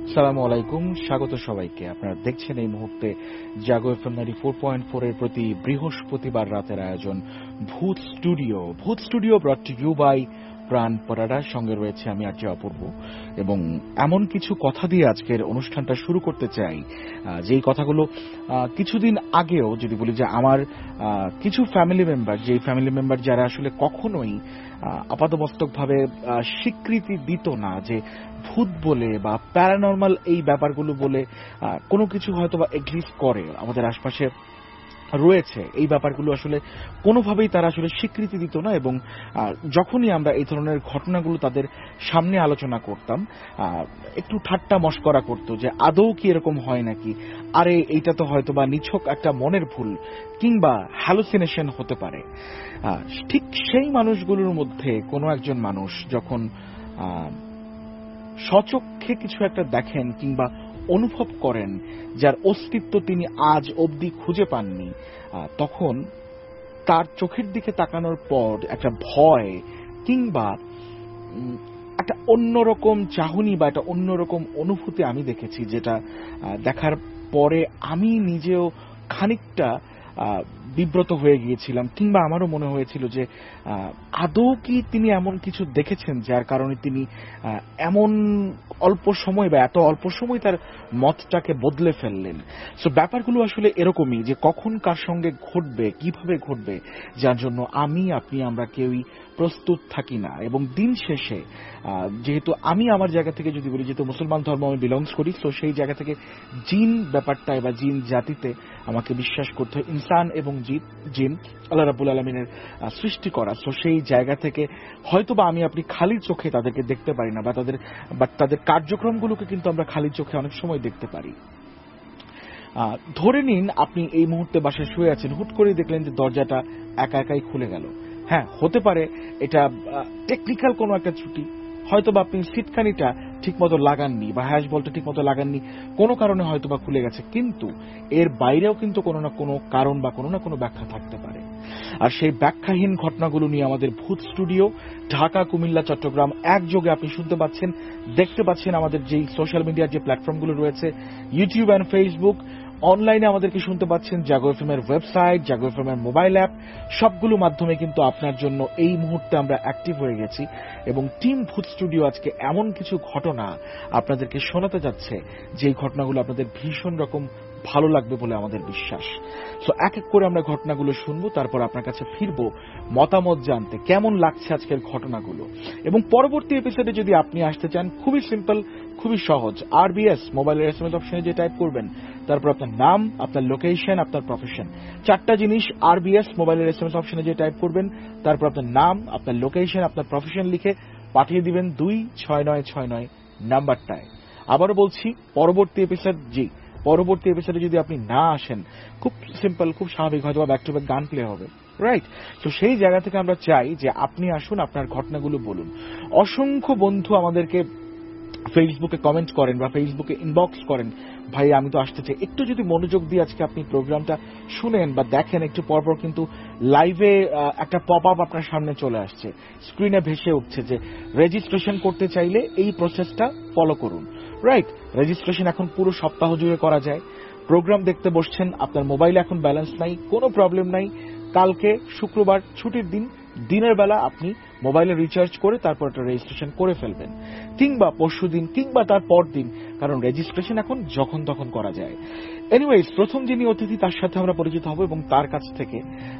সালামু আলাইকুম, স্বাগত সবাইকে। আপনারা দেখছেন এই মুহূর্তে জাগো এফএম 94.4 এর প্রতি বৃহস্পতিবার রাতের আয়োজন Bhoot studio brought to you by Pran Paratha. সঙ্গে রয়েছে আমি আরজে অপূর্ব, এবং এমন কিছু কথা দিয়ে আজকের অনুষ্ঠানটা শুরু করতে চাই যেই কথাগুলো কিছুদিন আগেও যদি বলি যে আমার কিছু ফ্যামিলি মেম্বার যারা আসলে কখনোই আপাতমস্তকভাবে স্বীকৃতি দিত না যে ভূত বলে বা প্যারানর্মাল এই ব্যাপারগুলো বলে কোনো কিছু হয়তো বা এক্সিস্ট করে আমাদের আশপাশে রয়েছে, এই ব্যাপারগুলো আসলে কোনোভাবেই তারা আসলে স্বীকৃতি দিত না। এবং যখনই আমরা এই ধরনের ঘটনাগুলো তাদের সামনে আলোচনা করতাম, একটু ঠাট্টা মশকরা করতো যে আদৌ কি এরকম হয় নাকি, আরে এইটা তো হয়তো বা নিছক একটা মনের ভুল কিংবা হ্যালুসিনেশন হতে পারে। ঠিক সেই মানুষগুলোর মধ্যে কোনো একজন মানুষ যখন স্বচক্ষে কিছু একটা দেখেন কিংবা অনুভব করেন যার অস্তিত্ব তিনি আজ অবধি খুঁজে পাননি, তখন তার চোখের দিকে তাকানোর পর একটা ভয় কিংবা একটা অন্যরকম চাহনি বা একটা অন্যরকম অনুভূতি আমি দেখেছি, যেটা দেখার পরে আমি নিজেও খানিকটা বিব্রত হয়ে গিয়েছিলাম, কিংবা আমারও মনে হয়েছিল যে আদৌ কি তিনি এমন কিছু দেখেছেন যার কারণে তিনি এমন অল্প সময় বা এত অল্প সময় তার মতটাকে বদলে ফেললেন। সো ব্যাপারগুলো আসলে এরকমই যে কখন কার সঙ্গে ঘটবে, কিভাবে ঘটবে, যার জন্য আমরা কেউই প্রস্তুত থাকি না। এবং দিন শেষে যেহেতু আমি আমার জায়গা থেকে যদি বলি, যেহেতু মুসলমান ধর্ম আমি বিলংস করি, তো সেই জায়গা থেকে জিন ব্যাপারটায় বা জিন জাতিতে আমাকে বিশ্বাস করতে হয়। ইনসান এবং জিন আল্লাহ রাব্বুল আলামিনের সৃষ্টি করা, তো সেই জায়গা থেকে হয়তোবা আপনি খালি চোখে তাদেরকে দেখতে পারি না, বা তাদের কার্যক্রমগুলোকে কিন্তু আমরা খালি চোখে অনেক সময় দেখতে পারি। ধরে নিন আপনি এই মুহূর্তে বাসায় শুয়ে আছেন, হুট করে দেখলেন যে দরজাটা একা একাই খুলে গেল। হ্যাঁ, হতে পারে এটা টেকনিক্যাল কোনো একটা ত্রুটি, হয়তো বা আপনি সিটকানিটা ঠিকমতো লাগাননি বা হ্যাশ বলটা ঠিকমতো লাগাননি, কোনো কারণে হয়তো বা খুলে গেছে, কিন্তু এর বাইরেও কিন্তু কোনো না কোনো কারণ বা কোনো না কোনো ব্যাখ্যা থাকতে পারে। আর সেই ব্যাখ্যাহীন ঘটনাগুলো নিয়ে আমাদের ভূত স্টুডিও ঢাকা, কুমিল্লা, চট্টগ্রাম একযোগে আপনি শুনতে পাচ্ছেন, দেখতে পাচ্ছেন আমাদের যেই সোশ্যাল মিডিয়ার যে প্ল্যাটফর্মগুলো রয়েছে, ইউটিউব অ্যান্ড ফেসবুক। অনলাইনে আমাদেরকে শুনতে পাচ্ছেন জাগো এফএম এর ওয়েবসাইট, জাগো এফএম এর মোবাইল অ্যাপ, সবগুলো মাধ্যমে কিন্তু আপনার জন্য এই মুহূর্তে আমরা অ্যাক্টিভ হয়ে গেছি। এবং টিম ভূত স্টুডিও আজকে এমন কিছু ঘটনা আপনাদেরকে শোনাতে যাচ্ছে যেই ঘটনাগুলো আপনাদের ভীষণ রকম ভালো লাগবে বলে আমাদের বিশ্বাস। সো এক এক করে আমরা ঘটনাগুলো শুনবো, তারপর আপনার কাছে ফিরবো মতামত জানতে কেমন লাগছে আজকের ঘটনাগুলো। এবং পরবর্তী এপিসোডে যদি আপনি আসতে চান, খুবই সিম্পল, খুবই সহজ, RBS মোবাইলের SMS অপশনে যে টাইপ করবেন, তারপর আপনার নাম, আপনার লোকেশন, আপনার প্রফেশন, চারটা জিনিস RBS মোবাইলের SMS অপশনে যে টাইপ করবেন, তারপর আপনার নাম, আপনার লোকেশন, আপনার প্রফেশন লিখে পাঠিয়ে দিবেন 26969 নাম্বারটায়। আবারও বলছি, পরবর্তী এপিসোডে যদি আপনি না আসেন, খুব সিম্পল, খুব স্বাভাবিক, হয়তো ব্যাক টু ব্যাক গান প্লে হবে, রাইট? তো সেই জায়গা থেকে আমরা চাই যে আপনি আসুন, আপনার ঘটনাগুলো বলুন। অসংখ্য বন্ধু আমাদেরকে ফেসবুকে কমেন্ট করেন বা ফেসবুকে ইনবক্স করেন, ভাই আমি তো আসতে চাই। একটু যদি মনোযোগ দিয়ে আজকে আপনি প্রোগ্রামটা শুনেন বা দেখেন, একটু পরপর কিন্তু লাইভে একটা পপ আপ আপনার সামনে চলে আসছে, স্ক্রিনে ভেসে উঠছে যে রেজিস্ট্রেশন করতে চাইলে এই প্রসেসটা ফলো করুন, রাইট? রেজিস্ট্রেশন এখন পুরো সপ্তাহ জুড়ে করা যায়। প্রোগ্রাম দেখতে বসছেন, আপনার মোবাইলে এখন ব্যালেন্স নাই, কোনো প্রবলেম নাই, কালকে শুক্রবার ছুটির দিন, দিনের বেলা আপনি মোবাইলে রিচার্জ করে তারপর একটা রেজিস্ট্রেশন করে ফেলবেন, কিংবা পরশুদিন কিংবা তার পর দিন, কারণ রেজিস্ট্রেশন এখন যখন তখন করা যায়। এনিওয়েজ, প্রথম যিনি অতিথি তার সাথে আমরা পরিচিত হব এবং তার কাছ থেকে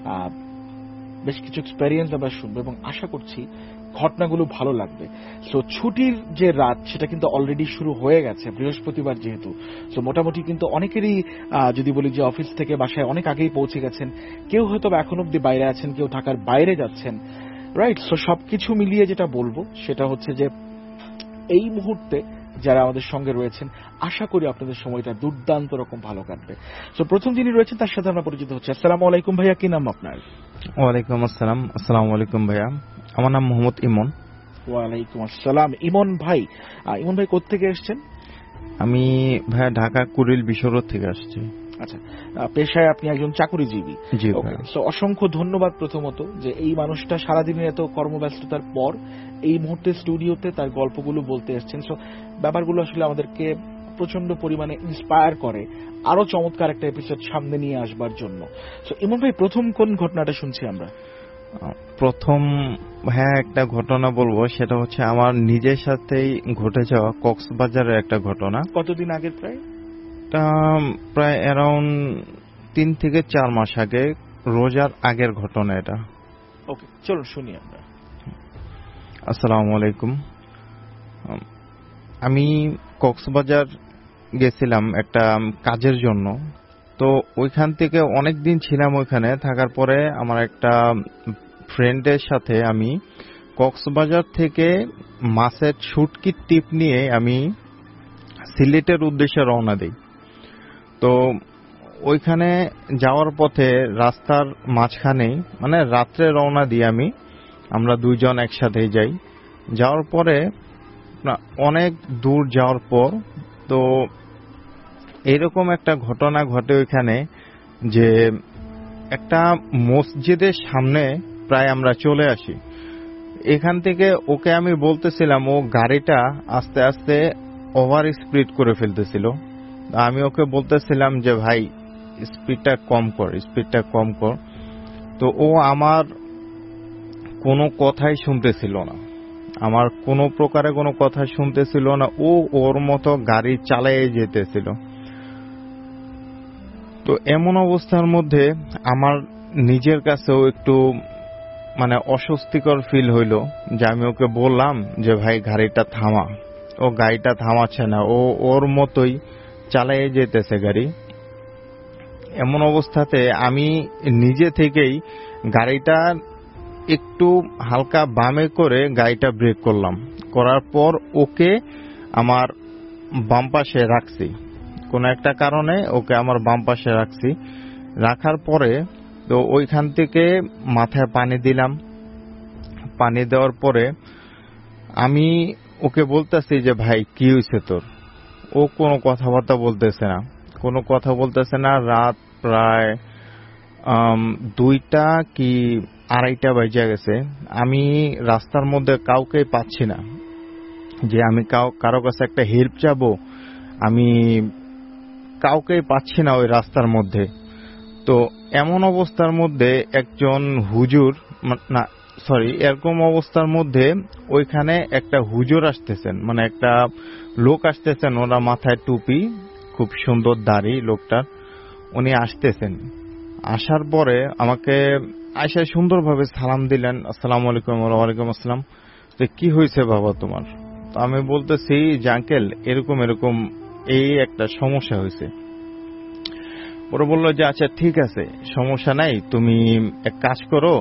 বেশ কিছু এক্সপেরিয়েন্স আমরা শুনবো এবং আশা করছি ঘটনাগুলো ভালো লাগবে। সো ছুটির যে রাত সেটা কিন্তু অলরেডি শুরু হয়ে গেছে, বৃহস্পতিবার যেহেতু। সো মোটামুটি কিন্তু অনেকেরই যদি বলি যে অফিস থেকে বাসায় অনেক আগেই পৌঁছে গেছেন, কেউ হয়তো এখন অব্দি বাইরে আছেন, কেউ ঢাকার বাইরে যাচ্ছেন, রাইট? সো সবকিছু মিলিয়ে যেটা বলবো সেটা হচ্ছে যে এই মুহূর্তে যারা আমাদের সঙ্গে রয়েছেন, আশা করি আপনাদের সময়টা দুর্দান্ত রকম ভালো কাটবে। সো প্রথম যিনি রয়েছেন তার সাথে আমরা পরিচিত হচ্ছে। আসসালামু আলাইকুম ভাইয়া, কি নাম আপনার? ওয়ালাইকুম আসসালাম। আসসালামু আলাইকুম ভাইয়া, আমার নাম মোহাম্মদ ইমন। ওয়ালাইকুম আসসালাম। ইমন ভাই কোত্থেকে এসছেন? আমি ভাইয়া ঢাকা কুড়িল বিশ্বরোড থেকে আসছি। আচ্ছা, পেশায় আপনি একজন চাকুরিজীবী? জি। সো অসংখ্য ধন্যবাদ প্রথমত যে এই মানুষটা সারাদিনের এত কর্মব্যস্ততার পর এই মুহূর্তে স্টুডিওতে তার গল্পগুলো বলতে এসছেন। সো ব্যাপারগুলো আসলে আমাদেরকে প্রচন্ড পরিমাণে ইন্সপায়ার করে আরো চমৎকার একটা এপিসোড সামনে নিয়ে আসবার জন্য। তো ইমন ভাই, প্রথম কোন ঘটনাটা শুনছি আমরা? প্রথম একটা ঘটনা বলবো, সেটা হচ্ছে আমার নিজের সাথেই ঘটে যাওয়া কক্সবাজারের একটা ঘটনা। কতদিন আগে? প্রায় অ্যারাউন্ড 3 থেকে 4 মাস আগে, রোজার আগের ঘটনা এটা। ওকে, চলো শুনি আমরা। আসসালামু আলাইকুম। আমি কক্সবাজার গেছিলাম একটা কাজের জন্য। তো ওইখান থেকে অনেক দিন ছিলাম ওইখানে। থাকার পরে আমার একটা ফ্রেন্ডের সাথে আমি কক্সবাজার থেকে মাছের শুটকির টিপ নিয়ে আমি সিলেটের উদ্দেশ্যে রওনা দিই। তো ওইখানে যাওয়ার পথে রাস্তার মাঝখানে, মানে রাত্রে রওনা দিই আমরা দুইজন একসাথেই যাই। যাওয়ার পরে অনেক দূর যাওয়ার পর তো এরকম একটা ঘটনা ঘটে ওইখানে, যে একটা মসজিদের সামনে প্রায় আমরা চলে আসি। এখান থেকে ওকে আমি বলতেছিলাম, ও গাড়িটা আস্তে আস্তে ওভার স্পিড করে ফেলতেছিল। আমি ওকে বলতেছিলাম যে ভাই স্পিডটা কম কর। তো ও আমার কোনো কথাই শুনতেছিল না, আমার কোনো প্রকারে কোনো কথা শুনতেছিল না। ও ওর মতো গাড়ি চালিয়ে যেতেছিল। তো এমন অবস্থার মধ্যে আমার নিজের কাছেও একটু অস্বস্তিকর ফিল হইলো, যে আমি ওকে বললাম যে ভাই গাড়িটা থামা। ও গাড়িটা থামাচ্ছে না, ও ওর মতোই চালিয়ে যেতেছে গাড়ি। এমন অবস্থাতে আমি নিজে থেকেই গাড়িটা একটু হালকা বামে করে গাড়িটা ব্রেক করলাম। করার পর ওকে আমার বাম পাশে রাখছি, কোন একটা কারণে ওকে আমার বাম পাশে রাখছি। রাখার পরে তো ওইখান থেকে মাথায় পানি দিলাম। পানি দেওয়ার পরে আমি ওকে বলতেছি যে ভাই কি হয়েছে তোর? ও কোনো কথাবার্তা বলতেছে না। রাত প্রায় 2টা কি 2:30 বাজে গেছে। আমি রাস্তার মধ্যে কাউকে পাচ্ছি না, যে আমি কারো কাছে একটা হেল্প চাবো, আমি কাউকে পাচ্ছি না ওই রাস্তার মধ্যে। তো এমন অবস্থার মধ্যে একজন হুজুর, এরকম অবস্থার মধ্যে ওইখানে একটা হুজুর আসতেছেন, একটা লোক আসতেছেন। ওরা মাথায় টুপি, খুব সুন্দর দাড়ি লোকটার। উনি আসতেছেন। আসার পরে আমাকে আয়সা সুন্দরভাবে সালাম দিলেন, আসসালামু আলাইকুম। ওয়ালাইকুম আসসালাম। তো কি হয়েছে বাবা তোমার? তো আমি বলতেছি যে আঙ্কেল এরকম এই একটা সমস্যা হয়েছে। ওরা বললো যে আচ্ছা ঠিক আছে, সমস্যা নাই, তুমি এক কাজ করো,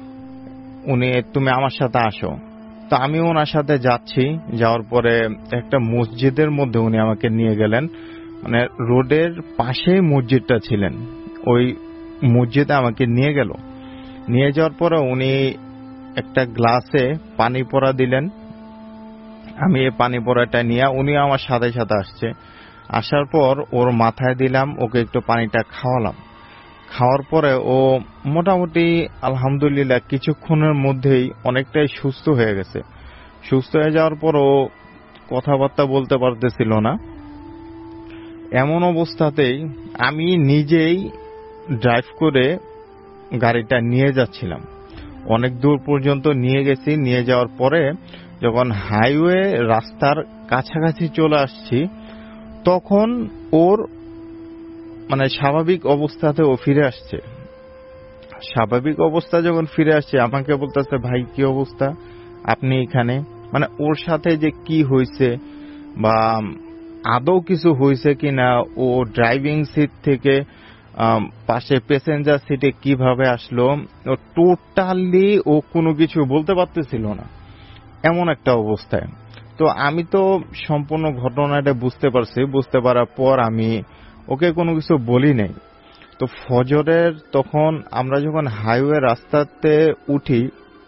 তুমি আমার সাথে আসো। তো আমি ওনার সাথে যাচ্ছি। যাওয়ার পরে একটা মসজিদের মধ্যে উনি আমাকে নিয়ে গেলেন। রোডের পাশে মসজিদটা ছিলেন, ওই মসজিদে আমাকে নিয়ে গেল। নিয়ে যাওয়ার পরে উনি একটা গ্লাসে পানি পড়া দিলেন। আমি এই পানি পড়াটা নিয়ে, উনি আমার সাথে সাথে আসছে। আসার পর ওর মাথায় দিলাম, ওকে একটু পানিটা খাওয়ালাম। খাওয়ার পরে ও মোটামুটি আলহামদুলিল্লাহ কিছুক্ষণের মধ্যেই অনেকটাই সুস্থ হয়ে গেছে। সুস্থ হয়ে যাওয়ার পর ও কথাবার্তা বলতে পারতেছিল না। এমন অবস্থাতেই আমি নিজেই ড্রাইভ করে গাড়িটা নিয়ে যাচ্ছিলাম। অনেক দূর পর্যন্ত নিয়ে গেছি। নিয়ে যাওয়ার পরে যখন হাইওয়ে রাস্তার কাছাকাছি চলে আসছি, তখন ওর স্বাভাবিক অবস্থাতে ও ফিরে আসছে। স্বাভাবিক অবস্থা যখন ফিরে আসছে, আমাকে বলতেছে ভাই কি অবস্থা, আপনি এখানে? ওর সাথে যে কি হয়েছে বা আদৌ কিছু হয়েছে কিনা, ও ড্রাইভিং সিট থেকে পাশে প্যাসেঞ্জার সিটে কিভাবে আসলো, ও টোটালি ও কোনো কিছু বলতে পারতেছিল না, এমন একটা অবস্থায়। তো আমি তো সম্পূর্ণ ঘটনাটা বুঝতে পারছি। বুঝতে পারার পর আমি ওকে কোনো কিছু বলি নাই। তো ফজরের, তখন আমরা যখন হাইওয়ে রাস্তাতে উঠি,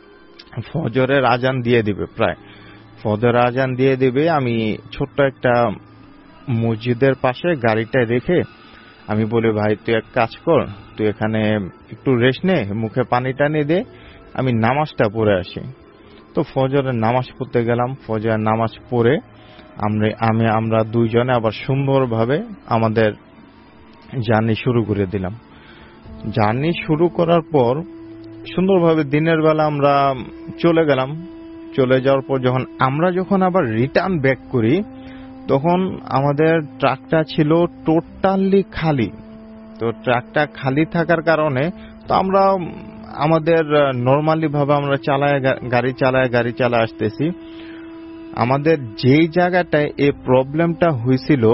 ফজরের আজান দিয়ে দিবে, প্রায় ফজরের আজান দিয়ে দিবে। আমি ছোট্ট একটা মসজিদের পাশে গাড়িটা রেখে আমি বলি ভাই তুই এক কাজ কর, তুই এখানে একটু রেস্ট নে, মুখে পানি টানি দে, আমি নামাজটা পড়ে আসি। তো ফজরের নামাজ পড়তে গেলাম। ফজরের নামাজ পড়ে আমরা দুইজনে আবার সুন্দরভাবে আমাদের জার্নি শুরু করে দিলাম। জার্নি শুরু করার পর সুন্দরভাবে দিনের বেলা আমরা চলে গেলাম। চলে যাওয়ার পর যখন আবার রিটার্ন ব্যাক করি, তখন আমাদের ট্রাকটা ছিল টোটালি খালি। তো ট্রাকটা খালি থাকার কারণে তো আমরা আমাদের নরমালি ভাবে আমরা গাড়ি চালায় আসতেছি। আমাদের যেই জায়গাটায় এই প্রবলেমটা হয়েছিল,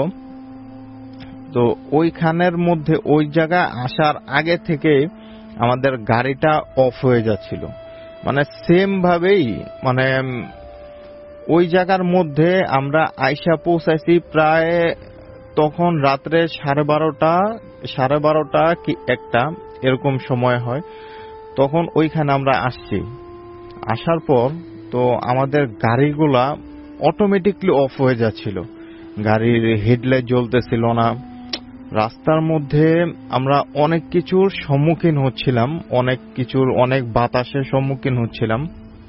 তো ওইখানের মধ্যে ওই জায়গা আসার আগে থেকে আমাদের গাড়িটা অফ হয়ে যাচ্ছিল। মানে সেম ভাবেই মানে ওই জায়গার মধ্যে আমরা আইসা পৌঁছাইছি প্রায় তখন রাত্রে 12:30 কি 1টা এরকম সময় হয়। তখন ওইখানে আমরা আসছি। আসার পর তো আমাদের গাড়িগুলা অটোমেটিকলি অফ হয়ে যাচ্ছিল, গাড়ির হেডলাইট জ্বলতেছিল না। রাস্তার মধ্যে আমরা অনেক কিছুর সম্মুখীন হচ্ছিলাম, অনেক বাতাসের সম্মুখীন হচ্ছিলাম।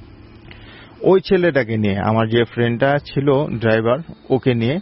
ওই ছেলেটাকে নিয়ে, আমার যে ফ্রেন্ডটা ছিল ড্রাইভার, ওকে নিয়ে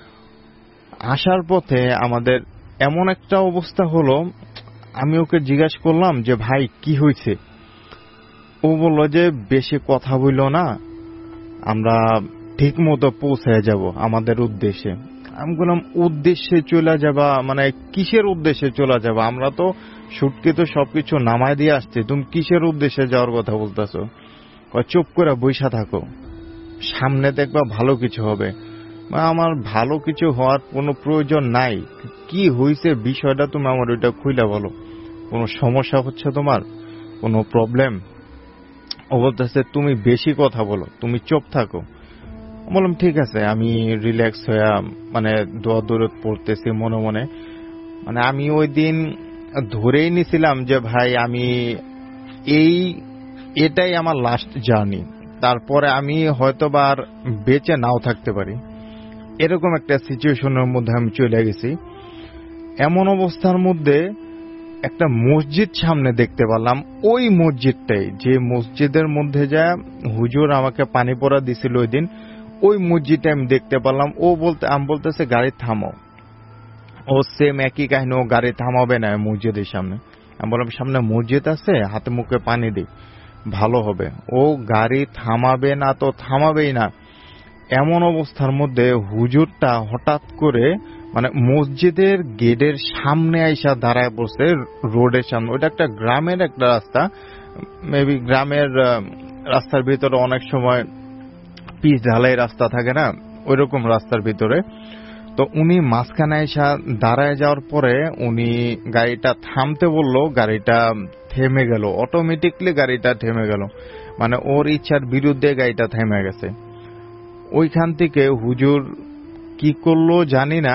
আসার পথে আমাদের এমন একটা অবস্থা হলো, আমি ওকে জিজ্ঞাসা করলাম যে ভাই কি হয়েছে। ও বলল যে বেশি কথা বললো না, আমরা ঠিক মতো পৌঁছে যাব আমাদের উদ্দেশ্যে। আমি বললাম উদ্দেশ্যে চলে যাবা মানে কিসের উদ্দেশ্যে চলে যাবা? আমরা তো শুটকি তো সবকিছু নামায় দিয়ে আসছি, তুমি কিসের উদ্দেশ্যে যাওয়ার কথা বলতেছো? চুপ করে বইসা থাকো, সামনে দেখবা ভালো কিছু হবে। আমার ভালো কিছু হওয়ার কোনো প্রয়োজন নাই। কি হয়েছে বিষয়টা তুমি আমার ওইটা খুইলা বলো। কোনো সমস্যা হচ্ছে তোমার, কোনো প্রবলেম? ও বলতেছে তুমি বেশি কথা বলো, তুমি চুপ থাকো। বললাম ঠিক আছে। আমি রিল্যাক্স হয়ে মানে দোয়া দৌড় পড়তেছি মনে মনে। মানে আমি ওই দিন ধরেই নিছিলাম যে ভাই আমি এটাই আমার লাস্ট জার্নি, তারপরে আমি হয়তো বা আর বেঁচে নাও থাকতে পারি। এরকম একটা সিচুয়েশনের মধ্যে আমি চলে গেছি। এমন অবস্থার মধ্যে একটা মসজিদ সামনে দেখতে পেলাম। ওই মসজিদটাই, যে মসজিদের মধ্যে যা হুজুর আমাকে পানি পড়া দিছিল ওই দিন, ওই মসজিদটা আমি দেখতে পেলাম। আমি বলতেছে গাড়ি থামাও। ও সেম একই কাহিনী, ও গাড়ি থামাবে না মসজিদের সামনে। আমি বললাম সামনে মসজিদ আছে, হাতে মুখে পানি দিই, ভালো হবে। ও গাড়ি থামাবে না তো থামাবেই না। এমন অবস্থার মধ্যে হুজুরটা হঠাৎ করে মানে মসজিদের গেটের সামনে আইসা দাঁড়ায় পড়ছে, রোডের সামনে। ওটা একটা গ্রামের একটা রাস্তা, মেবি গ্রামের রাস্তার ভিতরে অনেক সময় পিচ ঢালাই রাস্তা থাকে না, ওইরকম রাস্তার ভিতরে। তো উনি মাঝখানে এসে দাঁড়ায় যাওয়ার পরে উনি গাড়িটা থামতে বললো, গাড়িটা থেমে গেল। অটোমেটিকলি গাড়িটা থেমে গেল, মানে ওর ইচ্ছার বিরুদ্ধে গাড়িটা থেমে গেছে। ওইখান থেকে হুজুর কি করলো জানি না,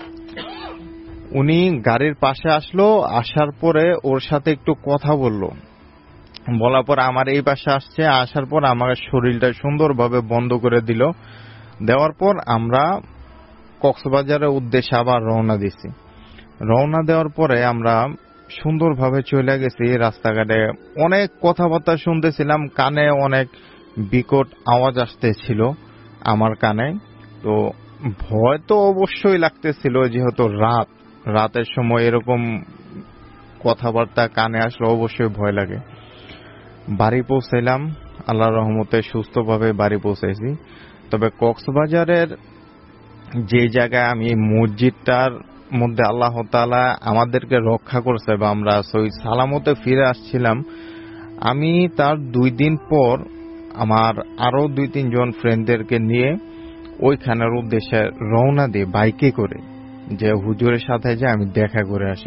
উনি গাড়ির পাশে আসলো। আসার পরে ওর সাথে একটু কথা বললো, বলার পর আমার এই পাশে আসছে। আসার পর আমার শরীরটা সুন্দরভাবে বন্ধ করে দিল। দেওয়ার পর আমরা কক্সবাজারের উদ্দেশ্যে আবার রওনা দিছি। রওনা দেওয়ার পরে আমরা সুন্দরভাবে চলে গেছি। রাস্তাঘাটে অনেক কথাবার্তা শুনতেছিলাম, কানে অনেক বিকট আওয়াজ আসতেছিল আমার কানে। তো ভয় তো অবশ্যই লাগতেছিল, যেহেতু রাতের সময় এরকম কথাবার্তা কানে আসলে অবশ্যই ভয় লাগে। বাড়ি পৌঁছাইলাম, আল্লাহর রহমতে সুস্থভাবে বাড়ি পৌঁছাইছি। তবে কক্সবাজারের যে জায়গায় আমি মসজিদটার মধ্যে আল্লাহ তাআলা আমাদেরকে রক্ষা করছে বা আমরা সই সালামতে ফিরে আসছিলাম, আমি তার 2 দিন পর আমার আরো 2-3 জন ফ্রেন্ডদেরকে নিয়ে ওইখানের উদ্দেশ্যে রওনা দিই বাইকে করে, যে হুজুরের সাথে যে আমি দেখা করে আসি।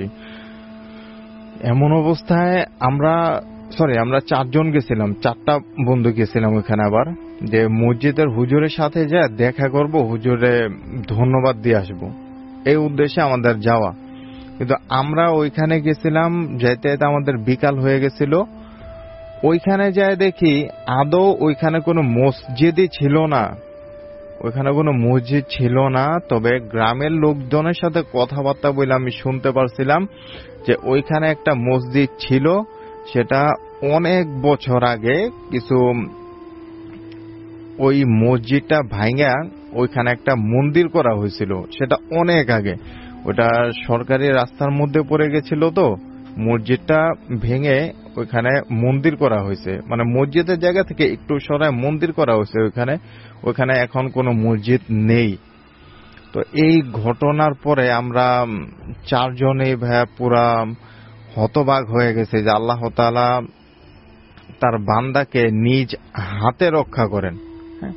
এমন অবস্থায় আমরা 4 জন গেছিলাম, 4টা বন্ধু গেছিলাম ওইখানে। আবার যে মসজিদের হুজুরের সাথে যা দেখা করব, হুজুরে ধন্যবাদ দিয়ে আসব, এই উদ্দেশ্যে আমাদের যাওয়া। কিন্তু আমরা ওইখানে গেছিলাম, যাইতে আমাদের বিকাল হয়ে গেছিল। ওইখানে যায় দেখি আদৌ ওইখানে কোনো মসজিদই ছিল না, ওইখানে কোনো মসজিদ ছিল না। তবে গ্রামের লোকজনের সাথে কথাবার্তা বলে আমি শুনতে পারছিলাম যে ওইখানে একটা মসজিদ ছিল, সেটা অনেক বছর আগে কিছু ওই মসজিদটা ভাঙা ওইখানে একটা মন্দির করা হয়েছিল, সেটা অনেক আগে। ওটা সরকারি রাস্তার মধ্যে পড়ে গেছিল, তো মসজিদটা ভেঙে ওইখানে মন্দির করা হয়েছে, মানে মসজিদের জায়গা থেকে একটু সরায় মন্দির করা হয়েছে ওইখানে। ওইখানে এখন কোনো মসজিদ নেই। তো এই ঘটনার পরে আমরা চারজনেই ভাইয়া পুরা হতবাক হয়ে গেছে যে আল্লাহ তাআলা তার বান্দাকে নিজ হাতে রক্ষা করেন। হ্যাঁ,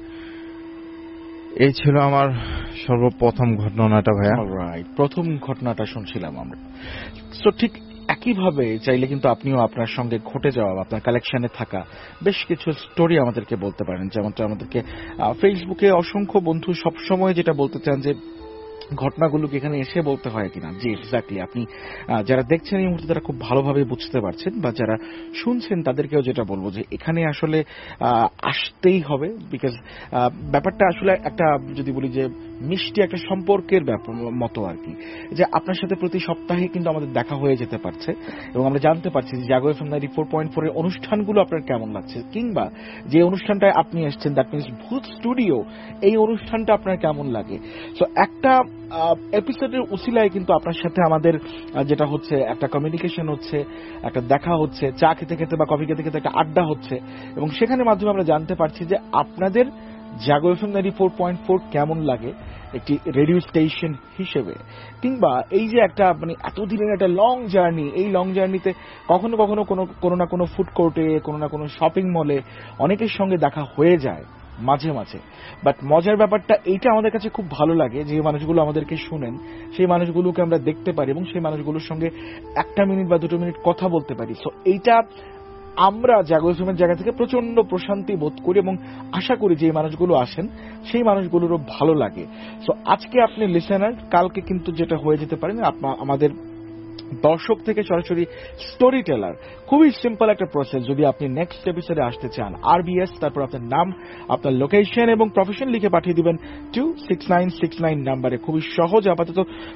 এই ছিল আমার সর্বপ্রথম ঘটনাটা ভাইয়া। অলরাইট, প্রথম ঘটনাটা শুনছিলাম আমরা। সো ঠিক একইভাবে চাইলে কিন্তু আপনিও আপনার সঙ্গে ঘটে যাওয়া, আপনার কালেকশনে থাকা বেশ কিছু স্টোরি আমাদেরকে বলতে পারেন। যেমনটা আমাদেরকে ফেসবুকে অসংখ্য বন্ধু সবসময় যেটা বলতে চান যে ঘটনাগুলোকে এখানে এসে বলতে হয় কিনা। জি, এক্স্যাক্টলি। আপনি যারা দেখছেন এই মুহূর্তে তারা খুব ভালোভাবে বুঝতে পারছেন, বা যারা শুনছেন তাদেরকেও যেটা বলবো যে এখানে আসলে আসতেই হবে। বিকজ ব্যাপারটা আসলে একটা, যদি বলি যে মিষ্টি একটা সম্পর্কের মতো আর কি, যে আপনার সাথে প্রতি সপ্তাহে কিন্তু আমাদের দেখা হয়ে যেতে পারছে, এবং আমরা জানতে পারছি যে জাগো এফএম 94.4 এর অনুষ্ঠানগুলো আপনার কেমন লাগছে, কিংবা যে অনুষ্ঠানটায় আপনি এসছেন, দ্যাট মিনস ভূত স্টুডিও, এই অনুষ্ঠানটা আপনার কেমন লাগে। সো একটা এপিসোডের উসিলায় কিন্তু আপনার সাথে আমাদের যেটা হচ্ছে একটা কমিউনিকেশন হচ্ছে, একটা দেখা হচ্ছে, চা খেতে খেতে বা কফি খেতে খেতে একটা আড্ডা হচ্ছে, এবং সেখানে মাধ্যমে আমরা জানতে পারছি যে আপনাদের জাগো এফএম 94.4 কেমন লাগে একটি রেডিও স্টেশন হিসেবে, কিংবা এই যে একটা মানে এতদিনের একটা লং জার্নি, এই লং জার্নিতে কখনো কখনো কোনো না কোনো ফুড কোর্টে, কোনো না কোনো শপিং মলে অনেকের সঙ্গে দেখা হয়ে যায় মাঝে মাঝে। বাট মজার ব্যাপারটা এইটা আমাদের কাছে খুব ভালো লাগে, যে মানুষগুলো আমাদেরকে শুনেন সেই মানুষগুলোকে আমরা দেখতে পারি এবং সেই মানুষগুলোর সঙ্গে 1 মিনিট বা 2 মিনিট কথা বলতে পারি। সো এইটা আমরা জাগো এফএমের জায়গা থেকে প্রচন্ড প্রশান্তি বোধ করি, এবং আশা করি যে মানুষগুলো আসেন সেই মানুষগুলোরও ভালো লাগে। সো আজকে আপনি লিসেনার, কালকে কিন্তু যেটা হয়ে যেতে পারেন আমাদের দর্শক থেকে সরাসরি স্টোরি টেলার। খুবই সিম্পল একটা প্রসেস। যদি আপনি নেক্সট এপিসোডে আসতে চান, RBS তারপর আপনার নাম, আপনার লোকেশন এবং প্রফেশন লিখে পাঠিয়ে দিবেন 26969 নাম্বারে। খুবই সহজ। আপাতত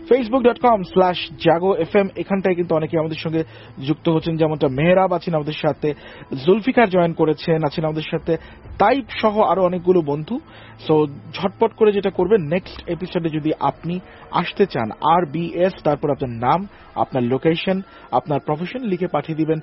facebook.com/jago.fm, এখানটায় কিন্তু অনেকে আমাদের সঙ্গে যুক্ত হচ্ছেন, যেমনটা মেহরাব আছেন আমাদের সাথে, জুলফিকার জয়েন করেছেন, আছেন আমাদের সাথে তাইপ সহ আরো অনেকগুলো বন্ধু। সো ঝটপট করে যেটা করবেন, নেক্সট এপিসোডে যদি আপনি আসতে চান, RBS তারপর আপনার নাম, আপনার লোকেশন, আপনার প্রফেশন লিখে পাঠিয়ে দিবেন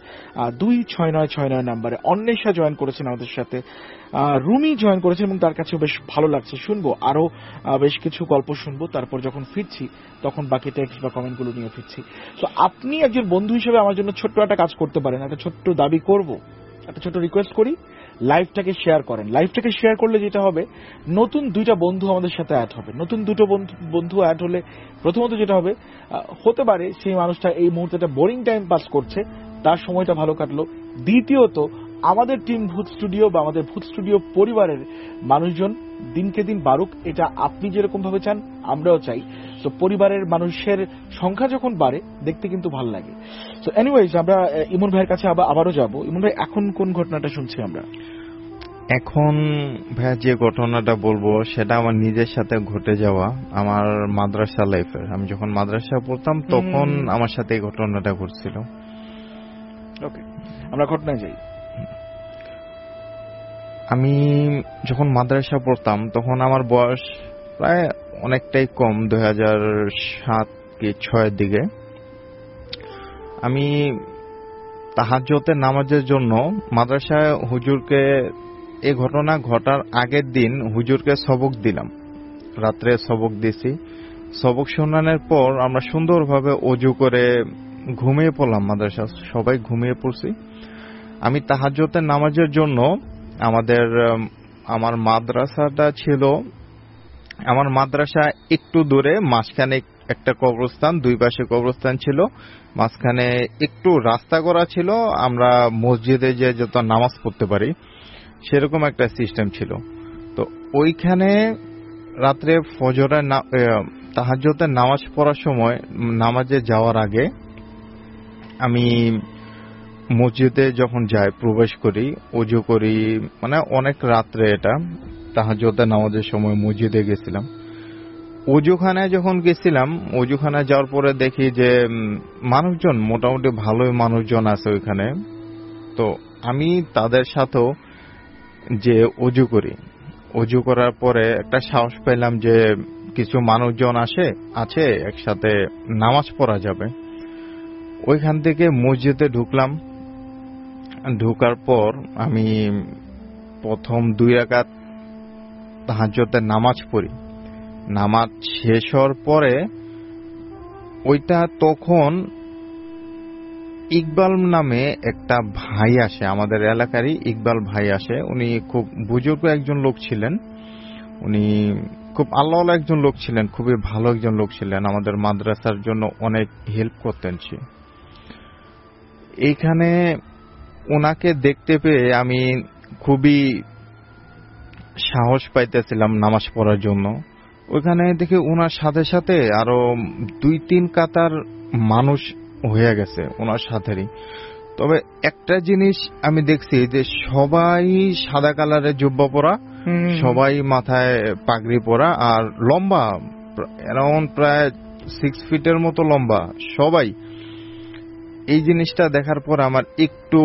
26969 নাম্বারে। অন্বেষা জয়েন করেছেন আমাদের সাথে, রুমি জয়েন করেছেন, এবং তার কাছেও বেশ ভালো লাগছে। শুনবো আরো বেশ কিছু গল্প শুনবো, তারপর যখন ফিরছি তখন বাকি টেক্সট বা কমেন্টগুলো নিয়ে ফিরছি। তো আপনি একজন বন্ধু হিসেবে আমার জন্য ছোট্ট একটা কাজ করতে পারেন, একটা ছোট্ট দাবি করব, একটা ছোট্ট রিকোয়েস্ট করি, লাইভটাকে শেয়ার করেন। লাইভটাকে শেয়ার করলে যেটা হবে, নতুন 2টা বন্ধু আমাদের সাথে অ্যাড হবে। নতুন 2টো বন্ধু অ্যাড হলে প্রথমত যেটা হবে, হতে পারে সেই মানুষটা এই মুহূর্তে একটা বোরিং টাইম পাস করছে, তার সময়টা ভালো কাটলো। দ্বিতীয়ত, আমাদের টিম ভূত স্টুডিও বা আমাদের ভূত স্টুডিও পরিবারের মানুষজন দিনকে দিন বাড়ুক, এটা আপনি যেরকম ভাবে চান আমরাও চাই। তো পরিবারের মানুষের সংখ্যা যখন বাড়ে দেখতে কিন্তু ভালো লাগে। তো এনিওয়েজ, আমরা ইমন ভাইয়ের কাছে আবারও যাব। ইমন ভাই, এখন কোন ঘটনাটা শুনছি আমরা? এখন ভাইয়া যে ঘটনাটা বলবো সেটা আমার নিজের সাথে ঘটে যাওয়া, আমার মাদ্রাসা লাইফের। আমি যখন মাদ্রাসা পড়তাম তখন আমার সাথে এই ঘটনাটা ঘটছিল। ওকে, আমরা ঘটনায় যাই। আমি যখন মাদ্রাসা পড়তাম তখন আমার বয়স প্রায় অনেকটাই কম, 2007 কি 2006 দিকে। আমি তাহাজ্জুদের নামাজের জন্য মাদ্রাসায় হুজুরকে, এই ঘটনা ঘটার আগের দিন হুজুরকে সবক দিলাম, রাত্রে সবক দিছি। সবক শোনানোর পর আমরা সুন্দরভাবে ওযু করে ঘুমিয়ে পড়লাম। মাদ্রাসা সবাই ঘুমিয়ে পড়ছি। আমি তাহাজ্জুদের নামাজের জন্য আমার মাদ্রাসাটা ছিল, আমার মাদ্রাসা একটু দূরে, মাঝখানে একটা কবরস্থান, দুই পাশে কবরস্থান ছিল, মাঝখানে একটু রাস্তা করা ছিল, আমরা মসজিদে যে যত নামাজ পড়তে পারি সেরকম একটা সিস্টেম ছিল। তো ওইখানে রাত্রে ফজরের তাহাজ্জুদের নামাজ পড়ার সময়, নামাজে যাওয়ার আগে আমি মসজিদে যখন যাই, প্রবেশ করি, ওযু করি, মানে অনেক রাত্রে, এটা তাহাজ্জুদের নামাজের সময় মসজিদে গেছিলাম। ওযুখানায় যখন গেছিলাম, ওযুখানায় যাওয়ার পরে দেখি যে মানুষজন মোটামুটি ভালোই মানুষজন আছে ওইখানে। তো আমি তাদের সাথেও যে ওযু করি, অজু করার পরে একটা সাহস পেলাম যে কিছু মানুষজন আছে একসাথে নামাজ পড়া যাবে। ওইখান থেকে মসজিদে ঢুকলাম। ঢোকার পর আমি প্রথম 2 রাকাত তাহাজ্জুদের নামাজ পড়ি। নামাজ শেষ হওয়ার পরে তখন ইকবাল নামে একটা ভাই আসে, আমাদের এলাকারই ইকবাল ভাই আসে। উনি খুব বুজুর্গ একজন লোক ছিলেন, উনি খুব আল্লাহওয়ালা একজন লোক ছিলেন, খুবই ভালো একজন লোক ছিলেন, আমাদের মাদ্রাসার জন্য অনেক হেল্প করতেন সে। এইখানে ওনাকে দেখতে পেয়ে আমি খুবই সাহস পাইতেছিলাম নামাজ পড়ার জন্য। ওইখানে দেখে ওনার সাথে সাথে আরো 2-3 কাতার মানুষ হয়ে গেছে ওনার সাথেরই। তবে একটা জিনিস আমি দেখছি যে সবাই সাদা কালারের জুব্বা পরা, সবাই মাথায় পাগড়ি পরা, আর লম্বা অ্যারাউন্ড প্রায় 6 ফিটের মতো লম্বা সবাই। এই জিনিসটা দেখার পর আমার একটু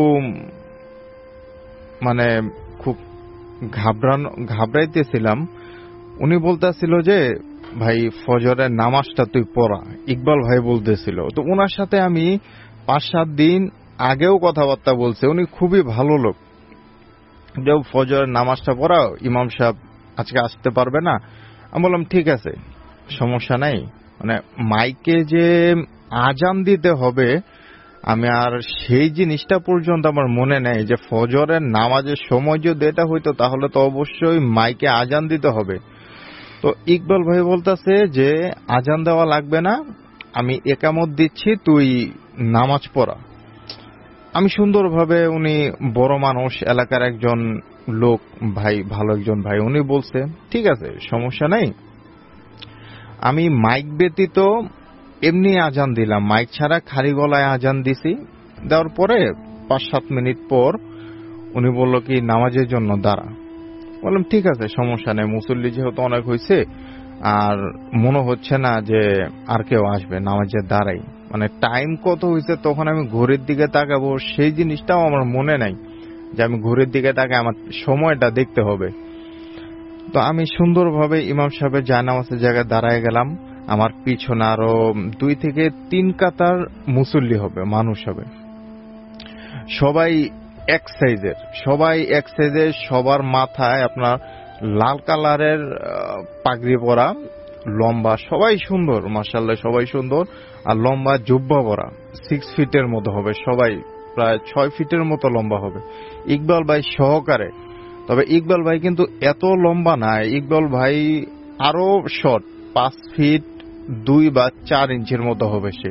মানে খুব ঘাবড়াইতেছিলাম। উনি বলতেছিল যে ভাই ফজরের নামাজটা তুই পড়া, ইকবাল ভাই বলতেছিল। তো ওনার সাথে আমি 5-7 দিন আগেও কথাবার্তা বলছে, উনি খুবই ভালো লোক। যে ফজরের নামাজটা পড়াও, ইমাম সাহেব আজকে আসতে পারবে না। আমি বললাম ঠিক আছে, সমস্যা নাই। মানে মাইকে যে আজান দিতে হবে, আমি আর সেই জিনিসটা পর্যন্ত আমার মনে নেই যে ফজরের নামাজের সময় যদি এটা হইতো তাহলে তো অবশ্যই মাইকে আজান দিতে হবে। তো ইকবাল ভাই বলতেছে যে আজান দেওয়া লাগবে না, আমি একামত দিচ্ছি, তুই নামাজ পড়া। আমি সুন্দরভাবে, উনি বড় মানুষ, এলাকার একজন লোক, ভাই, ভালো একজন ভাই, উনি বলছে ঠিক আছে সমস্যা নেই। আমি মাইক ব্যতীত এমনি আজান দিলাম, মাইক ছাড়া খালি গলায় আজান দিছি। দেওয়ার পরে 5-7 মিনিট পর উনি বলল কি নামাজের জন্য দাঁড়া। বললাম ঠিক আছে সমস্যা নেই, মুসল্লি যেহেতু অনেক হয়েছে আর মনে হচ্ছে না যে আর কেউ আসবে, নামাজের দাঁড়াই। মানে টাইম কত হয়েছে তখন আমি ঘড়ির দিকে তাকাবো সেই জিনিসটাও আমার মনে নাই যে আমি ঘড়ির দিকে তাকাই, আমার সময়টা দেখতে হবে। তো আমি সুন্দরভাবে ইমাম সাহেবের জায়নামাজের জায়গায় দাঁড়ায় গেলাম। আমার পিছনে আরো 2-3 কাতার মুসল্লি হবে, মানুষ হবে, সবাই এক সাইজের, সবার মাথায় আপনার লাল কালারের পাগড়ি পরা, লম্বা, সবাই সুন্দর, মাশাআল্লাহ সবাই সুন্দর, আর লম্বা জুব্বা পরা, 6 ফিটের মতো হবে, সবাই প্রায় 6 ফিটের মতো লম্বা হবে, ইকবাল ভাই সহকারে। তবে ইকবাল ভাই কিন্তু এত লম্বা না, ইকবাল ভাই আরো শর্ট, 5 ফিট 2 বা 4 ইঞ্চির মতো হবে সে।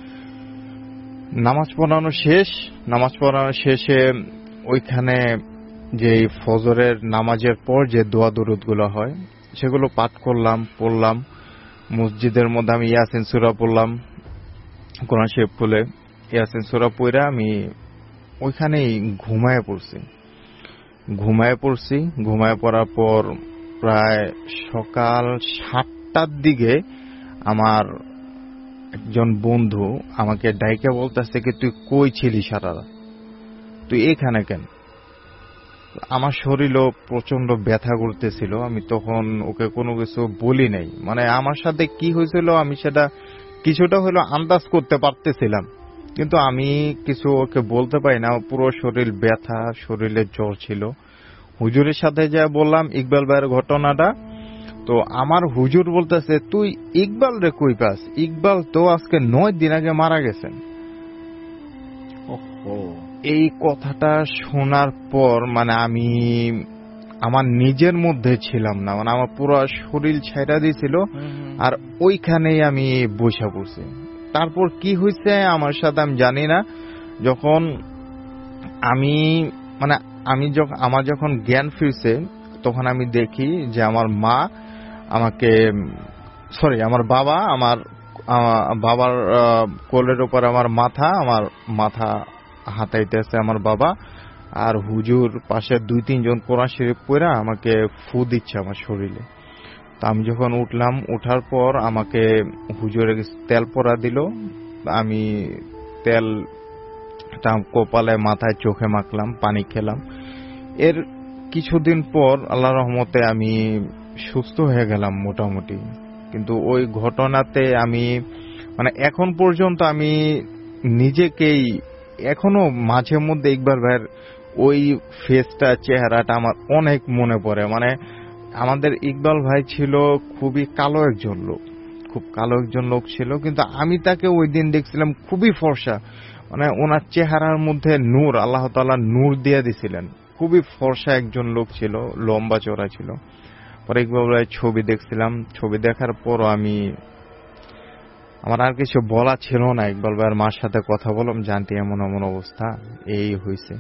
নামাজ পড়ানো শেষে ওইখানে যে ফজরের নামাজের পর যে দোয়া দরুদ গুলো হয় সেগুলো পাঠ পড়লাম। মসজিদের মধ্যে আমি ইয়াসিন সূরা পড়লাম, কোরআন শরীফ খুলে ইয়াসিন সূরা পড়ে আমি ওইখানেই ঘুমায় পড়ার পর প্রায় সকাল 7টার দিকে আমার একজন বন্ধু আমাকে ডাইকে বলতেছে কি তুই কই ছিলি সারা রাত, তুই এখানে কেন? আমার শরীরও প্রচন্ড ব্যথা করতেছিল, আমি তখন ওকে কোনো কিছু বলি নাই। মানে আমার সাথে কি হয়েছিল আমি সেটা কিছুটা হলো আন্দাজ করতে পারতেছিলাম, কিন্তু আমি কিছু ওকে বলতে পারি না। পুরো শরীর ব্যথা, শরীরে জ্বর ছিল। হুজুরের সাথে যা বললাম ইকবাল ভাইয়ের ঘটনাটা, তো আমার হুজুর বলতেছে তুই ইকবাল রে কই পাস, ইকবাল তো আজকে 9 দিন আগে মারা গেছেন। এই কথাটা শোনার পর মানে আমি আমার নিজের মধ্যে ছিলাম না, মানে আমার পুরো শরীর ছাইড়া দিয়েছিল, আর ওইখানেই আমি বসে পড়ছি। তারপর কি হয়েছে আমার সাথে আমি জানি না। যখন আমার যখন জ্ঞান ফিরছে তখন আমি দেখি যে আমার বাবার কোলের উপর আমার মাথা হাতাইতেছে আমার বাবা, আর হুজুর পাশে 2-3 জন কোরআন শরীফ পড়া আমাকে ফু দিচ্ছে আমার শরীরে। তো আমি যখন উঠলাম, উঠার পর আমাকে হুজুরের তেল পরা দিল, আমি তেলটা কপালে, মাথায়, চোখে মাখলাম, পানি খেলাম। এর কিছুদিন পর আল্লাহর রহমতে আমি সুস্থ হয়ে গেলাম মোটামুটি। কিন্তু ওই ঘটনাতে আমি মানে এখন পর্যন্ত আমি নিজেকেই এখনো মাঝে মধ্যে ইকবাল ভাইয়ের ওই ফেসটা, চেহারাটা আমার অনেক মনে পড়ে। মানে আমাদের ইকবাল ভাই ছিল খুবই কালো একজন লোক, খুব কালো একজন লোক ছিল, কিন্তু আমি তাকে ওই দিন দেখছিলাম খুবই ফর্সা। মানে ওনার চেহারার মধ্যে নূর, আল্লাহ তাআলা নূর দিয়ে দিছিলেন। খুবই ফর্সা একজন লোক ছিল, লম্বা চওড়া ছিল। পরে ইকবাল ভাইয়ের ছবি দেখছিলাম, ছবি দেখার পর আমার আর কিছু বলা ছিল না। ইকবাল ভাইয়ের মার সাথে কথা বললাম, জানতে এমন এমন অবস্থা, এই হয়েছে।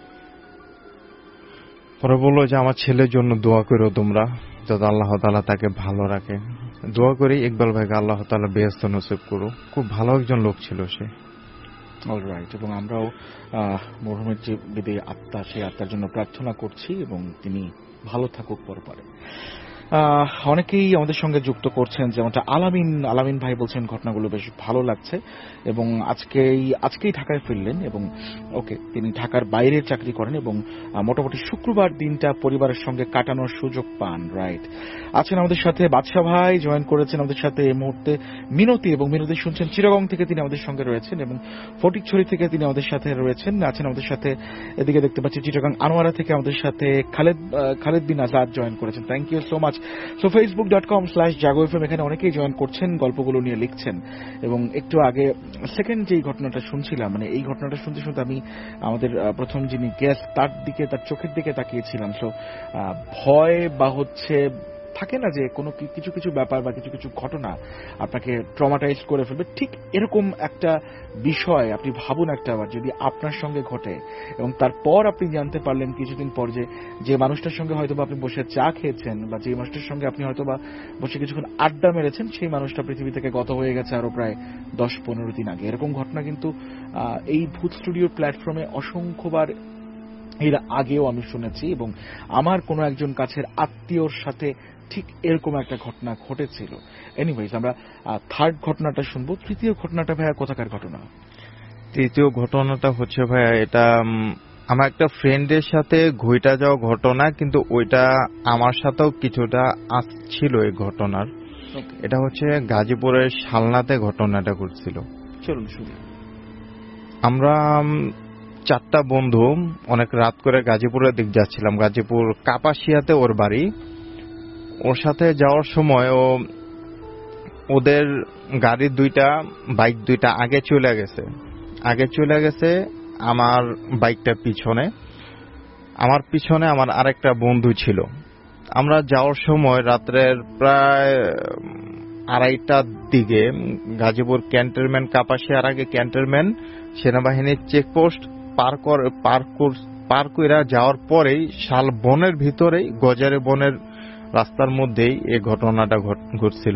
পরে বললো যে আমার ছেলের জন্য দোয়া করো তোমরা, যাতে আল্লাহ তাআলা তাকে ভালো রাখে। দোয়া করি ইকবাল ভাইকে আল্লাহ তাআলা বেহেশত নসিব করো। খুব ভালো একজন লোক ছিল সে। অলরাইট, এবং আমরাও মরহুমের যে বিদেয় আত্মা, সেই আত্মার জন্য প্রার্থনা করছি এবং তিনি ভালো থাকুক পরপারে। অনেকেই আমাদের সঙ্গে যুক্ত করছেন, যেমনটা আলামিন ভাই বলছেন ঘটনাগুলো বেশ ভালো লাগছে এবং আজকেই ঢাকায় ফিরলেন এবং ওকে, তিনি ঢাকার বাইরের চাকরি করেন এবং মোটামুটি শুক্রবার দিনটা পরিবারের সঙ্গে কাটানোর সুযোগ পান। রাইট, আছেন আমাদের সাথে বাদশা ভাই, জয়েন করেছেন আমাদের সাথে এই মুহূর্তে মিনতি, এবং মিনতি শুনছেন চিটাগং থেকে, তিনি আমাদের সঙ্গে রয়েছেন, এবং ফটিকছড়ি থেকে তিনি আমাদের সাথে রয়েছেন। আছেন আমাদের সাথে, এদিকে দেখতে পাচ্ছি চিটাগং আনোয়ারা থেকে আমাদের সাথে খালেদ বিন আজাদ জয়েন করেছেন। Thank you so much. So facebook.com/jago.fm, এখানে অনেকেই জয়েন করছেন, গল্পগুলো নিয়ে লিখছেন। এবং একটু আগে সেকেন্ড যেই ঘটনাটা শুনছিলাম, মানে এই ঘটনাটা শুনতে শুনতে আমি আমাদের প্রথম যিনি গেস্ট তার চোখের দিকে তাকিয়েছিলাম। সো ভয় বা থাকে না যে কোনো কিছু কিছু ব্যাপার বা কিছু কিছু ঘটনা আপনাকে ট্রমাটাইজ করে ফেলবে, ঠিক এরকম একটা বিষয় আপনি ভাবুন একটা বার যদি আপনার সঙ্গে ঘটে এবং তারপর আপনি জানতে পারলেন কিছুদিন পর যে মানুষটার সঙ্গে হয়তো বা আপনি বসে চা খেয়েছেন বা যে মানুষটার সঙ্গে আপনি হয়তো বা বসে কিছুক্ষণ আড্ডা মেরেছেন, সেই মানুষটা পৃথিবী থেকে গত হয়ে গেছে আরো প্রায় 10-15 দিন আগে। এরকম ঘটনা কিন্তু এই ভূত স্টুডিওর প্ল্যাটফর্মে অসংখ্যবার এর আগেও আমি শুনেছি, এবং আমার কোনো একজন কাছের আত্মীয়র সাথে ঠিক এরকম একটা ঘটনা ঘটেছিল। এনিওয়েজ, আমরা থার্ড ঘটনাটা শুনবো। তৃতীয় ঘটনাটা ভাইয়া কোথাকার ঘটনা? তৃতীয় ঘটনাটা হচ্ছে ভাইয়া, এটা আমার একটা ফ্রেন্ডের সাথে ঘইটা যাওয়া ঘটনা, কিন্তু ওইটা আমার সাথেও কিছুটা ছিল এই ঘটনার। এটা হচ্ছে গাজীপুরের শালনাতে ঘটনাটা ঘটছিল। চলুন শুনি। আমরা 4টা বন্ধু অনেক রাত করে গাজীপুরের দিক যাচ্ছিলাম। গাজীপুর কাপাসিয়াতে ওর বাড়ি। ওর সাথে যাওয়ার সময় ওদের গাড়ির বাইক দুইটা আগে চলে গেছে। আমার বাইকটা পিছনে, আমার পিছনে আমার আরেকটা বন্ধু ছিল। আমরা যাওয়ার সময় রাত্রের প্রায় 2:30টার দিকে গাজীপুর ক্যান্টনমেন্ট, কাপাসিয়ার আগে ক্যান্টনমেন্ট সেনাবাহিনীর চেকপোস্ট পার করে যাওয়ার পরেই শাল বনের ভিতরেই, গজারে বনের রাস্তার মধ্যেই এই ঘটনাটা ঘটছিল।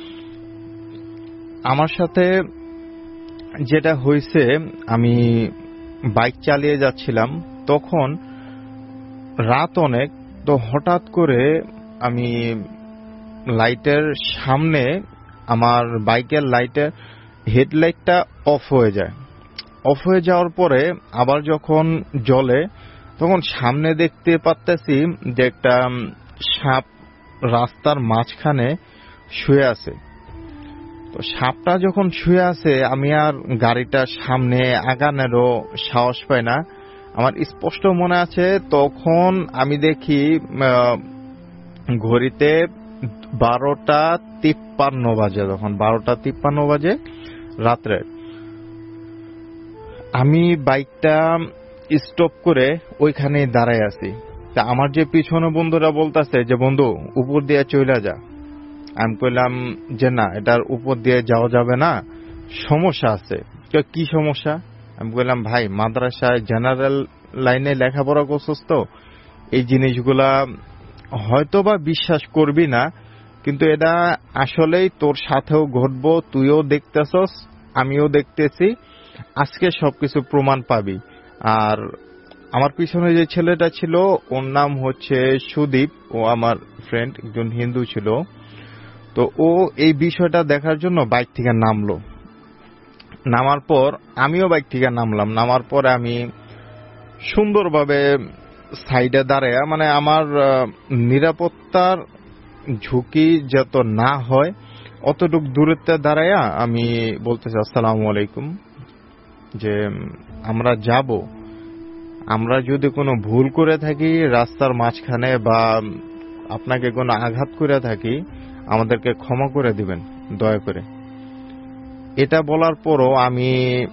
আমার সাথে যেটা হয়েছে, আমি বাইক চালিয়ে যাচ্ছিলাম, তখন রাত অনেক, তো হঠাৎ করে আমি লাইটের সামনে, আমার বাইকের লাইটের হেডলাইটটা অফ হয়ে যাওয়ার পরে আবার যখন জ্বলে, তখন সামনে দেখতে পাচ্ছি যে একটা সাপ রাস্তার মাঝখানে শুয়ে আছে। তো সাপটা যখন শুয়ে আছে, আমি আর গাড়িটা সামনে আগানোরও সাহস পাই না। আমার স্পষ্ট মনে আছে, তখন আমি দেখি ঘড়িতে 12:53 বাজে। তখন 12:53 বাজে রাত্রে। আমি বাইকটা স্টপ করে ওইখানে দাঁড়ায় আছি। তা আমার যে পিছনে বন্ধুরা বলতেছে যে বন্ধু উপর দিয়ে চলে যা। আমি কইলাম যে না, এটার উপর দিয়ে যাওয়া যাবে না, সমস্যা আছে। কি সমস্যা? আমি বললাম ভাই, মাদ্রাসায় জেনারেল লাইনে লেখাপড়া করছস তো, এই জিনিসগুলা হয়তোবা বিশ্বাস করবি না, কিন্তু এটা আসলেই তোর সাথেও ঘটবো। তুইও দেখতেছস, আমিও দেখতেছি, আজকে সবকিছু প্রমাণ পাবি। আর আমার পিছনে যে ছেলেটা ছিল, ওর নাম হচ্ছে সুদীপ, ও আমার ফ্রেন্ড, একজন হিন্দু ছিল। তো ও এই বিষয়টা দেখার জন্য বাইক থেকে নামলো। নামার পর আমিও বাইক থেকে নামলাম। নামার পর আমি সুন্দরভাবে সাইডে দাঁড়ায়, মানে আমার নিরাপত্তার ঝুঁকি যত না হয় অতটুক দূরত্বে দাঁড়ায় আমি বলতেছি আসসালামু আলাইকুম, যে আমরা যাব, আমরা যদি কোনো ভুল করে থাকি রাস্তার মাঝখানে বা আপনাকে কোনো আঘাত করে থাকি আমাদেরকে ক্ষমা করে দিবেন দয়া করে। এটা বলার পরও আমি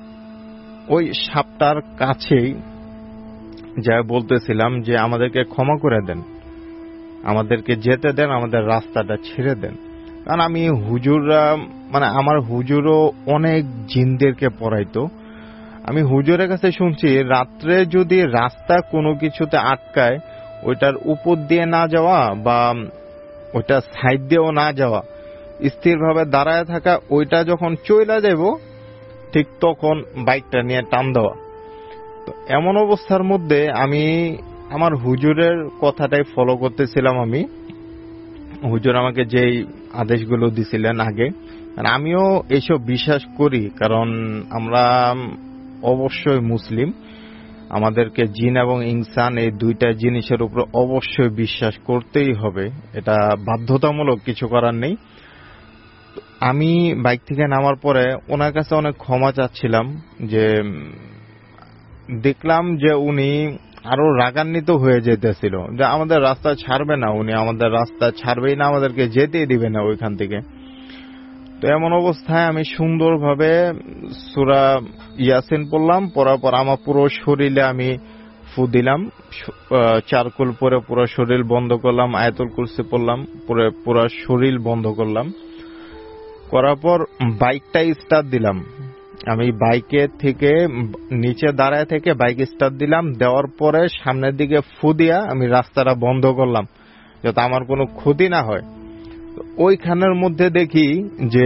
ওই সাপটার কাছেই যা বলতেছিলাম যে আমাদেরকে ক্ষমা করে দেন, আমাদেরকে যেতে দেন, আমাদের রাস্তাটা ছেড়ে দেন। কারণ আমি হুজুররা, মানে আমার হুজুরও অনেক জিনদেরকে পড়াইতো। আমি হুজুরের কাছে শুনছি রাত্রে যদি রাস্তা কোনো কিছুতে আটকায় ওইটার উপর দিয়ে না যাওয়া বা ওইটা সাইড দিয়েও না যাওয়া, স্থিরভাবে দাঁড়ায় থাকা, ওইটা যখন চইলা যাব ঠিক তখন বাইকটা নিয়ে টান দেওয়া। তো এমন অবস্থার মধ্যে আমি আমার হুজুরের কথাটাই ফলো করতেছিলাম। আমি হুজুর আমাকে যেই আদেশগুলো দিছিলেন আগে, আমিও এইসব বিশ্বাস করি, কারণ আমরা অবশ্যই মুসলিম, আমাদেরকে জিন এবং ইনসান এই দুইটা জিনিসের উপর অবশ্যই বিশ্বাস করতেই হবে, এটা বাধ্যতামূলক, কিছু করার নেই। আমি বাইক থেকে নামার পরে ওনার কাছে অনেক ক্ষমা চাচ্ছিলাম, যে দেখলাম যে উনি আরো রাগান্বিত হয়ে যেতেছিল, যে আমাদের রাস্তা ছাড়বে না, উনি আমাদের রাস্তা ছাড়বেই না, আমাদেরকে যেতেই দিবে না ওইখান থেকে। তো এমন অবস্থায় আমি সুন্দরভাবে সূরা ইয়াসিন পড়লাম, পড়ার পর আমার পুরো শরীরে আমি ফু দিলাম, চারকুল পরে পুরো শরীর বন্ধ করলাম, আয়াতুল কুরসি পড়লাম, পুরো শরীর বন্ধ করলাম, করার পর বাইকটা স্টার্ট দিলাম। আমি বাইকে থেকে নিচে দাঁড়ায় থেকে বাইক স্টার্ট দিলাম, দেওয়ার পরে সামনের দিকে ফু দিয়া আমি রাস্তাটা বন্ধ করলাম যাতে আমার কোনো ক্ষতি না হয়। ওইখানের মধ্যে দেখি যে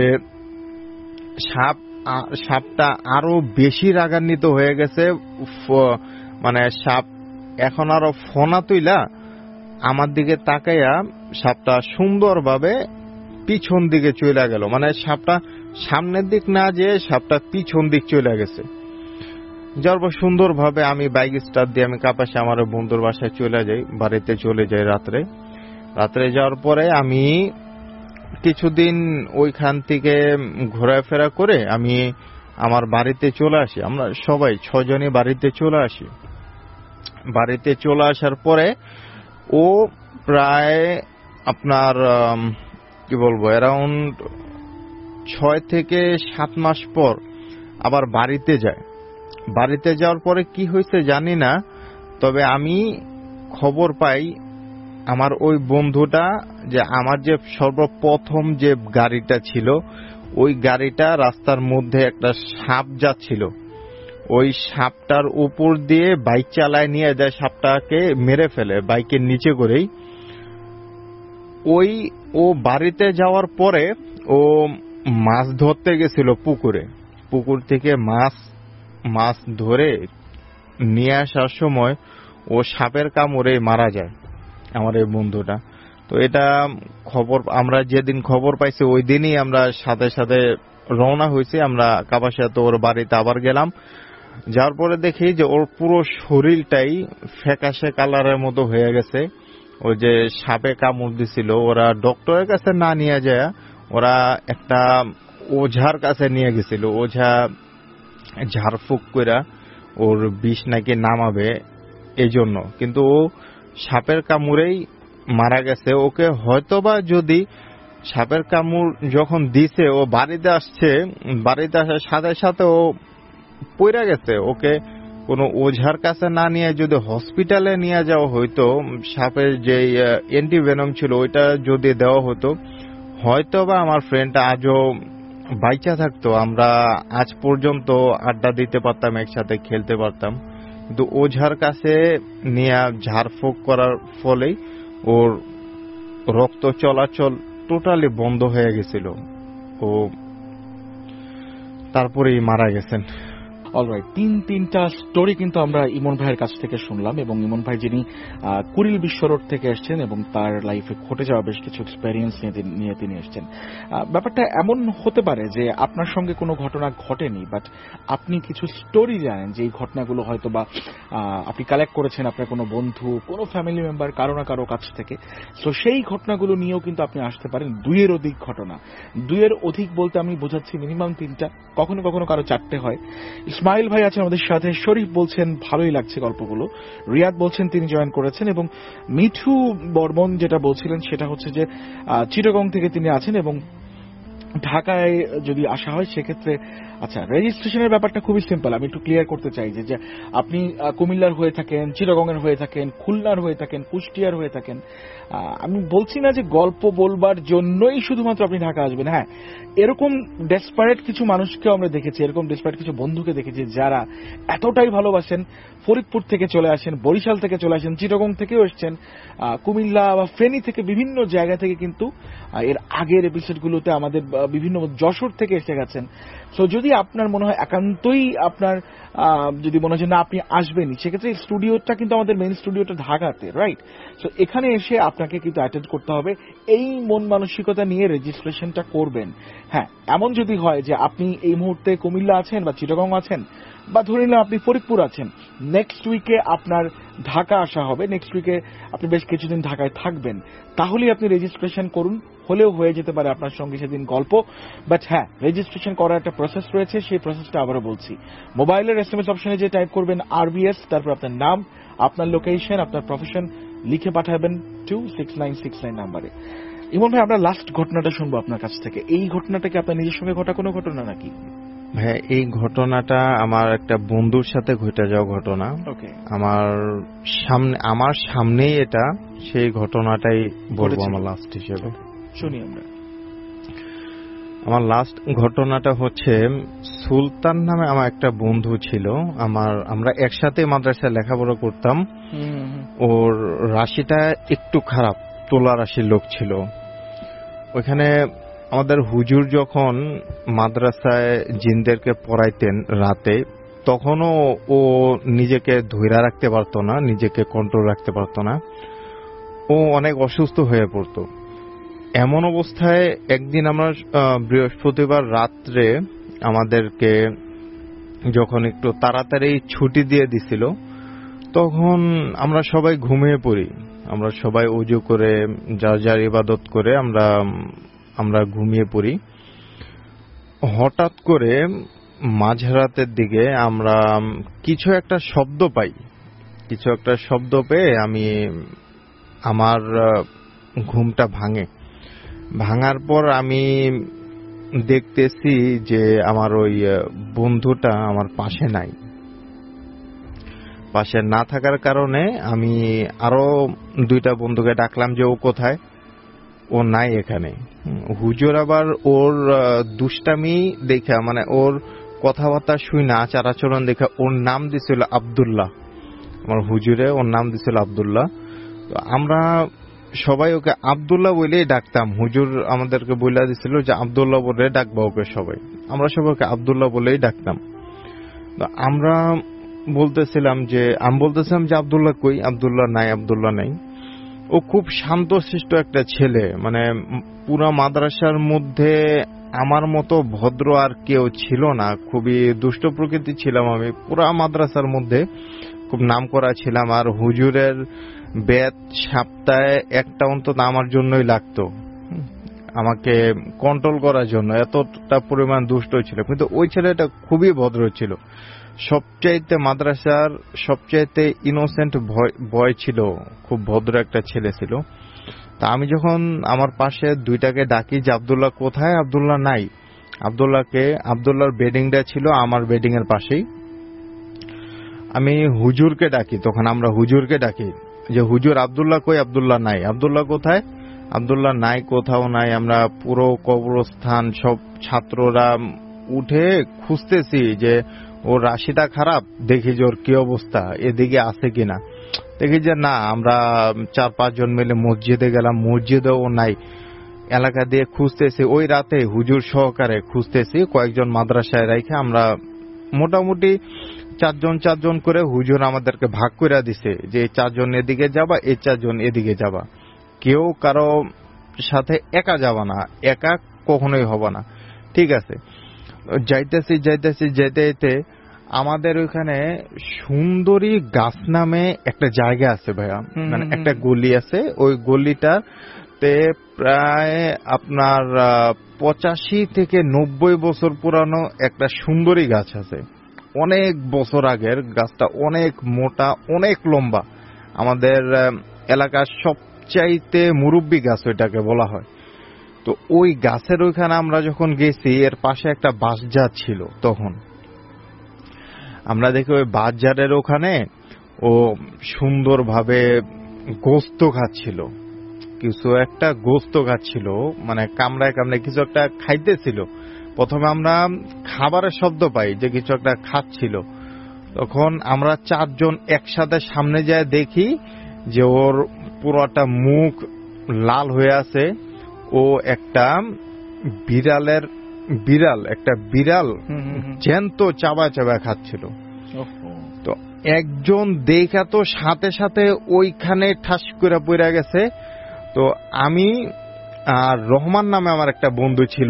সাপটা আরো বেশি রাগান্বিত হয়ে গেছে, মানে সাপ এখন আরো ফনা তুইলা আমার দিকে তাকাইয়া সাপটা সুন্দরভাবে পিছন দিকে চলে গেল, মানে সাপটা সামনের দিক না যেয়ে সাপটা পিছন দিক চলে গেছে। যার পর সুন্দরভাবে আমি বাইক স্টার্ট দিয়ে আমি কাপাসে আমার বন্ধুর বাসায় চলে যাই, বাড়িতে চলে যাই। রাত্রে যাওয়ার পরে আমি কিছুদিন ওইখান থেকে ঘোরাফেরা করে আমি আমার বাড়িতে চলে আসি। আমরা সবাই 6 জনই বাড়িতে চলে আসি। বাড়িতে চলে আসার পরে ও প্রায় আপনার কি বলবো, অ্যারাউন্ড 6 থেকে 7 মাস পর আবার বাড়িতে যায়। বাড়িতে যাওয়ার পরে কি হয়েছে জানি না, তবে আমি খবর পাই আমার ওই বন্ধুটা, যে আমার যে সর্বপ্রথম যে গাড়িটা ছিল ওই গাড়িটা রাস্তার মধ্যে একটা সাপ যাচ্ছিল, ওই সাপটার উপর দিয়ে বাইক চালায় নিয়ে যায়, সাপটাকে মেরে ফেলে বাইকের নিচে করেই। ও বাড়িতে যাওয়ার পরে ও মাছ ধরতে গেছিল পুকুর থেকে মাছ ধরে নিয়ে আসার সময় ও সাপের কামড়ে মারা যায় আমার এই বন্ধুটা। তো এটা খবর আমরা যেদিন খবর পাইছি ওই দিনই আমরা সাথে সাথে রওনা হয়েছি, আমরা কাপাসিয়াতে ওর বাড়িতে আবার গেলাম। যার পরে দেখি যে ওর পুরো শরীরটাই ফ্যাকাশে কালারের মতো হয়ে গেছে, ওই যে সাপে কামড় দিছিল। ওরা ডক্টরের কাছে না নিয়ে যায়, ওরা একটা ওঝার কাছে নিয়ে গেছিল, ওঝা ঝাড়ফুঁক কইরা ওর বিষ নাকি নামাবে এই জন্য, কিন্তু ও সাপের কামড়েই মারা গেছে। ওকে হয়তোবা যদি সাপের কামড় যখন দিছে ও বাড়িতে আসার সাথে সাথে ও পইরা গেছে, ওকে কোনো ওঝার কাছে না নিয়ে যদি হসপিটালে নিয়ে যাওয়া হইতো, সাপের যে অ্যান্টিভেনম ছিল ওইটা যদি দেওয়া হতো, হয়তোবা আমার ফ্রেন্ডটা আজও বাইচা থাকতো, আমরা আজ পর্যন্ত আড্ডা দিতে পারতাম, একসাথে খেলতে পারতাম। কিন্তু ওঝার কাছে নিয়ে ঝাড়ফুঁক করার ফলেই ওর রক্ত চলাচল টোটালি বন্ধ হয়ে গেছিল, ও তারপরেই মারা গেছেন। অলরাইট, তিনটা স্টোরি কিন্তু আমরা ইমন ভাইয়ের কাছ থেকে শুনলাম, এবং ইমন ভাই যিনি কুড়িল বিশ্ব রোড থেকে এসছেন এবং তার লাইফে ঘটে যাওয়া বেশ কিছু এক্সপেরিয়েন্স নিয়ে তিনি এসছেন। ব্যাপারটা এমন হতে পারে যে আপনার সঙ্গে কোনো ঘটনা ঘটেনি, বাট আপনি কিছু স্টোরি জানেন যে এই ঘটনাগুলো হয়তো বা আপনি কালেক্ট করেছেন আপনার কোনো বন্ধু, কোনো ফ্যামিলি মেম্বার, কারো না কারো কাছ থেকে। সো সেই ঘটনাগুলো নিয়েও কিন্তু আপনি আসতে পারেন। 2-এর অধিক ঘটনা, 2-এর অধিক বলতে আমি বোঝাচ্ছি মিনিমাম 3টা, কখনো কখনো কারো 4টে হয়। ইসমাইল ভাই আছেন আমাদের সাথে, শরীফ বলছেন ভালোই লাগছে গল্পগুলো, রিয়াদ বলছেন তিনি জয়েন করেছেন, এবং মিঠু বর্মন যেটা বলছিলেন সেটা হচ্ছে যে চিটাগং থেকে তিনি আছেন এবং ঢাকায় যদি আসা হয় সেক্ষেত্রে আচ্ছা, রেজিস্ট্রেশনের ব্যাপারটা খুবই সিম্পল। আমি একটু ক্লিয়ার করতে চাই যে আপনি কুমিল্লার হয়ে থাকেন, চিটাগংয়ের হয়ে থাকেন, খুলনার হয়ে থাকেন, কুষ্টিয়ার হয়ে থাকেন, আমি বলছি না যে গল্প বলবার জন্যই শুধুমাত্র আপনি ঢাকা আসবেন। হ্যাঁ, এরকম ডেসপারেট কিছু মানুষকে আমরা দেখেছি, এরকম ডেসপারেট কিছু বন্ধুকে দেখেছি যারা এতটাই ভালোবাসেন, ফরিদপুর থেকে চলে আসেন, বরিশাল থেকে চলে আসেন, চিটাগং থেকেও এসছেন, কুমিল্লা বা ফেনী থেকে বিভিন্ন জায়গা থেকে কিন্তু এর আগের এপিসোডগুলোতে আমাদের বিভিন্ন যশোর থেকে এসে গেছেন। সো যদি আপনার মনে হয় একান্তই আপনার যদি মনে হয় না আপনি আসবেনই, সেক্ষেত্রে স্টুডিওটা কিন্তু আমাদের মেইন স্টুডিওটা ঢাকাতে, রাইট? সো এখানে এসে আপনাকে কিন্তু অ্যাটেন্ড করতে হবে, এই মন মানসিকতা নিয়ে রেজিস্ট্রেশনটা করবেন। হ্যাঁ, এমন যদি হয় যে আপনি এই মুহূর্তে কুমিল্লা আছেন বা চিটাগং আছেন, বা ধরে নিলাম আপনি ফরিদপুর আছেন, নেক্সট উইকে আপনার ঢাকা আসা হবে, নেক্সট উইকে আপনি বেশ কিছুদিন ঢাকায় থাকবেন, তাহলেই আপনি রেজিস্ট্রেশন করুন। হলেও হয়ে যেতে পারে আপনার সঙ্গে সেদিন গল্প। বাট হ্যাঁ, রেজিস্ট্রেশন করার একটা প্রসেস রয়েছে, সেই প্রসেসটা আবারও বলছি। মোবাইলের SMS অপশনে যে টাইপ করবেন RBS, তারপর আপনার নাম, আপনার লোকেশন, আপনার প্রফেশন লিখে পাঠাবেন 26969 নাম্বারে। ইমন ভাই, আমরা লাস্ট ঘটনাটা শুনবো আপনার কাছ থেকে। এই ঘটনাটা কি আপনার নিজের সঙ্গে ঘটা কোনো ঘটনা নাকি? হ্যাঁ, এই ঘটনাটা আমার একটা বন্ধুর সাথে ঘটে যাওয়া ঘটনা। ওকে, আমার সামনেই এটা, সেই ঘটনাটাই বলবো ঘটেছিল। আমার লাস্ট হিসেবে। শুনি আমরা। আমার লাস্ট ঘটনাটা হচ্ছে, সুলতান নামে আমার একটা বন্ধু ছিল। আমরা একসাথে মাদ্রাসায় লেখাপড়া করতাম। ওর রাশিটা একটু খারাপ, তুলা রাশির লোক ছিল। ওইখানে আমাদের হুজুর যখন মাদ্রাসায় জিনদেরকে পড়াইতেন রাতে, তখনও ও নিজেকে ধৈর্য রাখতে পারতো না, নিজেকে কন্ট্রোল রাখতে পারতো না। ও অনেক অসুস্থ হয়ে পড়তো। এমন অবস্থায় একদিন আমরা বৃহস্পতিবার রাত্রে আমাদেরকে যখন একটু তাড়াতাড়ি ছুটি দিয়ে দিছিল, তখন আমরা সবাই ঘুমিয়ে পড়ি। আমরা সবাই ওযু করে যার যার ইবাদত করে আমরা ঘুমিয়ে পড়ি। হঠাৎ করে মাঝরাতের দিকে আমরা কিছু একটা শব্দ পাই। কিছু একটা শব্দ পেয়ে আমার ঘুমটা ভাঙার পর আমি দেখতেছি যে আমার ওই বন্ধুটা আমার পাশে নাই। পাশে না থাকার কারণে আমি আরো 2টা বন্ধুকে ডাকলাম যে ও কোথায়, ও নাই এখানে। হুজুর আবার ওর দুষ্টামি দেখা, মানে ওর কথাবার্তা শুই না, আচার আচরণ দেখা ওর নাম দিছিল আব্দুল্লাহ। আমার হুজুরে ওর নাম দিছিল আব্দুল্লাহ। তো আমরা সবাই ওকে আব্দুল্লাহ বলেই ডাকতাম। হুজুর আমাদেরকে বলে দিছিল যে আব্দুল্লাহ বলে ডাকবা ওকে সবাই। আমরা সবাই ওকে আব্দুল্লাহ বলেই ডাকতাম। তো আমি বলতেছিলাম যে আব্দুল্লাহ কই, আব্দুল্লাহ নাই। ও খুব শান্তশিষ্ট একটা ছেলে, মানে পুরা মাদ্রাসার মধ্যে আমার মতো ভদ্র আর কেউ ছিল না। খুবই দুষ্ট প্রকৃতি ছিলাম আমি, পুরা মাদ্রাসার মধ্যে খুব নাম করা ছিলাম। আর হুজুরের বেত সপ্তাহে একটা অন্তত আমার জন্যই লাগতো, আমাকে কন্ট্রোল করার জন্য। এতটা পরিমাণ দুষ্ট ছিল, কিন্তু ওই ছেলেটা খুবই ভদ্র ছিল। সবচাইতে মাদ্রাসার সবচাইতে ইনোসেন্ট বয় ছিল, খুব ভদ্র একটা ছেলে ছিল। তা আমি যখন আমার পাশে 2টাকে ডাকি যে আব্দুল্লাহ কোথায়, আব্দুল্লাহ নাই। আব্দুল্লাহর বেডিংটা ছিল আমার বেডিং এর পাশেই। আমি হুজুরকে ডাকি, তখন আমরা হুজুরকে ডাকি যে হুজুর আব্দুল্লাহ কই, আব্দুল্লাহ নাই। আব্দুল্লাহ কোথায়, আব্দুল্লাহ নাই, কোথাও নাই। আমরা পুরো কবরস্থান সব ছাত্ররা উঠে খুঁজতেছি যে ওর রাশিটা খারাপ, দেখি যে ওর কি অবস্থা, এদিকে আছে কিনা। দেখি যে না, আমরা 4-5 জন মিলে মসজিদে গেলাম, মসজিদেও নাই। এলাকা দিয়ে খুঁজতেছি, ওই রাতে হুজুর সহকারে খুঁজতেছি, কয়েকজন মাদ্রাসায় রেখে আমরা মোটামুটি 4 জন করে হুজুর আমাদেরকে ভাগ করে দিছে যে 4 জন এদিকে যাবা, এই 4 জন এদিকে যাবা। কেউ কারো সাথে একা যাবা না, একা কখনোই হবে না। ঠিক আছে, যাইতেছি যেতে আমাদের ওইখানে সুন্দরী গাছ নামে একটা জায়গা আছে ভাইয়া, মানে একটা গলি আছে। ওই গলিটাতে প্রায় আপনার 85 থেকে 90 বছর পুরানো একটা সুন্দরী গাছ আছে। অনেক বছর আগের গাছটা, অনেক মোটা, অনেক লম্বা। আমাদের এলাকার সবচাইতে মুরব্বী গাছ ওইটাকে বলা হয়। তো ওই গাছের ওইখানে আমরা যখন গেছি, এর পাশে একটা বাঁশঝাড় ছিল। তখন আমরা দেখি ওই বাঁশঝাড়ের ওখানে ও সুন্দরভাবে গোস্ত খাচ্ছিল, কিছু একটা গোস্ত খাচ্ছিল, মানে কামড়ায় কিছু একটা খাইতেছিল। প্রথমে আমরা খাবারের শব্দ পাই যে কিছু একটা খাচ্ছিল। তখন আমরা 4 জন একসাথে সামনে যায় দেখি যে ওর পুরোটা মুখ লাল হয়ে আছে। ও একটা বিড়াল জ্যান্ত চাবা খাচ্ছিল। তো একজন দেখা তো সাথে সাথে ওইখানে ঠাস করে পড়ে গেছে। তো আমি আর রহমান নামে আমার একটা বন্ধু ছিল,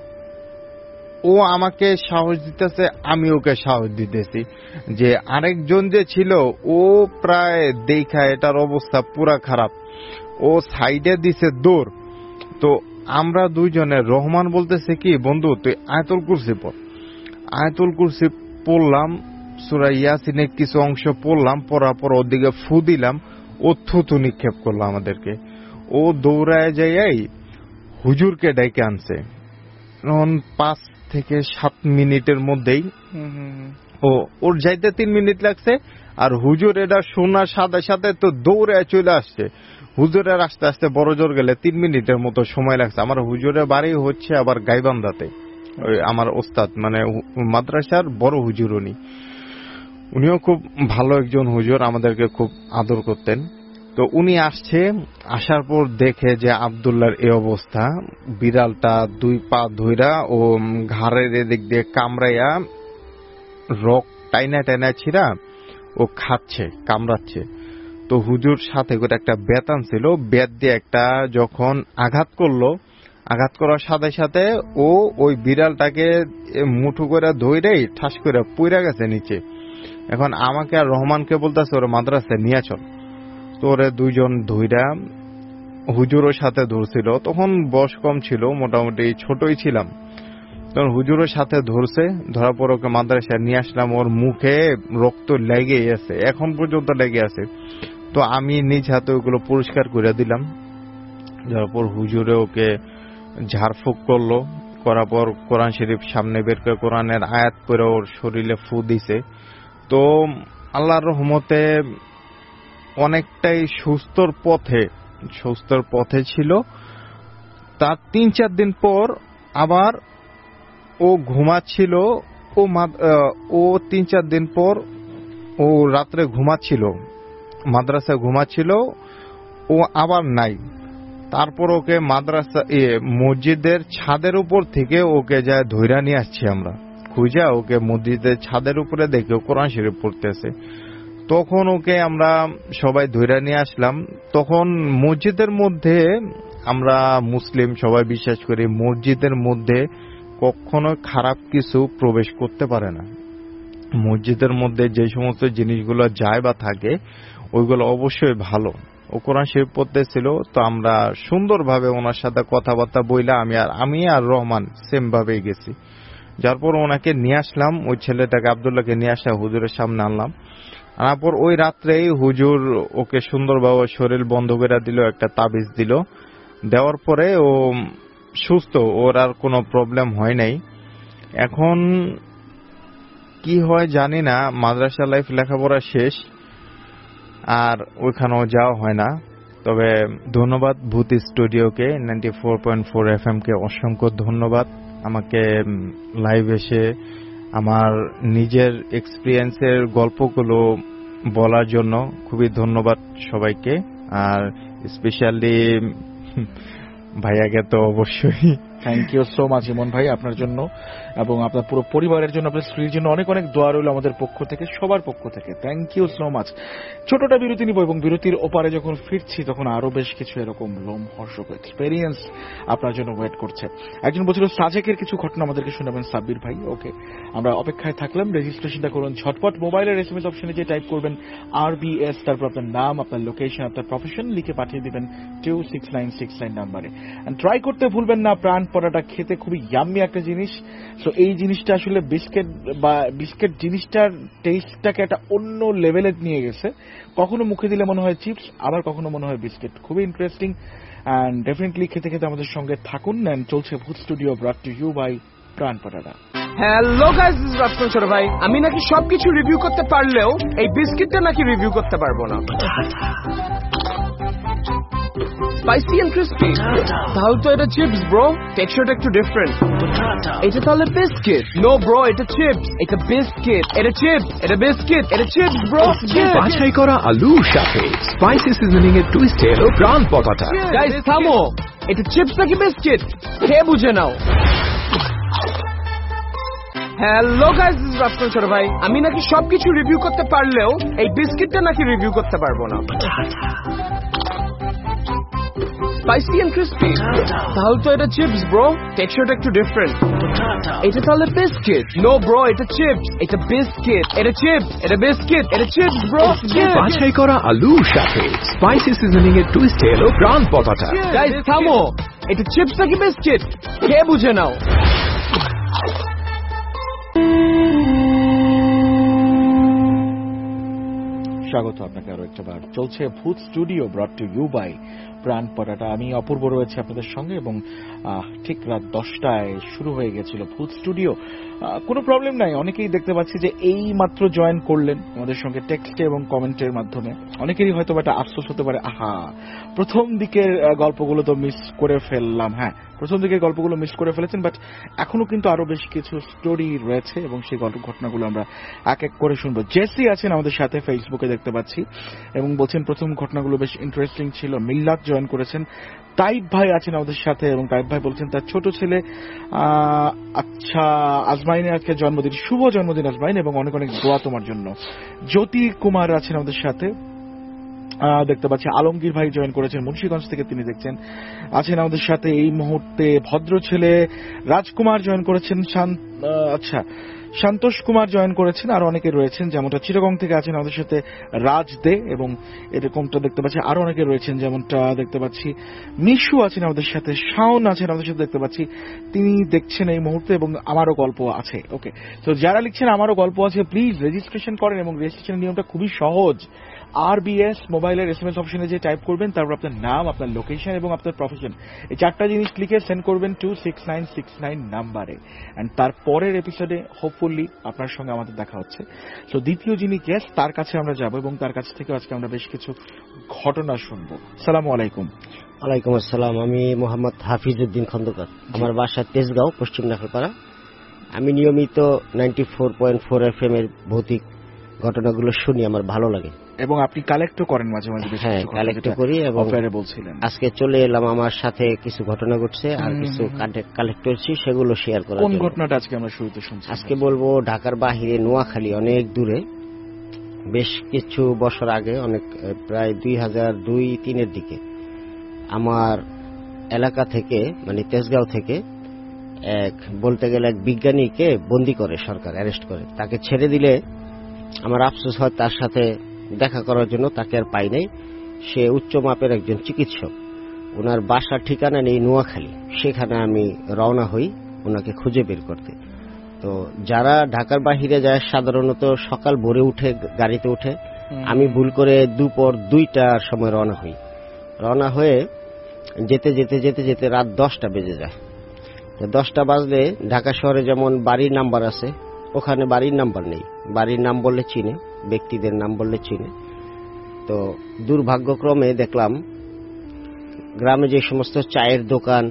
ও আমাকে সাহস দিতেছে, আমি ওকে সাহস দিতেছি। যে আরেকজন যে ছিল ও প্রায় দেখা এটার অবস্থা পুরা খারাপ, ও সাইডে দিছে দৌড়। তো আমরা দুইজনে, রহমান বলতেছে কি, বন্ধু তুই আয়াতুল কুরসি পড়। আয়াতুল কুরসি পড়লাম, সূরা ইয়াসিনের কিছু অংশ পড়লাম, পড়ার পর ওর দিকে ফু দিলাম, ও থুতু নিক্ষেপ করলো আমাদেরকে। ও দৌড়ায় যাই হুজুরকে ডেকে আনছে। 5 থেকে 7 মিনিটের মধ্যেই ওর যাইতে 3 মিনিট লাগছে, আর হুজুর এটা শোনার সাথে সাথে তো দৌড়ে চলে আসছে। হুজুরের আস্তে আস্তে বড় জোর গেলে 3 মিনিটের মতো সময় লাগছে। আমার হুজুরের বাড়ি হচ্ছে আবার গাইবান্ধাতে। ওই আমার ওস্তাদ, মানে মাদ্রাসার বড় হুজুর উনিও খুব ভালো একজন হুজুর, আমাদেরকে খুব আদর করতেন। তো উনি আসছে, আসার পর দেখে যে আব্দুল্লাহর এই অবস্থা, বিড়ালটা 2 পা ধইরা ও ঘাড়ের এদিক দিয়ে কামড়াইয়া রক টাইনা ছিঁড়া ও খাচ্ছে, কামড়াচ্ছে। তো হুজুর সাথে করে একটা বেত ছিল, বেত দিয়ে একটা যখন আঘাত করলো, আঘাত করার সাথে সাথে ও ওই বিড়ালটাকে মুঠো করে ধইরেই ঠাস করে পইরা গেছে নিচে। এখন আমাকে আর রহমানকে বলতেছে ওরা মাদ্রাসায় নিয়ে চল। তো ওরে 2 জন ধইরা, হুজুরের সাথে ধরছিল। তখন বয়স কম ছিল, মোটামুটি ছোটই ছিলাম। তখন হুজুরের সাথে ধরছে, ধরার পর ওকে মাদ্রাসায় নিয়ে আসলাম। ওর মুখে রক্ত লেগেই আছে, এখন পর্যন্ত লেগে আছে। তো আমি নিজ হাতে ওগুলো পরিষ্কার করে দিলাম। যার পর হুজুরে ওকে ঝাড়ফুঁক করলো, করার পর কোরআন শরীফ সামনে বের করে কোরআনের আয়াত পড়ে ওর শরীরে ফু দিছে। তো আল্লাহর রহমতে অনেকটাই সুস্থর পথে ছিল। তার 3-4 দিন পর আবার ও ঘুমাচ্ছিল। ও 3-4 দিন পর ও রাত্রে ঘুমাচ্ছিল, মাদ্রাসায় ঘুমাচ্ছিল, ও আবার নাই। তারপর ওকে মসজিদের ছাদের উপর থেকে ওকে যায় ধইরা নিয়ে আসছি আমরা, খুঁজা ওকে মসজিদের ছাদের উপরে দেখে কোরআন শরীফ পড়তেছে। তখন ওকে আমরা সবাই ধইরা নিয়ে আসলাম। তখন মসজিদের মধ্যে, আমরা মুসলিম সবাই বিশ্বাস করি মসজিদের মধ্যে কখনো খারাপ কিছু প্রবেশ করতে পারে না। মসজিদের মধ্যে যে সমস্ত জিনিসগুলো যায় বা থাকে ওইগুলো অবশ্যই ভালো। ও কোরআন শরীফ পড়তেছিল, তো আমরা সুন্দরভাবে ওনার সাথে কথাবার্তা বইলা আমি আর রহমান সেম ভাবেই গেছি। যার পর ওনাকে নিয়ে আসলাম, ওই ছেলেটাকে আব্দুল্লাহকে নিয়ে আসা হুজুরের সামনে আনলাম। আনার পর ওই রাত্রেই হুজুর ওকে সুন্দরভাবে শরীর বন্ধ করে দিল, একটা তাবিজ দিল। দেওয়ার পরে ও সুস্থ, ওর আর কোনো প্রবলেম হয় নাই। এখন কি হয় জানি না, মাদ্রাসা লাইফ লেখাপড়া শেষ, আর ওইখানেও যাওয়া হয় না। তবে ধন্যবাদ ভূতি স্টুডিওকে, 94.4 FM কে অসংখ্য ধন্যবাদ আমাকে লাইভ এসে আমার নিজের এক্সপিরিয়েন্সের গল্পগুলো বলার জন্য। খুবই ধন্যবাদ সবাইকে, আর স্পেশালি ভাইয়াকে তো অবশ্যই thank you so much Emon ভাই, আপনার জন্য এবং আপনার পুরো পরিবারের জন্য, আপনার স্ত্রীর জন্য অনেক অনেক দোয়া রইল আমাদের পক্ষ থেকে, সবার পক্ষ থেকে। Thank you so much. ছোটটা বিরতি নিব এবং বিরতির ওপারে যখন ফিরছি তখন আরো বেশ কিছু এরকম লোমহর্ষক এক্সপেরিয়েন্স আপনার জন্য ওয়েট করছে। একজন বলছিল সাজেকের কিছু ঘটনা আমাদেরকে শোনাবেন সাব্বির ভাই। ওকে, আমরা অপেক্ষায় থাকলাম। রেজিস্ট্রেশনটা করুন ঝটপট। মোবাইলের এসএমএস অপশনে যে টাইপ করবেন RBS, তারপর আপনার নাম, আপনার লোকেশন, আপনার প্রফেশন লিখে পাঠিয়ে দিবেন 26969 নাম্বারে। ট্রাই করতে ভুলবেন না, প্রাণ পরাটা খেতে খুবই ইয়াম্মি একটা জিনিস। সো এই জিনিসটা আসলে বিস্কিট জিনিসটার টেস্টটাকে একটা অন্য লেভেলে নিয়ে গেছে। কখনো মুখে দিলে মনে হয় চিপস, আবার কখনো মনে হয় বিস্কিট। খুবই ইন্টারেস্টিং অ্যান্ড ডেফিনেটলি খেতে খেতে আমাদের সঙ্গে থাকুন। অ্যান্ড চলছে Bhoot studio, brought to you by Pran Paratha. Hello guys, this is Rafsan ছোট ভাই। আমি নাকি সবকিছু রিভিউ করতে পারলেও এই বিস্কিটটা নাকি রিভিউ করতে পারবো না। স্পাইসি এন্ড ক্রিস্পি, তাহলে তো এটা চিপস ব্রো, টেক্সচারটা একটু ডিফারেন্ট। এটা তাহলে বিস্কিট? নো ব্রো, এটা চিপস, এটা বিস্কিট, এটা চিপস, এটা বিস্কিট, এটা চিপস ব্রো। বাছাই করা আলুর সাথে স্পাইসি সিজনিং এর টুইস্টে এলো প্রাণ পতাটা। গাইস থামো, এটা চিপস নাকি বিস্কিট খেয়ে বুঝে নাও। Hello guys, this is Rafsan ছোট ভাই। আমি নাকি সবকিছু রিভিউ করতে পারলেও এই বিস্কিটটা নাকি রিভিউ করতে পারবো না। স্পাইসি এন্ড ক্রিস্পি, তাহলে তো এটা চিপস ব্রো, টেক্সচারটা একটু ডিফারেন্ট। এটা তাহলে বিস্কিট? নো ব্রো, এটা চিপস, এটা বিস্কিট, এটা চিপস, এটা বিস্কিট, এটা চিপস ব্রো। বাছাই করা আলুর সাথে স্পাইসি সিজনিং এর টুইস্টে এলো প্রাণ পতাটা। গাইস থামো, এটা চিপস নাকি বিস্কিট খেয়ে বুঝে নাও। স্বাগত আপনাকে আরো একটা বার। চলছে Bhoot studio, brought to you by Pran Paratha. আমি অপূর্ব রয়েছে আপনাদের সঙ্গে এবং ঠিক রাত 10টায় শুরু হয়ে গেছিল ভূত স্টুডিও। কোনো প্রবলেম নাই, অনেকেই দেখতে পাচ্ছি যে এই মাত্র জয়েন করলেন আমাদের সঙ্গে টেক্সটে এবং কমেন্টের মাধ্যমে। অনেকেরই হয়তো একটা আফসোস হতে পারে, আহা প্রথম দিকের গল্পগুলো তো মিস করে ফেললাম। হ্যাঁ, প্রথম দিকের গল্পগুলো মিস করে ফেলেছেন, বাট এখনো কিন্তু আরো বেশ কিছু স্টোরি রয়েছে এবং সেই ঘটনাগুলো আমরা এক এক করে শুনবো। জেসি আছেন আমাদের সাথে, ফেসবুকে দেখতে পাচ্ছি, এবং বলছেন প্রথম ঘটনাগুলো বেশ ইন্টারেস্টিং ছিল। মিল্লাত জয়েন করেছেন। তাইব ভাই আছেন আমাদের সাথে এবং তাইব ভাই বলছেন তার ছোট ছেলে আচ্ছা আজমাইনের আজকে জন্মদিন, শুভ জন্মদিন আজমাইন, এবং অনেক অনেক দোয়া তোমার জন্য। জ্যোতি কুমার আছেন আমাদের সাথে, দেখতে পাচ্ছি। আলমগীর ভাই জয়েন করেছেন মুন্সিগঞ্জ থেকে, তিনি দেখছেন আছেন আমাদের সাথে এই মুহূর্তে। ভদ্র ছেলে রাজকুমার জয়েন করেছেন। আচ্ছা সন্তোষ কুমার জয়েন করেছেন। আরো অনেকে রয়েছেন, যেমনটা চিটাগং থেকে আছেন আমাদের সাথে রাজ দে, এবং এরকমটা দেখতে পাচ্ছি আরো অনেকে রয়েছেন, যেমনটা দেখতে পাচ্ছি মিশু আছেন আমাদের সাথে, শাওন আছেন আমাদের সাথে দেখতে পাচ্ছি, তিনি দেখছেন এই মুহূর্তে, এবং আমারও গল্প আছে। ওকে, তো যারা লিখছেন আমারও গল্প আছে, প্লিজ রেজিস্ট্রেশন করেন, এবং রেজিস্ট্রেশনের নিয়মটা খুবই সহজ। RBS মোবাইলের এসএমএস অপশনে যে টাইপ করবেন, তারপর আপনার নাম, আপনার লোকেশন এবং আপনার প্রফেশন, এই চারটা জিনিস লিখে সেন্ড করবেন 26969 নাম্বারে। এন্ড তারপরের এপিসোডে হোপফুলি আপনার সঙ্গে আমাদের দেখা হচ্ছে। তো দ্বিতীয় যিনি গেস্ট, তার কাছে আমরা যাব এবং তার কাছ থেকে আজকে আমরা বেশ কিছু ঘটনা শুনবো। আসসালামু আলাইকুম। ওয়ালাইকুম আসসালাম। আমি মোহাম্মদ হাফিজউদ্দিন খন্দকার। আমার বাসা তেজগাঁও, পশ্চিম নাখালপাড়া। আমি নিয়মিত 94.4 FM এর ভৌতিক ঘটনাগুলো শুনি, আমার ভালো লাগে। এবং আপনি কালেক্টও করেন মাঝে মাঝে? হ্যাঁ, কালেক্ট করি, এবং বলছিলেন আজকে চলে এলাম, আমার সাথে কিছু ঘটনা ঘটছে আর কিছু কালেক্ট করছি, সেগুলো শেয়ার করার জন্য। কোন ঘটনাটা আজকে আমরা শুরুতে শুনছি? আজকে বলবো ঢাকার বাহিরে নোয়াখালী, অনেক দূরে, বেশ কিছু বছর আগে, অনেক প্রায় 2002-03 দিকে আমার এলাকা থেকে, মানে তেজগাঁও থেকে বলতে গেলে এক বিজ্ঞানীকে বন্দী করে সরকার, অ্যারেস্ট করে। তাকে ছেড়ে দিলে আমার আফসোস হয়, তার সাথে দেখা করার জন্য তাকে আর পাই নাই। সে উচ্চ মাপের একজন চিকিৎসক, ওনার বাসার ঠিকানা নেই নোয়াখালী। সেখানে আমি রওনা হই ওনাকে খুঁজে বের করতে। তো যারা ঢাকার বাহিরে যায় সাধারণত সকাল ভোরে উঠে গাড়িতে উঠে, আমি ভুল করে দুপুর 2টার সময় রওনা হই। রওনা হয়ে যেতে যেতে যেতে যেতে রাত 10টা বেজে যায়। 10টা বাজলে ঢাকা শহরে যেমন বাড়ির নাম্বার আছে, ওখানে বাড়ির নাম্বার নেই। বাড়ির নাম বললে চিনে, ব্যক্তিদের নাম বললে চিনে। তো দুর্ভাগ্যক্রমে দেখলাম গ্রামে যে সমস্ত চায়ের দোকান,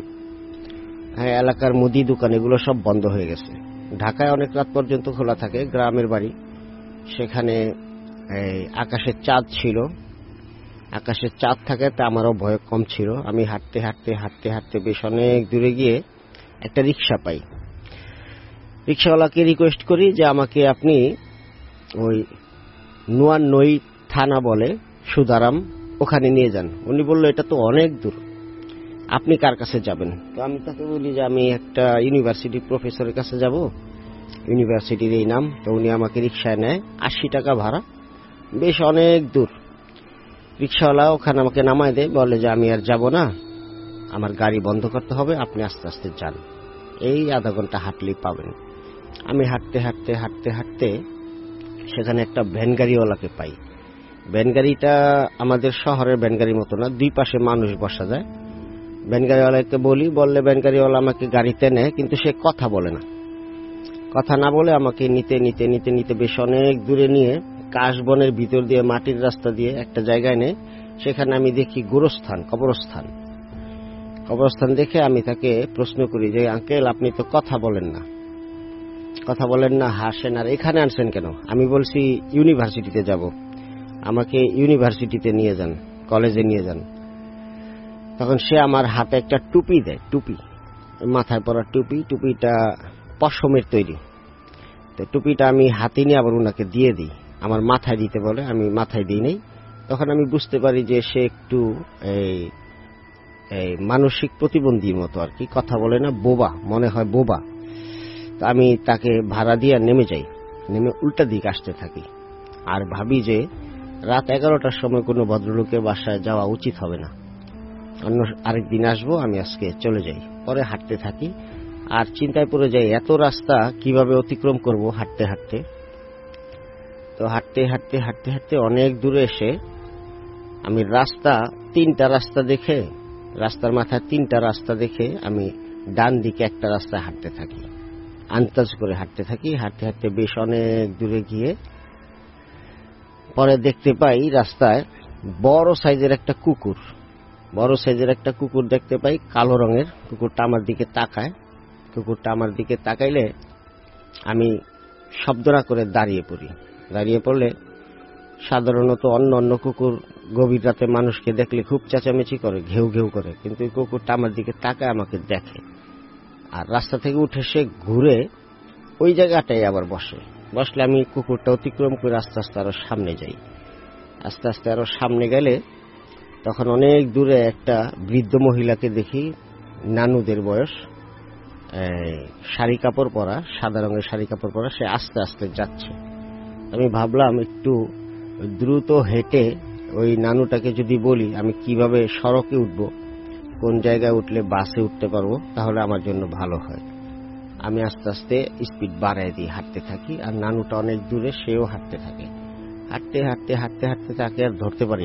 এলাকার মুদি দোকান, এগুলো সব বন্ধ হয়ে গেছে। ঢাকায় অনেক রাত পর্যন্ত খোলা থাকে, গ্রামের বাড়ি সেখানে আকাশের চাঁদ ছিল। আকাশের চাঁদ থাকাতে আমারও ভয় কম ছিল। আমি হাঁটতে হাঁটতে হাঁটতে হাঁটতে বেশ অনেক দূরে গিয়ে একটা রিক্সা পাই। রিক্সাওয়ালাকে রিকোয়েস্ট করি যে আমাকে আপনি ওই নোয়ানই থানা বলে সুদারাম, ওখানে নিয়ে যান। উনি বলল এটা তো অনেক দূর, আপনি কার কাছে যাবেন? তো আমি তাকে বলি যে আমি একটা ইউনিভার্সিটি প্রফেসরের কাছে যাব, ইউনিভার্সিটির এই নাম। তো উনি আমাকে রিক্সায় নেয়, 80 টাকা ভাড়া, বেশ অনেক দূর। রিক্সাওয়ালা ওখানে আমাকে নামায় দেয়, বলে যে আমি আর যাব না, আমার গাড়ি বন্ধ করতে হবে, আপনি আস্তে আস্তে যান, এই আধা ঘন্টা হাঁটলেই পাবেন। আমি হাঁটতে হাঁটতে হাঁটতে হাঁটতে সেখানে একটা ভ্যান গাড়িওয়ালাকে পাই। ভ্যান গাড়িটা আমাদের শহরের ভ্যান গাড়ির মতো না, দুই পাশে মানুষ বসা যায়। ভ্যান গাড়িওয়ালাকে বললে ভ্যান গাড়িওয়ালা আমাকে গাড়িতে নেয়, কিন্তু সে কথা বলে না। কথা না বলে আমাকে নিতে নিতে নিতে নিতে বেশ অনেক দূরে নিয়ে কাশবনের ভিতর দিয়ে মাটির রাস্তা দিয়ে একটা জায়গায় নেয়। সেখানে আমি দেখি গোরস্থান, কবরস্থান দেখে আমি তাকে প্রশ্ন করি যে আঙ্কেল আপনি তো কথা বলেন না, হাসেন, আর এখানে আনছেন কেন? আমি বলছি ইউনিভার্সিটিতে যাব, আমাকে ইউনিভার্সিটিতে নিয়ে যান, কলেজে নিয়ে যান। তখন সে আমার হাতে একটা টুপি দেয়, মাথায় পরা টুপিটা পশমের তৈরি। তো টুপিটা আমি হাতে নিয়ে আবার ওনাকে দিয়ে দিই, আমার মাথায় দিতে বলে, আমি মাথায় দিই নাই। তখন আমি বুঝতে পারি যে সে একটু এই মানসিক প্রতিবন্ধীর মতো আর কি, কথা বলে না, মনে হয় বোবা। তো আমি তাকে ভাড়া দিয়ে নেমে যাই, নেমে উল্টা দিকে আসতে থাকি, আর ভাবি যে রাত 11টার সময় কোনো ভদ্রলোকের বাসায় যাওয়া উচিত হবে না, অন্য আরেকদিন আসবো, আমি আজকে চলে যাই। পরে হাঁটতে থাকি, আর চিন্তায় পড়ে যাই এত রাস্তা কিভাবে অতিক্রম করব হাঁটতে হাঁটতে। তো হাঁটতে হাঁটতে হাঁটতে হাঁটতে অনেক দূরে এসে আমি রাস্তার মাথায় 3টা রাস্তা দেখে আমি ডান দিকে একটা রাস্তায় হাঁটতে থাকি, আন্দাজ করে হাঁটতে থাকি। হাঁটতে হাঁটতে বেশ অনেক দূরে গিয়ে পরে দেখতে পাই রাস্তায় বড় সাইজের একটা কুকুর দেখতে পাই, কালো রঙের। কুকুরটা আমার দিকে তাকাইলে আমি শব্দ না করে দাঁড়িয়ে পড়লে সাধারণত অন্য কুকুর গভীর রাতে মানুষকে দেখলে খুব চেঁচামেচি করে, ঘেউ ঘেউ করে, কিন্তু এই কুকুরটা আমার দিকে তাকায়, আমাকে দেখে, আর রাস্তা থেকে উঠে সে ঘুরে ওই জায়গাটাই আবার বসলে আমি কুকুরটা অতিক্রম করে আস্তে আস্তে আরো সামনে যাই। আস্তে আস্তে আরো সামনে গেলে তখন অনেক দূরে একটা বৃদ্ধ মহিলাকে দেখি, নানুদের বয়স, শাড়ি কাপড় পরা, সাদা রঙের শাড়ি কাপড় পরা, সে আস্তে আস্তে যাচ্ছে। আমি ভাবলাম একটু দ্রুত হেঁটে ওই নানুটাকে যদি বলি আমি কিভাবে সড়কে উঠব, কোন জায়গায় উঠলে বাসে উঠতে পারবো, তাহলে আমার জন্য ভালো হয়। আমি আস্তে আস্তে স্পিড বাড়াই দিই, হাঁটতে থাকি, আর নানুটা অনেক দূরে, সেও হাঁটতে থাকে। হাঁটতে হাঁটতে হাঁটতে হাঁটতে তাকে আর ধরতে পারি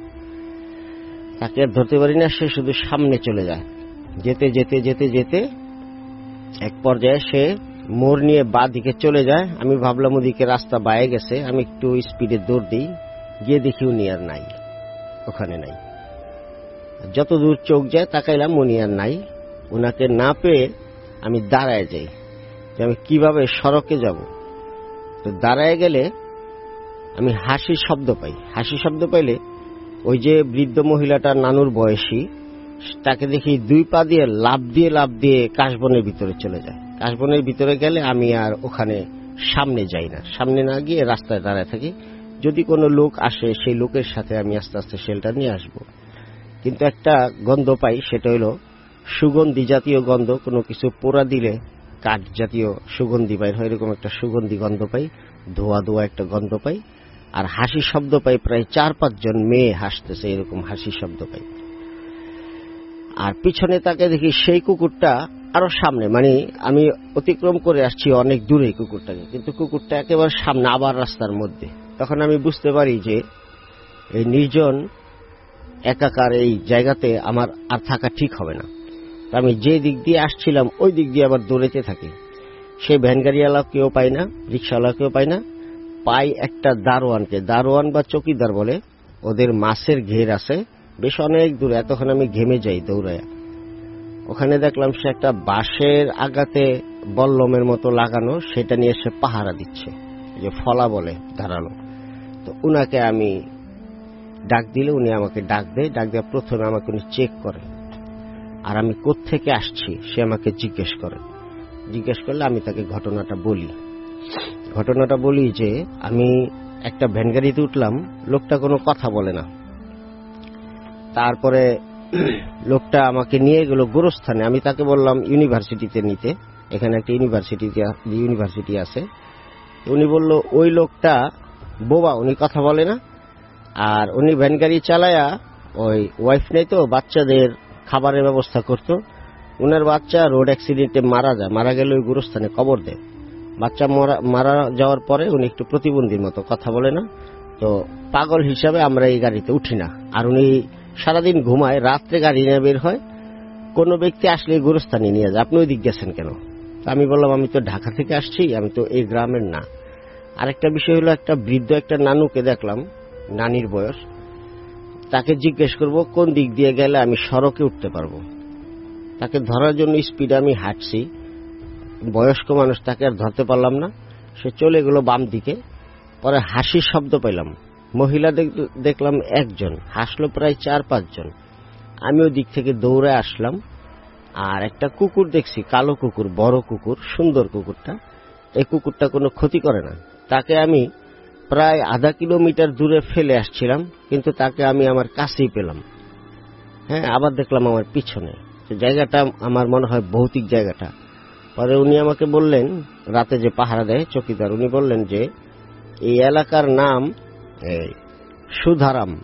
না, সে শুধু সামনে চলে যায়। যেতে যেতে যেতে যেতে এক পর্যায়ে সে মোড় নিয়ে বাঁ দিকে চলে যায়। আমি ভাবলাম ওদিকে রাস্তা বায়ে গেছে, আমি একটু স্পিডে দৌড় দিই, গিয়ে দেখি উনি আর নাই, ওখানে নাই। যত দূর চোখ যায় তাকাইলাম, উনি আর নাই। ওনাকে না পেয়ে আমি দাঁড়ায় যাই যে আমি কিভাবে সড়কে যাব। তো দাঁড়ায় গেলে আমি হাসির শব্দ পাইলে ওই যে বৃদ্ধ মহিলাটা নানুর বয়সী, তাকে দেখি 2 পা দিয়ে লাফ দিয়ে কাশবনের ভিতরে চলে যায়। কাশবনের ভিতরে গেলে আমি আর ওখানে সামনে যাই না, সামনে না গিয়ে রাস্তায় দাঁড়ায় থাকি। যদি কোনো লোক আসে, সেই লোকের সাথে আমি আস্তে আস্তে শেল্টার নিয়ে আসব। কিন্তু একটা গন্ধ পাই, সেটা হলো সুগন্ধি জাতীয় গন্ধ, কোনো কিছু পোড়া দিলে কাঠ জাতীয় সুগন্ধি পাই, এরকম একটা সুগন্ধি গন্ধ পাই, ধোয়া একটা গন্ধ পাই, আর হাসির শব্দ পাই, প্রায় 4-5 জন মেয়ে হাসতেছে, এরকম হাসির শব্দ পাই। আর পিছনে তাকে দেখি সেই কুকুরটা আরো সামনে, মানে আমি অতিক্রম করে আসছি অনেক দূরে কুকুরটাকে, কিন্তু কুকুরটা একেবারে সামনে, আবার রাস্তার মধ্যে। তখন আমি বুঝতে পারি যে এই নির্জন একাকার এই জায়গাতে আমার আর থাকা ঠিক হবে না। আমি যে দিক দিয়ে আসছিলাম ওই দিক দিয়ে আবার দৌড়াতে থাকি। সেই ভ্যান গাড়িওয়ালাকেও পাই না, রিক্সাওয়ালাকেও পাই না, পাই একটা দারোয়ান বা চৌকিদার বলে, ওদের মাছের ঘের আছে বেশ অনেক দূরে। এতক্ষণ আমি ঘেমে যাই দৌড়ায়া। ওখানে দেখলাম সে একটা বাঁশের আগাতে বল্লমের মতো লাগানো, সেটা নিয়ে সে পাহারা দিচ্ছে, যে ফলা বলে ধারালো। তো উনাকে আমি ডাক দিলে উনি আমাকে ডাক দেয়। প্রথমে আমাকে উনি চেক করে, আর আমি কোত্থেকে আসছি সে আমাকে জিজ্ঞেস করলে আমি তাকে ঘটনাটা বলি যে আমি একটা ভ্যান গাড়িতে উঠলাম, লোকটা কোনো কথা বলে না। তারপরে লোকটা আমাকে নিয়ে গেল গোরস্থানে। আমি তাকে বললাম ইউনিভার্সিটিতে নিতে, এখানে একটা ইউনিভার্সিটি আছে। উনি বলল ওই লোকটা বোবা, উনি কথা বলে না, আর উনি ভ্যান গাড়ি চালায়া ওই ওয়াইফ নেই তো, বাচ্চাদের খাবারের ব্যবস্থা করত। উনার বাচ্চা রোড অ্যাক্সিডেন্টে মারা গেলে ওই গোরস্থানে কবর দেয়। বাচ্চা মারা যাওয়ার পরে উনি একটু প্রতিবন্ধীর মতো, কথা বলে না। তো পাগল হিসাবে আমরা এই গাড়িতে উঠি না। আর উনি সারাদিন ঘুমায়, রাত্রে গাড়ি নিয়ে বের হয়। কোন ব্যক্তি আসলে গোরস্থানে নিয়ে যায়। আপনি ওই দিক গেছেন কেন? আমি বললাম আমি তো ঢাকা থেকে আসছি, আমি তো এই গ্রামের না। আরেকটা বিষয় হলো, একটা বৃদ্ধ একটা নানুকে দেখলাম, নানির বয়স, তাকে জিজ্ঞেস করব কোন দিক দিয়ে গেলে আমি সড়কে উঠতে পারবো। তাকে ধরার জন্য স্পিডে আমি হাঁটছি, বয়স্ক মানুষ, তাকে আর ধরতে পারলাম না। সে চলে গেল বাম দিকে। পরে হাসির শব্দ পেলাম, মহিলা দেখলাম একজন, হাসলো প্রায় 4-5 জন। আমি ওই দিক থেকে দৌড়ে আসলাম। আর একটা কুকুর দেখছি, কালো কুকুর, বড় কুকুর, সুন্দর কুকুরটা। এই কুকুরটা কোনো ক্ষতি করে না। তাকে আমি প্রায় আধা কিলোমিটার দূরে ফেলে আসছিলাম, কিন্তু তাকে আমি আমার কাছেই পেলাম। হ্যাঁ, আবার দেখলাম আমার পিছনে। জায়গাটা আমার মনে হয় ভৌতিক জায়গাটা। পরে উনি আমাকে বললেন, রাতে যে পাহারা দেয় চৌকিদার, উনি বললেন যে এই এলাকার নাম সুধারাম,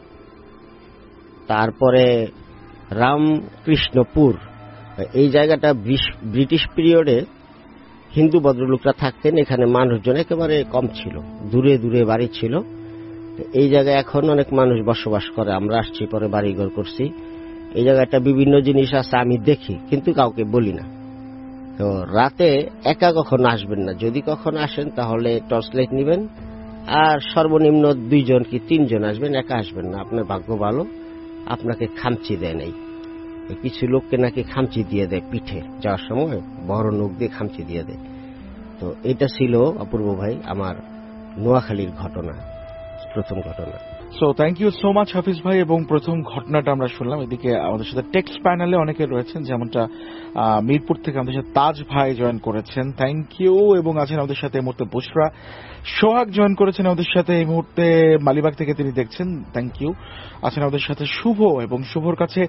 তারপরে রামকৃষ্ণপুর। এই জায়গাটা ব্রিটিশ পিরিয়ডে হিন্দু ভদ্রলোকরা থাকতেন। এখানে মানুষজন একেবারে কম ছিল, দূরে দূরে বাড়ি ছিল। তো এই জায়গায় এখন অনেক মানুষ বসবাস করে। আমরা আসছি, পরে বাড়িঘর করছি। এই জায়গাটা বিভিন্ন জিনিস আছে, আমি দেখি, কিন্তু কাউকে বলি না। তো রাতে একা কখনো আসবেন না, যদি কখনো আসেন তাহলে টর্চ লাইট নিবেন, আর সর্বনিম্ন 2 জন কি 3 জন আসবেন, একা আসবেন না। আপনার ভাগ্য ভালো, আপনাকে খামচি দেয় নাই। কিছু লোককে নাকি খামচি দিয়ে দেয় পিঠে যাওয়ার সময়, বড় নখ দিয়ে খামচি দিয়ে দেয়। তো এটা ছিল অপূর্ব ভাই আমার নোয়াখালীর ঘটনা, প্রথম ঘটনা। So thank you so much Hafiz ভাই। এবং প্রথম ঘটনাটা আমরা শুনলাম। এদিকে আমাদের সাথে টেক্সট প্যানেলে অনেকে রয়েছেন, যেমনটা মিরপুর থেকে আমাদের সাথে তাজ ভাই জয়েন করেছেন, থ্যাংক ইউ। এবং আছেন আমাদের সাথে এই মুহূর্তে বুশরা সোহাগ জয়েন করেছেন আমাদের সাথে এই মুহূর্তে, মালিবাগ থেকে তিনি দেখছেন, থ্যাংক ইউ। আছেন আমাদের সাথে শুভ, এবং শুভর কাছে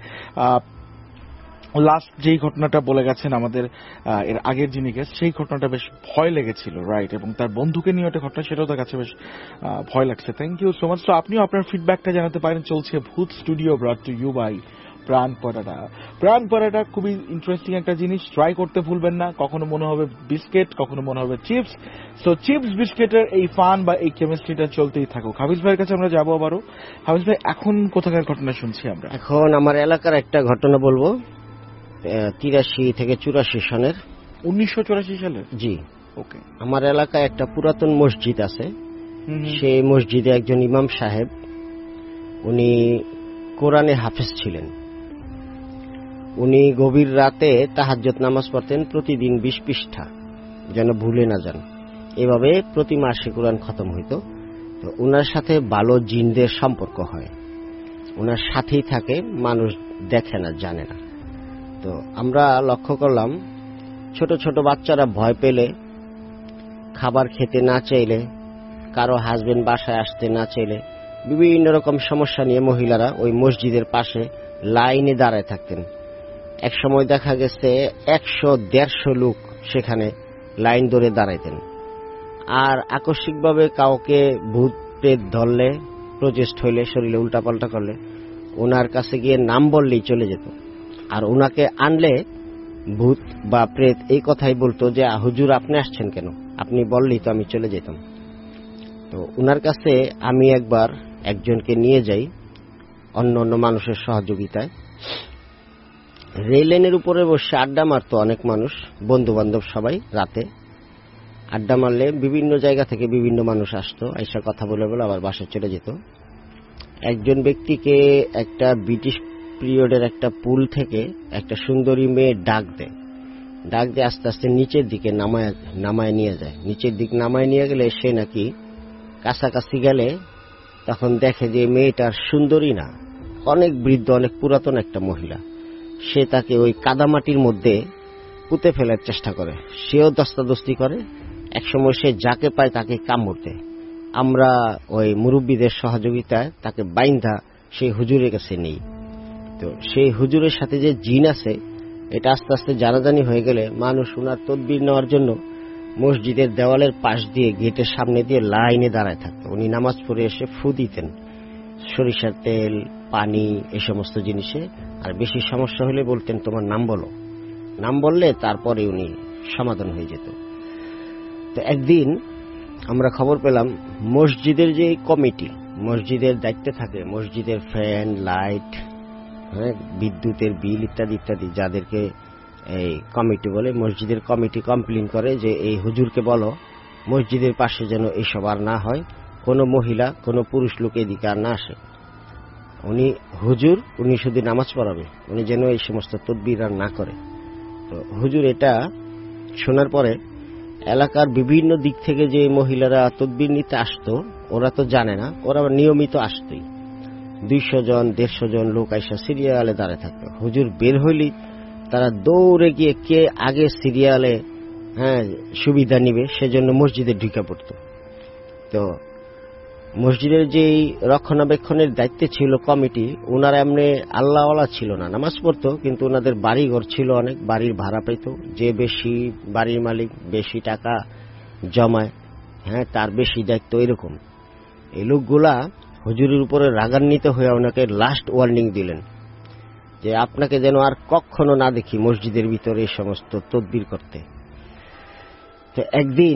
লাস্ট যেই ঘটনাটা বলে গেছেন আমাদের এর আগের যিনি গেস্ট, সেই ঘটনাটা বেশ ভয় লেগেছিল, রাইট? এবং তার বন্ধুকে নিয়ে একটা ঘটনা, সেটাও তার কাছে বেশ ভয় লাগছে। Thank you so much. তো আপনিও আপনার ফিডব্যাকটা জানাতে পারেন। চলছে Bhoot studio, brought to you by Pran Paratha. খুবই ইন্টারেস্টিং একটা জিনিস, ট্রাই করতে ভুলবেন না। কখনো মনে হবে বিস্কিট, কখনো মনে হবে চিপস। সো চিপস বিস্কিটের এই ফান বা এই কেমিস্ট্রিটা চলতেই থাকুক। হাফিজ ভাইয়ের কাছে আমরা যাবো আবারও। হাফিজ ভাই, এখন কোথাকার ঘটনা শুনছি আমরা? এখন আমার এলাকার একটা ঘটনা বলবো, 83 থেকে 84 সনের। 1984 সালের? জি। ওকে। আমার এলাকায় একটা পুরাতন মসজিদ আছে। সেই মসজিদে একজন ইমাম সাহেব, উনি কোরআনে হাফেজ ছিলেন। উনি গভীর রাতে তাহাজ্জুদ নামাজ পড়তেন, প্রতিদিন 20 পৃষ্ঠা, যেন ভুলে না যান। এভাবে প্রতি মাসে কোরআন খতম হইত। তো উনার সাথে ভালো জিনদের সম্পর্ক হয়, উনার সাথেই থাকে, মানুষ দেখে না, জানে না। তো আমরা লক্ষ্য করলাম, ছোট ছোট বাচ্চারা ভয় পেলে, খাবার খেতে না চাইলে, কারো হাজবেন্ড বাসায় আসতে না চাইলে, বিভিন্ন রকম সমস্যা নিয়ে মহিলারা ওই মসজিদের পাশে লাইনে দাঁড়ায় থাকতেন। এক সময় দেখা গেছে 100-150 লোক সেখানে লাইন ধরে দাঁড়াইতেন। আর আকস্মিকভাবে কাউকে ভূত প্রেত ধরলে, প্রচেষ্ট হইলে, শরীরে উল্টাপাল্টা করলে, ওনার কাছে গিয়ে নাম বললেই চলে যেত। আর ওনাকে আনলে ভূত বা প্রেত এই কথাই বলতো যে, হুজুর আপনি আসছেন কেন, আপনি বললেই তো আমি চলে যেতাম। তো ওনার কাছে আমি একবার একজনকে নিয়ে যাই অন্য অন্য মানুষের সহযোগিতায়। রেল লাইনের উপরে বসে আড্ডা মারতো অনেক মানুষ, বন্ধু বান্ধব সবাই। রাতে আড্ডা মারলে বিভিন্ন জায়গা থেকে বিভিন্ন মানুষ আসতো, আইসা কথা বলে বলে আবার বাসায় চলে যেত। একজন ব্যক্তিকে একটা ব্রিটিশ পিরিয়ডের একটা পুল থেকে একটা সুন্দরী মেয়ে ডাক দেয় আস্তে আস্তে নিচের দিকে নামায় নিয়ে যায়। নিচের দিক নামায় নিয়ে গেলে সে নাকি কাছাকাছি গেলে তখন দেখে যে মেয়েটার সুন্দরী না, অনেক বৃদ্ধ, অনেক পুরাতন একটা মহিলা। সে তাকে ওই কাদামাটির মধ্যে পুঁতে ফেলার চেষ্টা করে, সেও দস্তাদস্তি করে, একসময় সে যাকে পায় তাকে কামড় দেয়। আমরা ওই মুরব্বীদের সহযোগিতায় তাকে বাইন্ধা সেই হুজুরের কাছে নেই। তো সেই হুজুরের সাথে যে জিন আছে এটা আস্তে আস্তে জানাজানি হয়ে গেলে মানুষ ওনার তদবির নেওয়ার জন্য মসজিদের দেওয়ালের পাশ দিয়ে গেটের সামনে দিয়ে লাইনে দাঁড়ায় থাকতো। উনি নামাজ পড়ে এসে ফু দিতেন সরিষার তেল, পানি, এই সমস্ত জিনিসে। আর বেশি সমস্যা হলে বলতেন তোমার নাম বলো, নাম বললে তারপরে উনি সমাধান হয়ে যেত। তো একদিন আমরা খবর পেলাম মসজিদের যে কমিটি, মসজিদের দায়িত্বে থাকে, মসজিদের ফ্যান, লাইট, বিদ্যুতের বিল ইত্যাদি ইত্যাদি, যাদেরকে এই কমিটি বলে, মসজিদের কমিটি কমপ্লেইন করে যে এই হুজুরকে বলো মসজিদের পাশে যেন এইসব আর না হয়, কোনো মহিলা কোনো পুরুষ লোক এদিকে আর না আসে। উনি হুজুর, উনি শুধু নামাজ পড়াবে, উনি যেন এই সমস্ত তদবির আর না করে। তো হুজুর এটা শোনার পরে এলাকার বিভিন্ন দিক থেকে যে মহিলারা তদবির নিতে আসতো, ওরা তো জানে না, ওরা নিয়মিত আসতোই। 200 জন 150 জন লোক আইসা সিরিয়ালে দাঁড়ায় থাকতো। হুজুর বের হইলি তারা দৌড়ে গিয়ে কে আগে সিরিয়ালে সুবিধা নিবে সেজন্য মসজিদে ঢুকে পড়ত। তো মসজিদের যে রক্ষণাবেক্ষণের দায়িত্বে ছিল কমিটি, ওনারা এমনি আল্লাহওয়ালা ছিল না, নামাজ পড়তো, কিন্তু ওনাদের বাড়ি ঘর ছিল অনেক, বাড়ির ভাড়া পেত। যে বেশি বাড়ির মালিক বেশি টাকা জমায়, তার বেশি দায়িত্ব, এরকম। এই লোকগুলা হুজুরের উপরে রাগান্বিত হয়ে ওনাকে লাস্ট ওয়ার্নিং দিলেন যে আপনাকে যেন আর কখনো না দেখি মসজিদের ভিতরে এই সমস্ত তদবির করতে। তো একদিন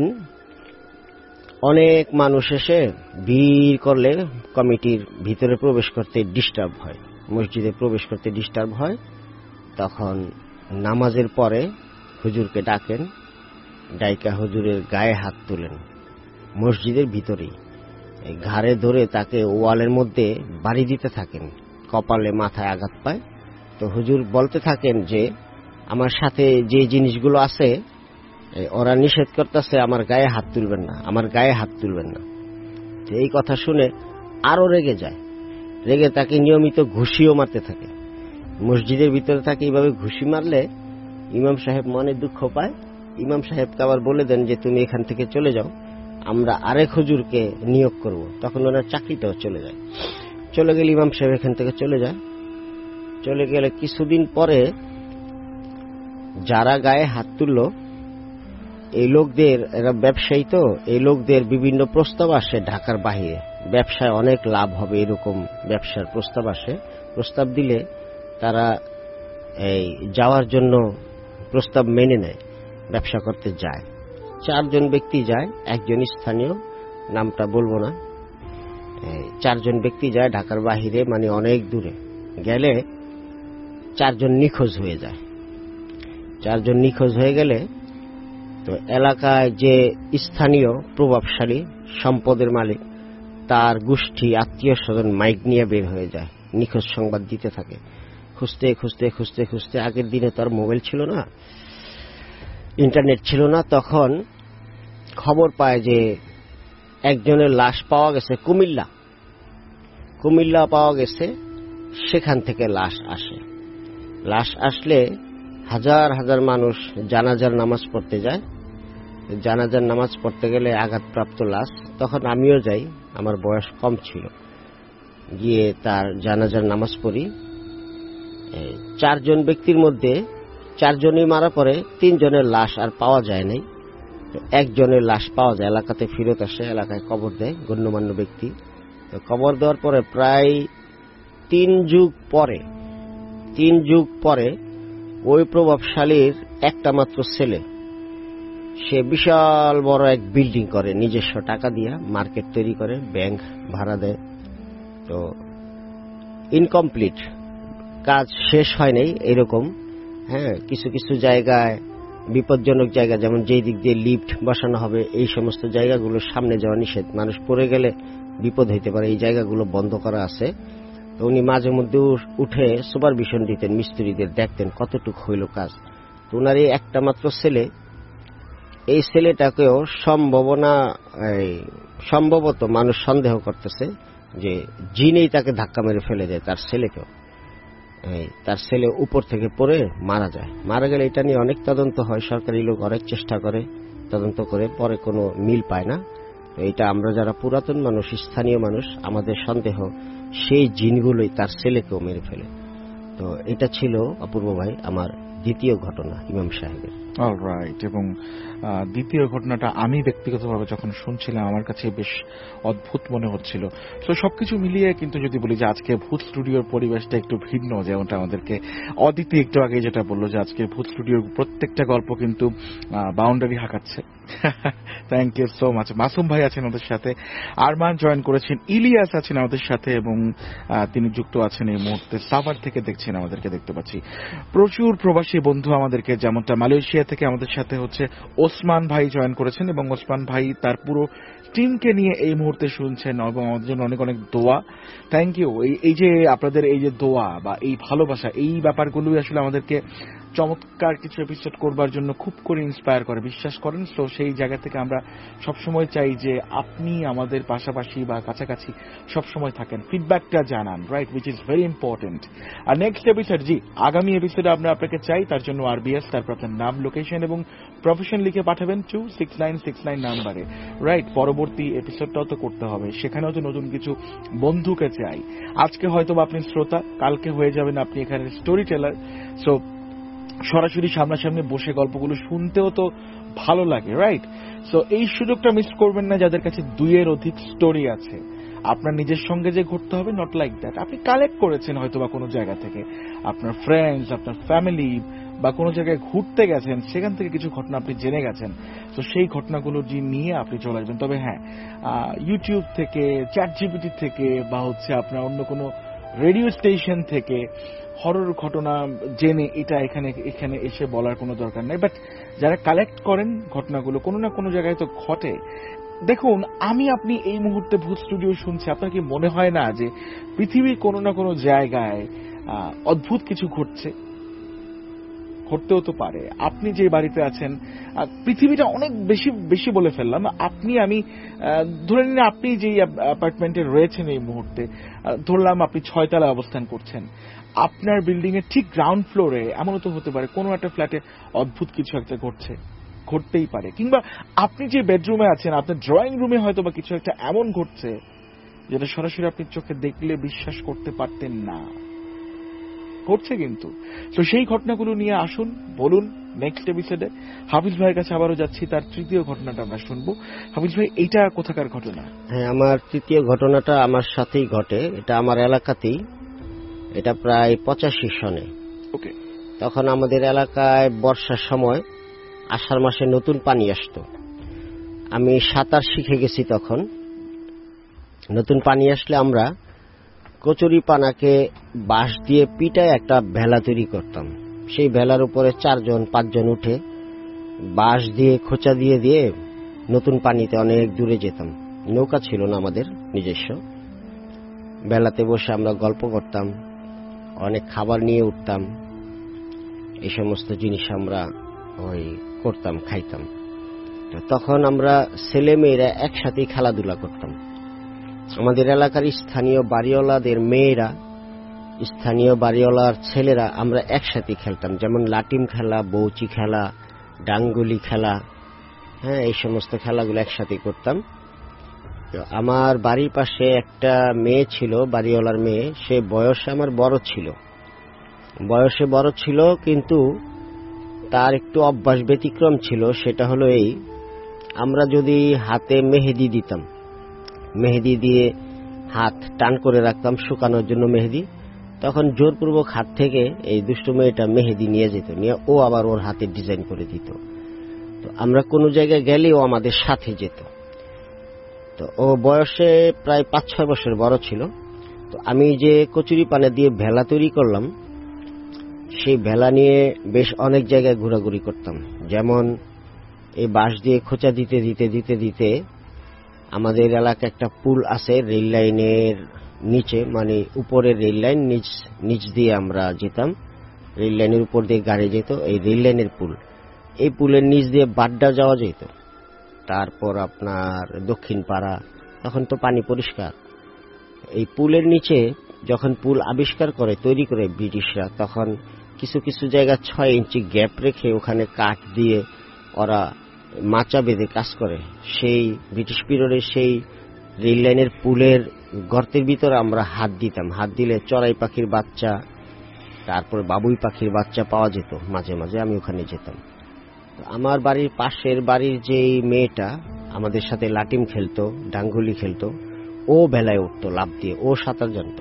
অনেক মানুষ এসে ভিড় করলে কমিটির ভিতরে প্রবেশ করতে ডিস্টার্ব হয়, মসজিদে প্রবেশ করতে ডিস্টার্ব হয়। তখন নামাজের পরে হুজুরকে ডাকেন, ডাইকা হুজুরের গায়ে হাত তুলেন মসজিদের ভিতরেই, ঘাড়ে ধরে তাকে ওয়ালের মধ্যে বাড়ি দিতে থাকেন, কপালে মাথায় আঘাত পায়। তো হুজুর বলতে থাকেন যে আমার সাথে যে জিনিসগুলো আছে ওরা নিষেধ করতেছে, আমার গায়ে হাত তুলবেন না, আমার গায়ে হাত তুলবেন না। এই কথা শুনে আরো রেগে যায়, রেগে তাকে নিয়মিত ঘুষিও মারতে থাকে। মসজিদের ভিতরে তাকে এইভাবে ঘুষি মারলে ইমাম সাহেব মনে দুঃখ পায়। ইমাম সাহেবকে আবার বলে দেন যে তুমি এখান থেকে চলে যাও, আমরা আরেক হুজুরকে নিয়োগ করব। তখন ওনার চাকরিটাও চলে যায়। চলে গেলে ইমাম সাহেব এখান থেকে চলে যায়। চলে গেলে কিছুদিন পরে যারা গায়ে হাত তুলল, এই লোকদের, এরা ব্যবসায়ী, তো এই লোকদের বিভিন্ন প্রস্তাব আসে ঢাকার বাহিরে, ব্যবসায় অনেক লাভ হবে এরকম ব্যবসার প্রস্তাব আসে। প্রস্তাব দিলে তারা এই যাওয়ার জন্য প্রস্তাব মেনে নেয়, ব্যবসা করতে যায়। 4 জন ব্যক্তি যায়, একজন স্থানীয়, নামটা বলবো না। 4 জন ব্যক্তি যায় ঢাকার বাহিরে, মানে অনেক দূরে। গেলে 4 জন নিখোঁজ হয়ে যায়। 4 জন নিখোঁজ হয়ে গেলে তো এলাকায় যে স্থানীয় প্রভাবশালী সম্পদের মালিক, তার গোষ্ঠী আত্মীয় স্বজন মাইক নিয়ে বের হয়ে যায়, নিখোঁজ সংবাদ দিতে থাকে। খুঁজতে খুঁজতে খুঁজতে খুঁজতে, আগের দিনে তো আর মোবাইল ছিল না, ইন্টারনেট ছিল না, তখন খবর পায় যে একজনের লাশ পাওয়া গেছে কুমিল্লা পাওয়া গেছে। সেখান থেকে লাশ আসে। লাশ আসলে হাজার হাজার মানুষ জানাজার নামাজ পড়তে যায়। জানাজার নামাজ পড়তে গেলে আঘাতপ্রাপ্ত লাশ, তখন আমিও যাই, আমার বয়স কম ছিল, গিয়ে তার জানাজার নামাজ পড়ি। 4 জন ব্যক্তির মধ্যে 4 জনই মারা পড়ে, 3 জনের লাশ আর পাওয়া যায় নাই। একজনের লাশ পাওয়া যায়, এলাকাতে ফেরত আসে, এলাকায় কবর দেয় গণ্যমান্য ব্যক্তি। তো কবর দেওয়ার পরে প্রায় 3 যুগ পরে ওই প্রভাবশালীর একটা মাত্র ছেলে, সে বিশাল বড় এক বিল্ডিং করে নিজস্ব টাকা দিয়া, মার্কেট তৈরি করে, ব্যাংক ভাড়া দেয়। তো ইনকমপ্লিট, কাজ শেষ হয় নাই এরকম। কিছু কিছু জায়গায় বিপজ্জনক জায়গা, যেমন যেই দিক দিয়ে লিফট বসানো হবে, এই সমস্ত জায়গাগুলোর সামনে যাওয়া নিষেধ, মানুষ পড়ে গেলে বিপদ হইতে পারে, এই জায়গাগুলো বন্ধ করা আছে। তো উনি মাঝে মধ্যে উঠে সুপারভিশন দিতেন, মিস্ত্রিদের দেখতেন কতটুকু হইল কাজ। তো ওনার এই একটা মাত্র ছেলে, এই ছেলেটাকেও সম্ভবত মানুষ সন্দেহ করতেছে যে জিনেই তাকে ধাক্কা মেরে ফেলে দেয়, তার ছেলেকেও। তার ছেলে উপর থেকে পড়ে মারা যায়। মারা গেলে এটা নিয়ে অনেক তদন্ত হয়, সরকারি লোক অনেক চেষ্টা করে, তদন্ত করে, পরে কোনো মিল পায় না। এটা আমরা যারা পুরাতন মানুষ, স্থানীয় মানুষ, আমাদের সন্দেহ সেই জিনগুলোই তার ছেলেকেও মেরে ফেলে। তো এটা ছিল অপূর্ব ভাই আমার দ্বিতীয় ঘটনা ইমাম সাহেবের। অলরাইট। এবং দ্বিতীয় ঘটনাটা আমি ব্যক্তিগতভাবে যখন শুনছিলাম আমার কাছে বেশ অদ্ভুত মনে হচ্ছিল। তো সবকিছু মিলিয়ে কিন্তু যদি বলি যে আজকে ভূত স্টুডিওর পরিবেশটা একটু ভিন্ন, যেমনটা আমাদেরকে অদিতি একটু আগে যেটা বললো যে আজকের ভূত স্টুডিওর প্রত্যেকটা গল্প কিন্তু বাউন্ডারি হাঁকাচ্ছে। Thank you so much. Masum ভাই আছেন আমাদের সাথে, আরমান জয়েন করেছেন, ইলিয়াস আছেন আমাদের সাথে এবং তিনি যুক্ত আছেন এই মুহূর্তে সাভার থেকে, দেখছেন আমাদেরকে, দেখতে পাচ্ছি প্রচুর প্রবাসী বন্ধু আমাদেরকে, যেমনটা মালয়েশিয়া থেকে আমাদের সাথে হচ্ছে ওসমান ভাই জয়েন করেছেন এবং ওসমান ভাই তার পুরো টিমকে নিয়ে এই মুহূর্তে শুনছেন এবং আমাদের জন্য অনেক অনেক দোয়া। Thank you. এই যে আপনাদের এই যে দোয়া বা এই ভালোবাসা, এই ব্যাপারগুলোই আসলে আমাদেরকে চমৎকার কিছু এপিসোড করবার জন্য খুব করে ইন্সপায়ার করে, বিশ্বাস করেন। তো সেই জায়গা থেকে আমরা সবসময় চাই যে আপনি আমাদের পাশাপাশি বা কাছাকাছি সবসময় থাকেন, ফিডব্যাকটা জানান, right, which is very important. আর নেক্সট এপিসোড, জি আগামী এপিসোডে আমরা আপনাকে চাই, তার জন্য RBS তারপর আপনার নাম, লোকেশন এবং প্রফেশন লিখে পাঠাবেন 26969 নাম্বারে, রাইট। পরবর্তী এপিসোডটাও তো করতে হবে, সেখানেও তো নতুন কিছু বন্ধুকে চাই। আজকে হয়তো আপনি শ্রোতা, কালকে হয়ে যাবেন আপনি এখানে স্টোরি টেলার। সো সরাসরি সামনাসামনি বসে গল্পগুলো শুনতেও তো ভালো লাগে, রাইট। সো এই সুযোগটা মিস করবেন না যাদের কাছে 2-এর অধিক স্টোরি আছে। আপনার নিজের সঙ্গে যে ঘটতে হবে, নট লাইক দ্যাট। আপনি কালেক্ট করেছেন হয়তো বা কোনো জায়গা থেকে, আপনার ফ্রেন্ডস, আপনার ফ্যামিলি বা কোনো জায়গায় ঘুরতে গেছেন, সেখান থেকে কিছু ঘটনা আপনি জেনে গেছেন। তো সেই ঘটনাগুলো নিয়ে আপনি চলে আসবেন। তবে হ্যাঁ, ইউটিউব থেকে, ChatGPT থেকে বা হচ্ছে আপনার অন্য কোনো রেডিও স্টেশন থেকে হরর ঘটনা জেনে এটা এখানে এসে বলার কোনো দরকার নেই। বাট যারা কালেক্ট করেন ঘটনাগুলো, কোনো না কোনো জায়গায় তো ঘটে। দেখুন, আপনি এই মুহূর্তে ভূত স্টুডিও শুনছি, আপনার কি মনে হয় না যে পৃথিবীর কোনো না কোনো জায়গায় অদ্ভুত কিছু ঘটছে? ঘটতেও তো পারে। আপনি যে বাড়িতে আছেন, পৃথিবীটা অনেক বেশি বলে ফেললাম, আমি ধরে নিন আপনি যে অ্যাপার্টমেন্টে রয়েছেন এই মুহূর্তে, ধরলাম আপনি 6 তলায় অবস্থান করছেন, আপনার বিল্ডিং এর ঠিক গ্রাউন্ড ফ্লোরে এমনও তো হতে পারে কোনো একটা ফ্ল্যাটে অদ্ভুত কিছু একটা ঘটছে, ঘটতেই পারে। কিংবা আপনি যে বেডরুমে আছেন, আপনার ড্রয়িং রুমে হয়তো বা কিছু একটা এমন ঘটছে যেটা সরাসরি আপনি চোখে দেখলে বিশ্বাস করতে পারতেন না, ঘটছে কিন্তু। তো সেই ঘটনাগুলো নিয়ে আসুন, বলুন নেক্সট এপিসোডে। হাফিজ ভাইয়ের কাছে আবারও যাচ্ছি, তার তৃতীয় ঘটনাটা আমরা শুনবো। হাফিজ ভাই, এইটা কোথাকার ঘটনা? হ্যাঁ, আমার তৃতীয় ঘটনাটা আমার সাথেই ঘটে, এটা আমার এলাকাতেই। এটা প্রায় 85 সনে। ওকে। তখন আমাদের এলাকায় বর্ষার সময় আষাঢ় মাসে নতুন পানি আসতো। আমি সাঁতার শিখে গেছি তখন। নতুন পানি আসলে আমরা কচুরি পানাকে বাঁশ দিয়ে পিটায় একটা ভেলা তৈরি করতাম। সেই ভেলার উপরে 4-5 জন উঠে বাঁশ দিয়ে খোঁচা দিয়ে দিয়ে নতুন পানিতে অনেক দূরে যেতাম। নৌকা ছিল না আমাদের নিজস্ব। ভেলাতে বসে আমরা গল্প করতাম, অনেক খাবার নিয়ে উঠতাম, এই সমস্ত জিনিস আমরা করতাম, খাইতাম। তো তখন আমরা ছেলে মেয়েরা একসাথেই খেলাধুলা করতাম। আমাদের এলাকার স্থানীয় বাড়িওয়ালাদের মেয়েরা, স্থানীয় বাড়িওয়ালার ছেলেরা আমরা একসাথে খেলতাম, যেমন লাটিম খেলা, বৌচি খেলা, ডাঙ্গুলি খেলা, হ্যাঁ, এই সমস্ত খেলাগুলো একসাথে করতাম। তো আমার বাড়ির পাশে একটা মেয়ে ছিল, বাড়িওয়ালার মেয়ে, সে বয়সে আমার বড় ছিল, কিন্তু তার একটু অভ্যাস ব্যতিক্রম ছিল। সেটা হলো এই, আমরা যদি হাতে মেহেদি দিতাম, মেহেদি দিয়ে হাত টান করে রাখতাম শুকানোর জন্য মেহেদি, তখন জোরপূর্বক হাত থেকে এই দুষ্টু মেয়েটা মেহেদি নিয়ে যেত, নিয়ে ও আবার ওর হাতে ডিজাইন করে দিত। তো আমরা কোনো জায়গায় গেলে ও আমাদের সাথে যেত। তো ও বয়সে প্রায় 5-6 বছর বড় ছিল। তো আমি যে কচুরি পানা দিয়ে ভেলা তৈরি করলাম, সেই ভেলা নিয়ে বেশ অনেক জায়গায় ঘোরাঘুরি করতাম। যেমন এই বাঁশ দিয়ে খোঁচা দিতে দিতে দিতে দিতে আমাদের এলাকায় একটা পুল আছে রেল লাইনের নিচে, মানে উপরের রেল লাইন, নিচ দিয়ে আমরা যেতাম, রেল লাইনের উপর দিয়ে গাড়ি যেত, এই রেল লাইনের পুল, এই পুলের নিচ দিয়ে বাড্ডা যাওয়া যেত। তারপর আপনার দক্ষিণ পাড়া, তখন তো পানি পরিষ্কার, এই পুলের নিচে যখন পুল আবিষ্কার করে তৈরি করে ব্রিটিশরা, তখন কিছু কিছু জায়গা 6 ইঞ্চি গ্যাপ রেখে ওখানে কাঠ দিয়ে ওরা মাচা বেঁধে কাজ করে। সেই ব্রিটিশ পিরিয়ডে সেই রেল লাইনের পুলের গর্তের ভিতরে আমরা হাত দিতাম। হাত দিলে চড়াই পাখির বাচ্চা, তারপর বাবুই পাখির বাচ্চা পাওয়া যেত। মাঝে মাঝে আমি ওখানে যেতাম। আমার বাড়ির পাশের বাড়ির যে মেয়েটা আমাদের সাথে লাটিম খেলতো, ডাঙ্গুলি খেলতো, ও বেলায় উঠতো লাফ দিয়ে, ও সাঁতার জানতো।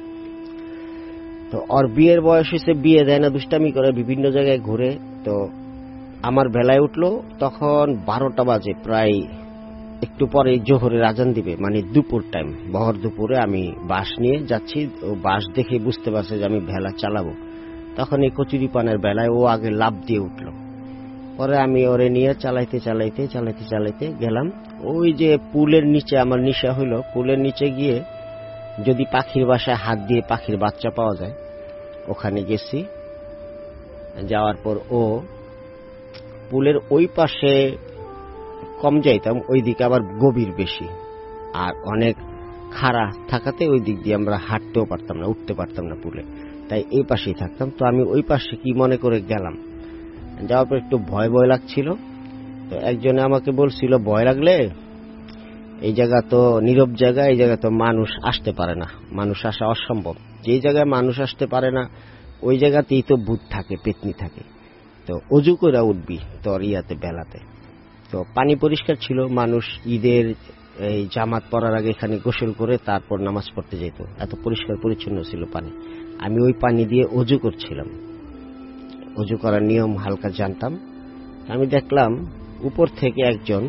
তো ওর বিয়ের বয়স হয়েছে, বিয়ে দেয় না, দুষ্টামি করে, বিভিন্ন জায়গায় ঘুরে। তো আমার বেলায় উঠলো তখন 12টা বাজে, প্রায় একটু পরে জোহরের আজান দিবে, মানে দুপুর টাইম, বহর দুপুরে। আমি বাস নিয়ে যাচ্ছি, ও বাস দেখে বুঝতে পারছে যে আমি ভেলা চালাবো। তখন এই কচুরি পানের বেলায় ও আগে লাফ দিয়ে উঠলো। পরে আমি ওরে নিয়ে চালাইতে চালাইতে চালাইতে চালাইতে গেলাম ওই যে পুলের নিচে। আমার নিশা হইল পুলের নিচে গিয়ে যদি পাখির বাসায় হাত দিয়ে পাখির বাচ্চা পাওয়া যায়, ওখানে গেছি। যাওয়ার পর ও পুলের ওই পাশে কম যাইতাম, ওই দিকে আবার গভীর বেশি, আর অনেক খাড়া থাকাতে ওই দিক দিয়ে আমরা হাঁটতেও পারতাম না, উঠতে পারতাম না পুলে, তাই এই পাশেই থাকতাম। তো আমি ওই পাশে কি মনে করে গেলাম। যাওয়ার পর একটু ভয় ভয় লাগছিল। তো একজনে আমাকে বলছিল, ভয় লাগলে এই জায়গা তো নীরব জায়গা, এই জায়গা তো মানুষ আসতে পারে না, মানুষ আসা অসম্ভব। যে জায়গায় মানুষ আসতে পারে না ওই জায়গাতেই তো ভূত থাকে, পেতনি থাকে। তো অজু করে উঠবি তোর ইয়াতে বেলাতে। তো পানি পরিষ্কার ছিল, মানুষ ঈদের এই জামাত পড়ার আগে এখানে গোসল করে তারপর নামাজ পড়তে যেত, এত পরিষ্কার পরিচ্ছন্ন ছিল পানি। আমি ওই পানি দিয়ে অজু করছিলাম, অজু করার নিয়ম হালকা জানতাম। আমি দেখলাম উপর থেকে একজন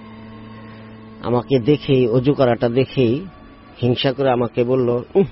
আমাকে দেখেই, অজু করাটা দেখেই হিংসা করে আমাকে বলল,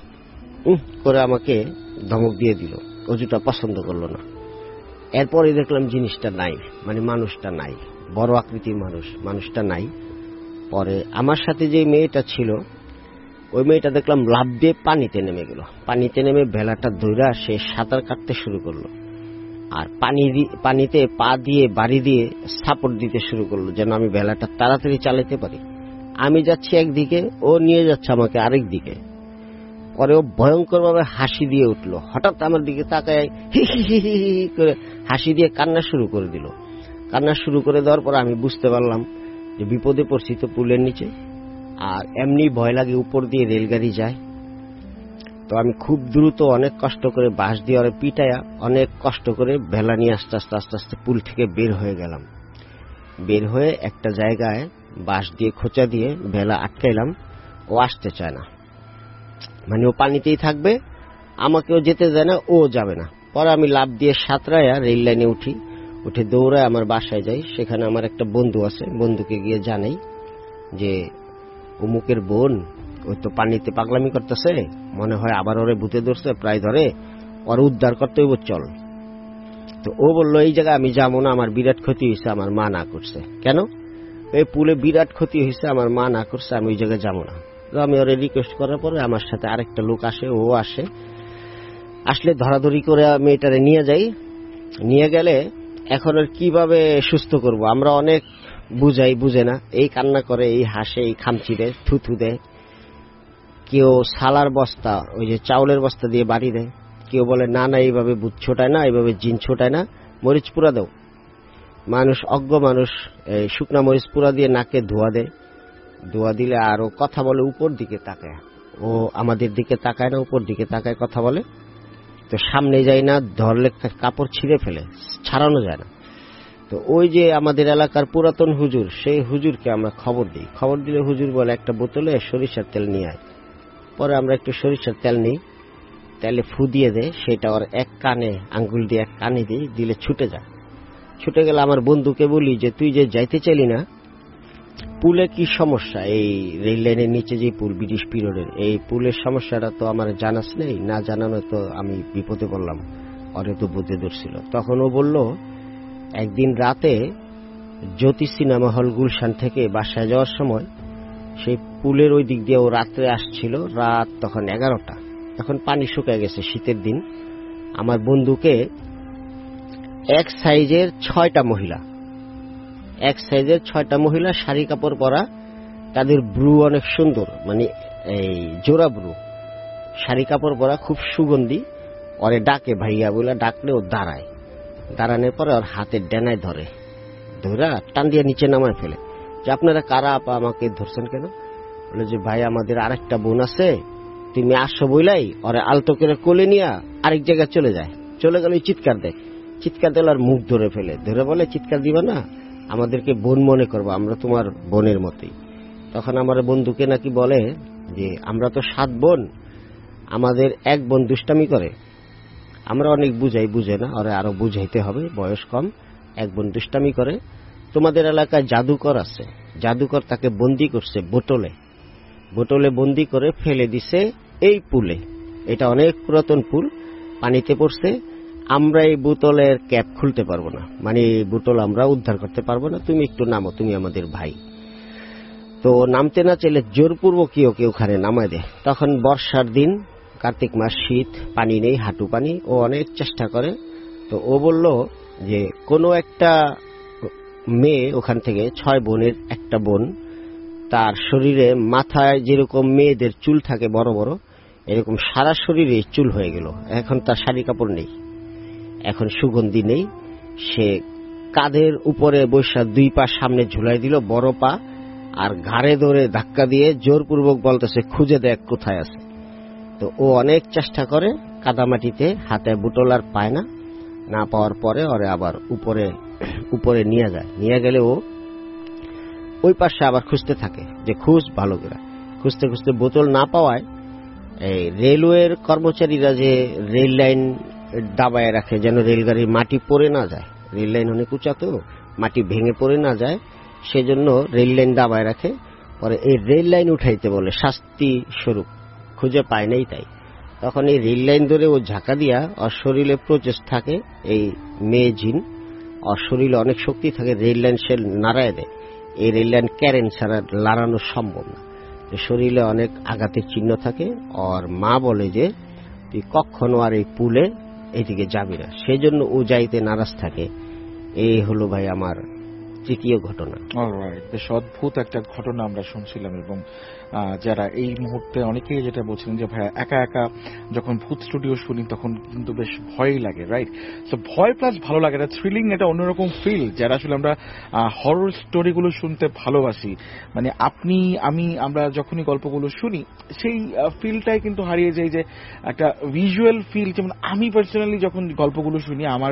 করে আমাকে ধমক দিয়ে দিল, অজুটা পছন্দ করলো না। এরপরে দেখলাম জিনিসটা নাই, মানে মানুষটা নাই, বড় আকৃতির মানুষটা নাই। পরে আমার সাথে যে মেয়েটা ছিল, ওই মেয়েটা দেখলাম লাফ দিয়ে পানিতে নেমে গেল। পানিতে নেমে ভেলাটা ধইরা সে সাঁতার কাটতে শুরু করলো, আর পানিতে পা দিয়ে বাড়ি দিয়ে সাপোর্ট দিতে শুরু করলো যেন আমি ভেলাটা তাড়াতাড়ি চালাতে পারি। আমি যাচ্ছি একদিকে, ও নিয়ে যাচ্ছে আমাকে আরেক দিকে। পরে ও ভয়ঙ্কর ভাবে হাসি দিয়ে উঠলো, হঠাৎ আমার দিকে তাকায় হি হি হি হি হি করে হাসি দিয়ে কান্না শুরু করে দিল। কান্না শুরু করে দেওয়ার পর আমি বুঝতে পারলাম যে বিপদে পড়ছি তো পুলের নিচে, আর এমনি ভয় লাগে উপর দিয়ে রেলগাড়ি যায়। তো আমি খুব দ্রুত অনেক কষ্ট করে বাঁশ দিয়ে ওরে পিটায়া অনেক কষ্ট করে ভেলা নিয়ে আস্তে আস্তে আস্তে আস্তে পুল থেকে বের হয়ে গেলাম। বের হয়ে একটা জায়গায় বাঁশ দিয়ে খোঁচা দিয়ে ভেলা আটকাইলাম। ও আসতে চায় না, মানে ও পানিতেই থাকবে, আমাকেও যেতে দেয় না, ও যাবে না। পরে আমি লাফ দিয়ে সাঁতরায়া রেল লাইনে উঠে দৌড়ায় আমার বাসায় যাই। সেখানে আমার একটা বন্ধু আছে, বন্ধুকে গিয়ে জানাই যে অমুকের বোন ওই তো পানিতে পাগলামি করতেছে, মনে হয় আবার ওরে ভূতে ধরছে, প্রায় ধরে, ওর উদ্ধার করতে হইব, চল। তো ও বললো, এই জায়গায় আমি যাবো না, আমার বিরাট ক্ষতি হয়েছে, আমার মা না করছে। কেন? এই পুলে বিরাট ক্ষতি হয়েছে, আমার মা না করছে, আমি ওই জায়গায় যাবো না। তো আমি ওরে রিকোয়েস্ট করার পরে আমার সাথে আরেকটা লোক আসে, ও আসলে ধরাধরি করে মেয়েটারে নিয়ে যাই। নিয়ে গেলে এখন আর কিভাবে সুস্থ করব, আমরা অনেক বুঝাই, বুঝে না, এই কান্না করে, এই হাসে, এই খামচি দেয়, থুথু দেয়। কেউ সালার বস্তা, ওই যে চাউলের বস্তা দিয়ে বাড়ি দেয়। কেউ বলে না না, এইভাবে ভূত ছোটায় না, এইভাবে জিন ছোটায় না, মরিচ পুরা দাও। মানুষ, অজ্ঞ মানুষ শুকনা মরিচ পুরা দিয়ে নাকে ধোয়া দেয়। ধোয়া দিলে আরো কথা বলে, উপর দিকে তাকায়। ও আমাদের দিকে তাকায় না, উপর দিকে তাকায় কথা বলে। তো সামনে যাই না, ধরলে কাপড় ছিঁড়ে ফেলে, ছাড়ানো যায় না। তো ওই যে আমাদের এলাকার পুরাতন হুজুর, সেই হুজুরকে আমরা খবর দিই। খবর দিলে হুজুর বলে একটা বোতলে সরিষার তেল নিয়ে আয়। পরে আমরা একটু সরিষার তেল নিই, তেলে ফু দিয়ে দেয়, সেটা ওর এক কানে, আঙ্গুল দিয়ে এক কানে দিই, দিলে ছুটে যায়। ছুটে গেলে আমার বন্ধুকে বলি যে তুই যে যাইতে চাইলি না, পুলে কি সমস্যা? এই রেল লাইনের নিচে যে পুল, ব্রিটিশ পিরিয়ডের, এই পুলের সমস্যাটা তো আমার জানাস নেই, না জানানো তো আমি বিপদে পড়লাম, ওরে তো বুঝে ধরছিল। তখন ও বলল, একদিন রাতে জ্যোতি সিনেমা হল গুলশান থেকে বাসায় যাওয়ার সময় সেই পুলের ওই দিক দিয়ে ও রাত্রে আসছিল, রাত তখন 11টা, এখন পানি শুকায় গেছে, শীতের দিন। আমার বন্ধুকে এক সাইজের 6টা মহিলা, শাড়ি কাপড় পরা, তাদের ব্রু অনেক সুন্দর, মানে এই জোড়া ব্রু, শাড়ি কাপড় পরা, খুব সুগন্ধি। ওরে ডাকে ভাইয়া বলে, ডাকলে ও দাঁড়ায়। দাঁড়ানোর পরে ওর হাতের ডেনায় ধরে টান দিয়ে নিচে নামায় ফেলে, যে আপনারা কারা আপা, আমাকে ধরছেন কেন? বলে যে ভাই আমাদের আরেকটা বোন আছে, তুমি আসো বইলাই ওরে আলতো করে কোলে নিয়ে আরেক জায়গায় চলে যায়। চলে গেল, চিৎকার দেয়, চিৎকার দিলে আর মুখ ধরে ফেলে, ধরে বলে চিৎকার দিবা না, আমাদেরকে বোন মনে করবো, আমরা তোমার বোনের মতোই। তখন আমার বন্ধুকে নাকি বলে যে আমরা তো 7 বোন, আমাদের এক বোন দুষ্টামি করে, আমরা অনেক বুঝাই, বুঝে না, ওরা আরো বুঝাইতে হবে, বয়স কম, এক বোন দুষ্টামি করে। তোমাদের এলাকায় জাদুকর আছে, জাদুকর তাকে বন্দি করছে বোতলে বন্দি করে ফেলে দিছে এই পুলে। এটা অনেক পুরাতন পুল, পানিতে পড়ছে, আমরা এই বোতলের ক্যাপ খুলতে পারবো না, মানে এই বোতল আমরা উদ্ধার করতে পারবো না, তুমি একটু নামো, তুমি আমাদের ভাই। তো নামতে না চাইলে জোরপূর্বক কেউ ওখানে নামায় দেয়। তখন বর্ষার দিন, কার্তিক মাস, শীত, পানি নেই, হাঁটু পানি। ও অনেক চেষ্টা করে। তো ও বলল যে কোনো একটা মেয়ে ওখান থেকে, 6 বোনের একটা বোন, তার শরীরে মাথায় যেরকম মেয়েদের চুল থাকে বড় বড়, এরকম সারা শরীরে চুল হয়ে গেল। এখন তার শাড়ি কাপড় নেই, এখন সুগন্ধি নেই। সে কাঁধের উপরে বৈশা 2 পা সামনে ঝুলাই দিল, বড় পা, আর ঘাড়ে ধরে ধাক্কা দিয়ে জোরপূর্বক বলতেছে খুঁজে দেখ কোথায় আছে। তো ও অনেক চেষ্টা করে কাদামাটিতে, হাতে বোতল আর পায় না। না পাওয়ার পরে ওরে আবার উপরে নিয়ে যায়। নিয়ে গেলে ও ওই পাশে আবার খুঁজতে থাকে, যে খুঁজ ভালো করে। খুঁজতে খুঁজতে বোতল না পাওয়ায় এই রেলওয়ের কর্মচারীরা যে রেল লাইন দাবায় রাখে, যেন রেলগাড়ির মাটি পড়ে না যায়, রেল লাইন অনেক উঁচা তো, মাটি ভেঙে পড়ে না যায়, সেজন্য রেল লাইন দাবায় রাখে। পরে এই রেল লাইন উঠাইতে বলে শাস্তি স্বরূপ, খুঁজে পায় নাই তাই। তখন এই রেল লাইন ধরে ও ঝাঁকা দিয়া, ওর শরীরে প্রচেষ থাকে এই মেয়ে জিন, ওর শরীরে অনেক শক্তি থাকে, রেল লাইন সে নাড়ায় দেয়। এই রেল লাইন ক্যারেন ছাড়া লাড়ানো সম্ভব না, শরীরে অনেক আঘাতের চিহ্ন থাকে। ওর মা বলে যে তুই কখনো আর এই পুলে এদিকে যাবি না, সেজন্য ও যাইতে নারাজ থাকে। এই হলো ভাই আমার তৃতীয় ঘটনা। অলরাইট, বেশ অদ্ভুত একটা ঘটনা আমরা শুনছিলাম। এবং যারা এই মুহূর্তে অনেকেই যেটা বলছিলেন যে ভাই একা একা যখন ভূত স্টুডিও শুনি তখন কিন্তু বেশ ভয়ই লাগে, রাইট? সো ভয় প্লাস ভালো লাগে, এটা থ্রিলিং, এটা অন্যরকম ফিল, যারা আসলে আমরা হরর স্টোরিগুলো শুনতে ভালোবাসি। মানে আপনি, আমরা যখনই গল্পগুলো শুনি সেই ফিলটাই কিন্তু হারিয়ে যায়, যে একটা ভিজুয়াল ফিল। যেমন আমি পার্সোনালি যখন গল্পগুলো শুনি আমার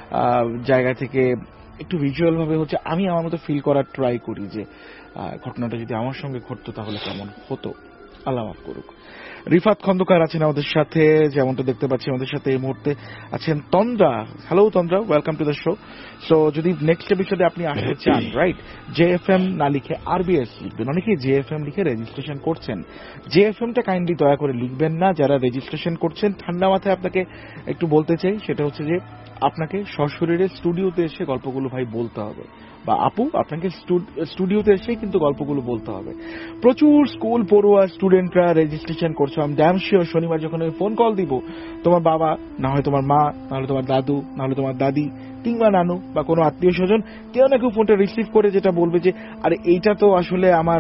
জায়গা থেকে একটু ভিজুয়াল ভাবে হচ্ছে আমি আমার মতো ফিল করার ট্রাই করি, যে ঘটনাটা যদি আমার সঙ্গে ঘটতো তাহলে কেমন হতো। আল্লাহ মাফ করুক। রিফাত খন্দকার আছেন আমাদের সাথে, যেমনটা দেখতে পাচ্ছি আমাদের সাথে এই মুহূর্তে আছেন Tandra. Hello Tandra, welcome to the show. So যদি নেক্সট এপিসোডে আপনি আসতে চান, রাইট, JFM না লিখে RBS লিখবেন। অনেকেই JFM লিখে রেজিস্ট্রেশন করছেন, JFMটা কাইন্ডলি দয়া করে লিখবেন না। যারা রেজিস্ট্রেশন করছেন, ঠান্ডা মাথায় আপনাকে একটু বলতে চাই, সেটা হচ্ছে যে আপনাকে সশরীরে স্টুডিওতে এসে গল্পগুলো ভাই বলতে হবে, বা আপু আপনাকে স্টুডিওতে এসে কিন্তু গল্পগুলো বলতে হবে। প্রচুর স্কুল পড়ুয়া স্টুডেন্টরা রেজিস্ট্রেশন করছো। আমি ড্যাম শিওর শনিবার যখন আমি ফোন কল দিব, তোমার বাবা না হয় তোমার মা, না হলে তোমার দাদু, না হলে তোমার দাদি, কিংবা নানু বা কোনো আত্মীয় স্বজন, কেউ না কেউ ফোনটা রিসিভ করে যেটা বলবে যে আরে এইটা তো আসলে আমার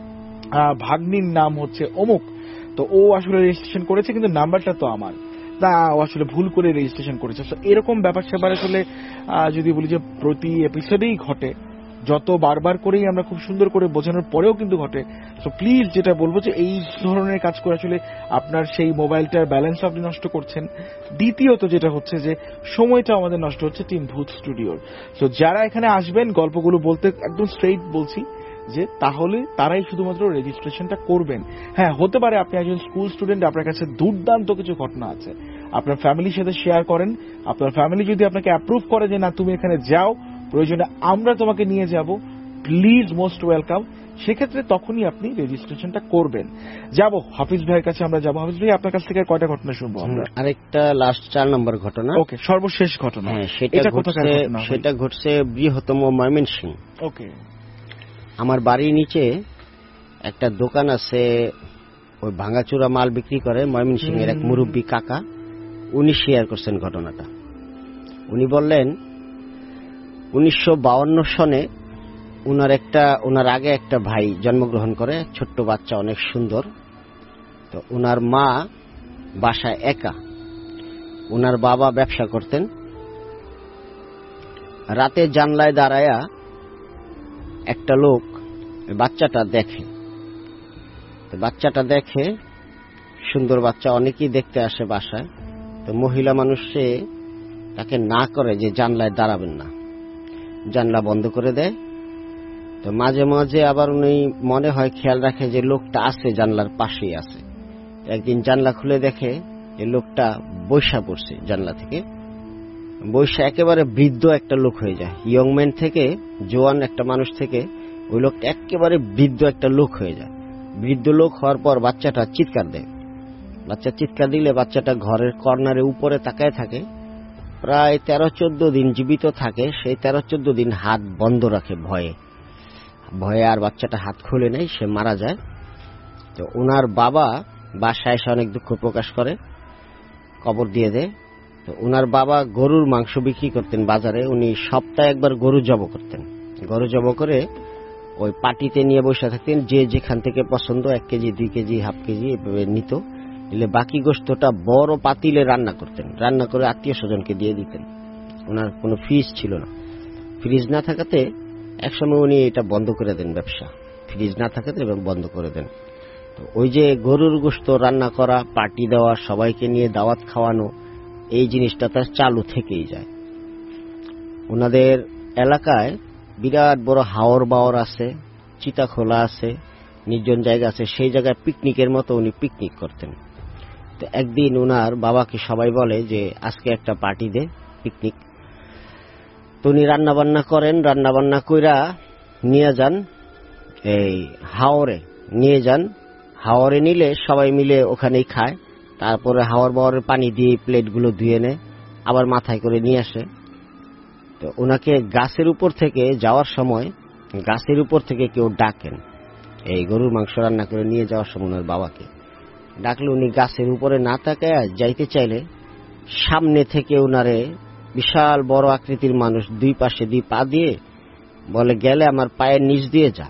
ভাগ্নির নাম হচ্ছে অমুক, তো ও আসলে রেজিস্ট্রেশন করেছে কিন্তু নাম্বারটা তো আমার, তা ও আসলে ভুল করে রেজিস্ট্রেশন করেছে। এরকম ব্যাপার স্যাপার আসলে যদি বলি যে প্রতি এপিসোডেই ঘটে, যত বারবার করেই আমরা খুব সুন্দর করে বোঝানোর পরেও কিন্তু ঘটে। সো প্লিজ যেটা বলবো যে এই ধরনের কাজ করে আসলে আপনার সেই মোবাইলটার ব্যালেন্স আপনি নষ্ট করছেন। দ্বিতীয়ত যেটা হচ্ছে যে সময়টা আমাদের নষ্ট হচ্ছে টিম ভূত স্টুডিওর। সো যারা এখানে আসবেন গল্পগুলো বলতে, একদম স্ট্রেইট বলছি যে তাহলে তারাই শুধুমাত্র রেজিস্ট্রেশনটা করবেন। হ্যাঁ, হতে পারে আপনি একজন স্কুল স্টুডেন্ট, আপনার কাছে দুর্দান্ত কিছু ঘটনা আছে, আপনার ফ্যামিলির সাথে শেয়ার করেন। আপনার ফ্যামিলি যদি আপনাকে অ্যাপ্রুভ করে যে না তুমি এখানে যাও, প্রয়োজনে আমরা তোমাকে নিয়ে যাব, প্লিজ মোস্ট ওয়েলকাম। সেক্ষেত্রে তখনই আপনি রেজিস্ট্রেশনটা করবেন। যাব হাফিজ ভাইয়ের কাছে, আমরা যাবো। হাফিজ ভাই, আপনার কাছ থেকে কয়টা ঘটনা শুনবো আমরা? আরেকটা লাস্ট 4 নম্বর ঘটনা। ওকে, সর্বশেষ ঘটনা। হ্যাঁ, সেটা ঘটছে বৃহত্তম ময়মনসিংহ। ওকে। আমার বাড়ির নিচে একটা দোকান আছে, ওই ভাঙাচুরা মাল বিক্রি করে ময়মনসিংহের এক মুরব্বী কাকা। উনি শেয়ার করছেন ঘটনাটা। উনি বললেন 1952 সনে ওনার আগে একটা ভাই জন্মগ্রহণ করে, ছোট্ট বাচ্চা, অনেক সুন্দর। তো ওনার মা বাসায় একা। ওনার বাবা ব্যবসা করতেন। রাতে জানলায় দাঁড়ায়া একটা লোক বাচ্চাটা দেখে। সুন্দর বাচ্চা, অনেকেই দেখতে আসে বাসায়। তো মহিলা মানুষ সে তাকে না করে যে জানলায় দাঁড়াবেন না, জানলা বন্ধ করে দেয়। তো মাঝে মাঝে আবার উনি মনে হয় খেয়াল রাখে যে লোকটা আছে জানলার পাশেই আছে। একদিন জানলা খুলে দেখে যে লোকটা বৈশা পড়ছে জানলা থেকে। বৈশা একেবারে বৃদ্ধ একটা লোক হয়ে যায়। ইয়ং ম্যান থেকে, জোয়ান একটা মানুষ থেকে ওই লোকটা একেবারে বৃদ্ধ একটা লোক হয়ে যায়। বৃদ্ধ লোক হওয়ার পর বাচ্চাটা চিৎকার দেয়। বাচ্চা চিৎকার দিলে বাচ্চাটা ঘরের কর্নারে উপরে তাকায় থাকে। প্রায় 13-14 দিন জীবিত থাকে। সেই 13-14 দিন হাত বন্ধ রাখে ভয়ে। আর বাচ্চাটা হাত খুলে নেয়, সে মারা যায়। তো ওনার বাবা বাসায় এসে অনেক দুঃখ প্রকাশ করে, কবর দিয়ে দেয়। তো ওনার বাবা গরুর মাংস বিক্রি করতেন বাজারে। উনি সপ্তাহে একবার গরু জব করতেন। গরু জব করে ওই পাটিতে নিয়ে বসে থাকতেন। যে যেখান থেকে পছন্দ 1 কেজি, 2 কেজি, হাফ কেজি নিত। নিলে বাকি গোশতটা বড় পাতিলে রান্না করতেন। রান্না করে আত্মীয় স্বজনকে দিয়ে দিতেন। ওনার কোনো ফ্রিজ ছিল না। ফ্রিজ না থাকাতে একসময় উনি এটা বন্ধ করে দেন, ব্যবসা ফ্রিজ না থাকাতে এবং বন্ধ করে দেন। তো ওই যে গরুর গোশত রান্না করা, পার্টি দেওয়া, সবাইকে নিয়ে দাওয়াত খাওয়ানো, এই জিনিসটা তার চালু থেকেই যায়। ওনাদের এলাকায় বিরাট বড় হাওর বাওর আছে, চিতাখোলা আছে, নির্জন জায়গা আছে। সেই জায়গায় পিকনিকের মতো উনি পিকনিক করতেন। তো একদিন ওনার বাবাকে সবাই বলে যে আজকে একটা পার্টি দে, পিকনিক। তো উনি রান্না বান্না করেন। রান্না বান্না কইরা নিয়ে যান এই হাওরে, নিয়ে যান। হাওরে নিলে সবাই মিলে ওখানেই খায়। তারপরে হাওর বাওয়ারের পানি দিয়ে প্লেটগুলো ধুয়ে নেয়, আবার মাথায় করে নিয়ে আসে। তো ওনাকে গাছের উপর থেকে যাওয়ার সময়, গাছের উপর থেকে কেউ ডাকেন। এই গরুর মাংস রান্না করে নিয়ে যাওয়ার সময় ওনার বাবাকে ডাকলে উনি গাছের উপরে না তাকায় যাইতে চাইলে সামনে থেকে ওনারে বিশাল বড় আকৃতির মানুষ 2 পাশে 2 পা দিয়ে বলে, গেলে আমার পায়ের নিচ দিয়ে যা।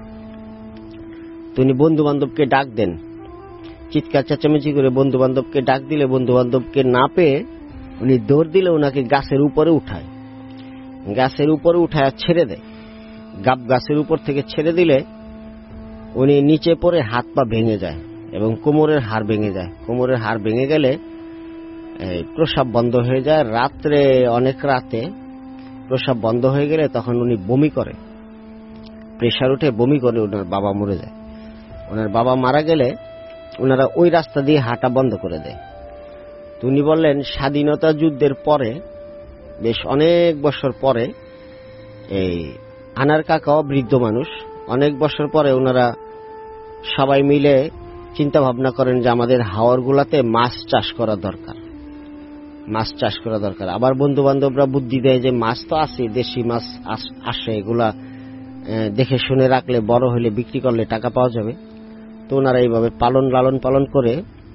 উনি বন্ধু বান্ধবকে ডাক দেন। চিৎকার চেঁচামেচি করে বন্ধু বান্ধবকে ডাক দিলে বন্ধু বান্ধবকে না পেয়ে উনি দৌড় দিলে ওনাকে গাছের উপরে উঠায়। গাছের উপরে উঠায় ছেড়ে দেয়। গাছের উপর থেকে ছেড়ে দিলে উনি নিচে পড়ে হাত পা ভেঙে যায় এবং কোমরের হাড় ভেঙে যায়। কোমরের হাড় ভেঙে গেলে প্রস্রাব বন্ধ হয়ে যায়। রাত্রে, অনেক রাতে প্রস্রাব বন্ধ হয়ে গেলে তখন উনি বমি করে, প্রেসার উঠে বমি করে, ওনার বাবা মরে যায়। ওনার বাবা মারা গেলে ওনারা ওই রাস্তা দিয়ে হাঁটা বন্ধ করে দেয়। উনি বললেন স্বাধীনতা যুদ্ধের পরে, বেশ অনেক বছর পরে, এই আনার কাকাও বৃদ্ধ মানুষ, অনেক বছর পরে ওনারা সবাই মিলে চিন্তা ভাবনা করেন যে আমাদের হাওরগুলাতে মাছ চাষ করা দরকার, মাছ চাষ করা দরকার। আবার বন্ধু বান্ধবরা বুদ্ধি দেয় যে মাছ তো আছে, দেশি মাছ আসে, এগুলা দেখে শুনে রাখলে বড় হলে বিক্রি করলে টাকা পাওয়া যাবে। তো ওনারা এইভাবে লালন পালন করে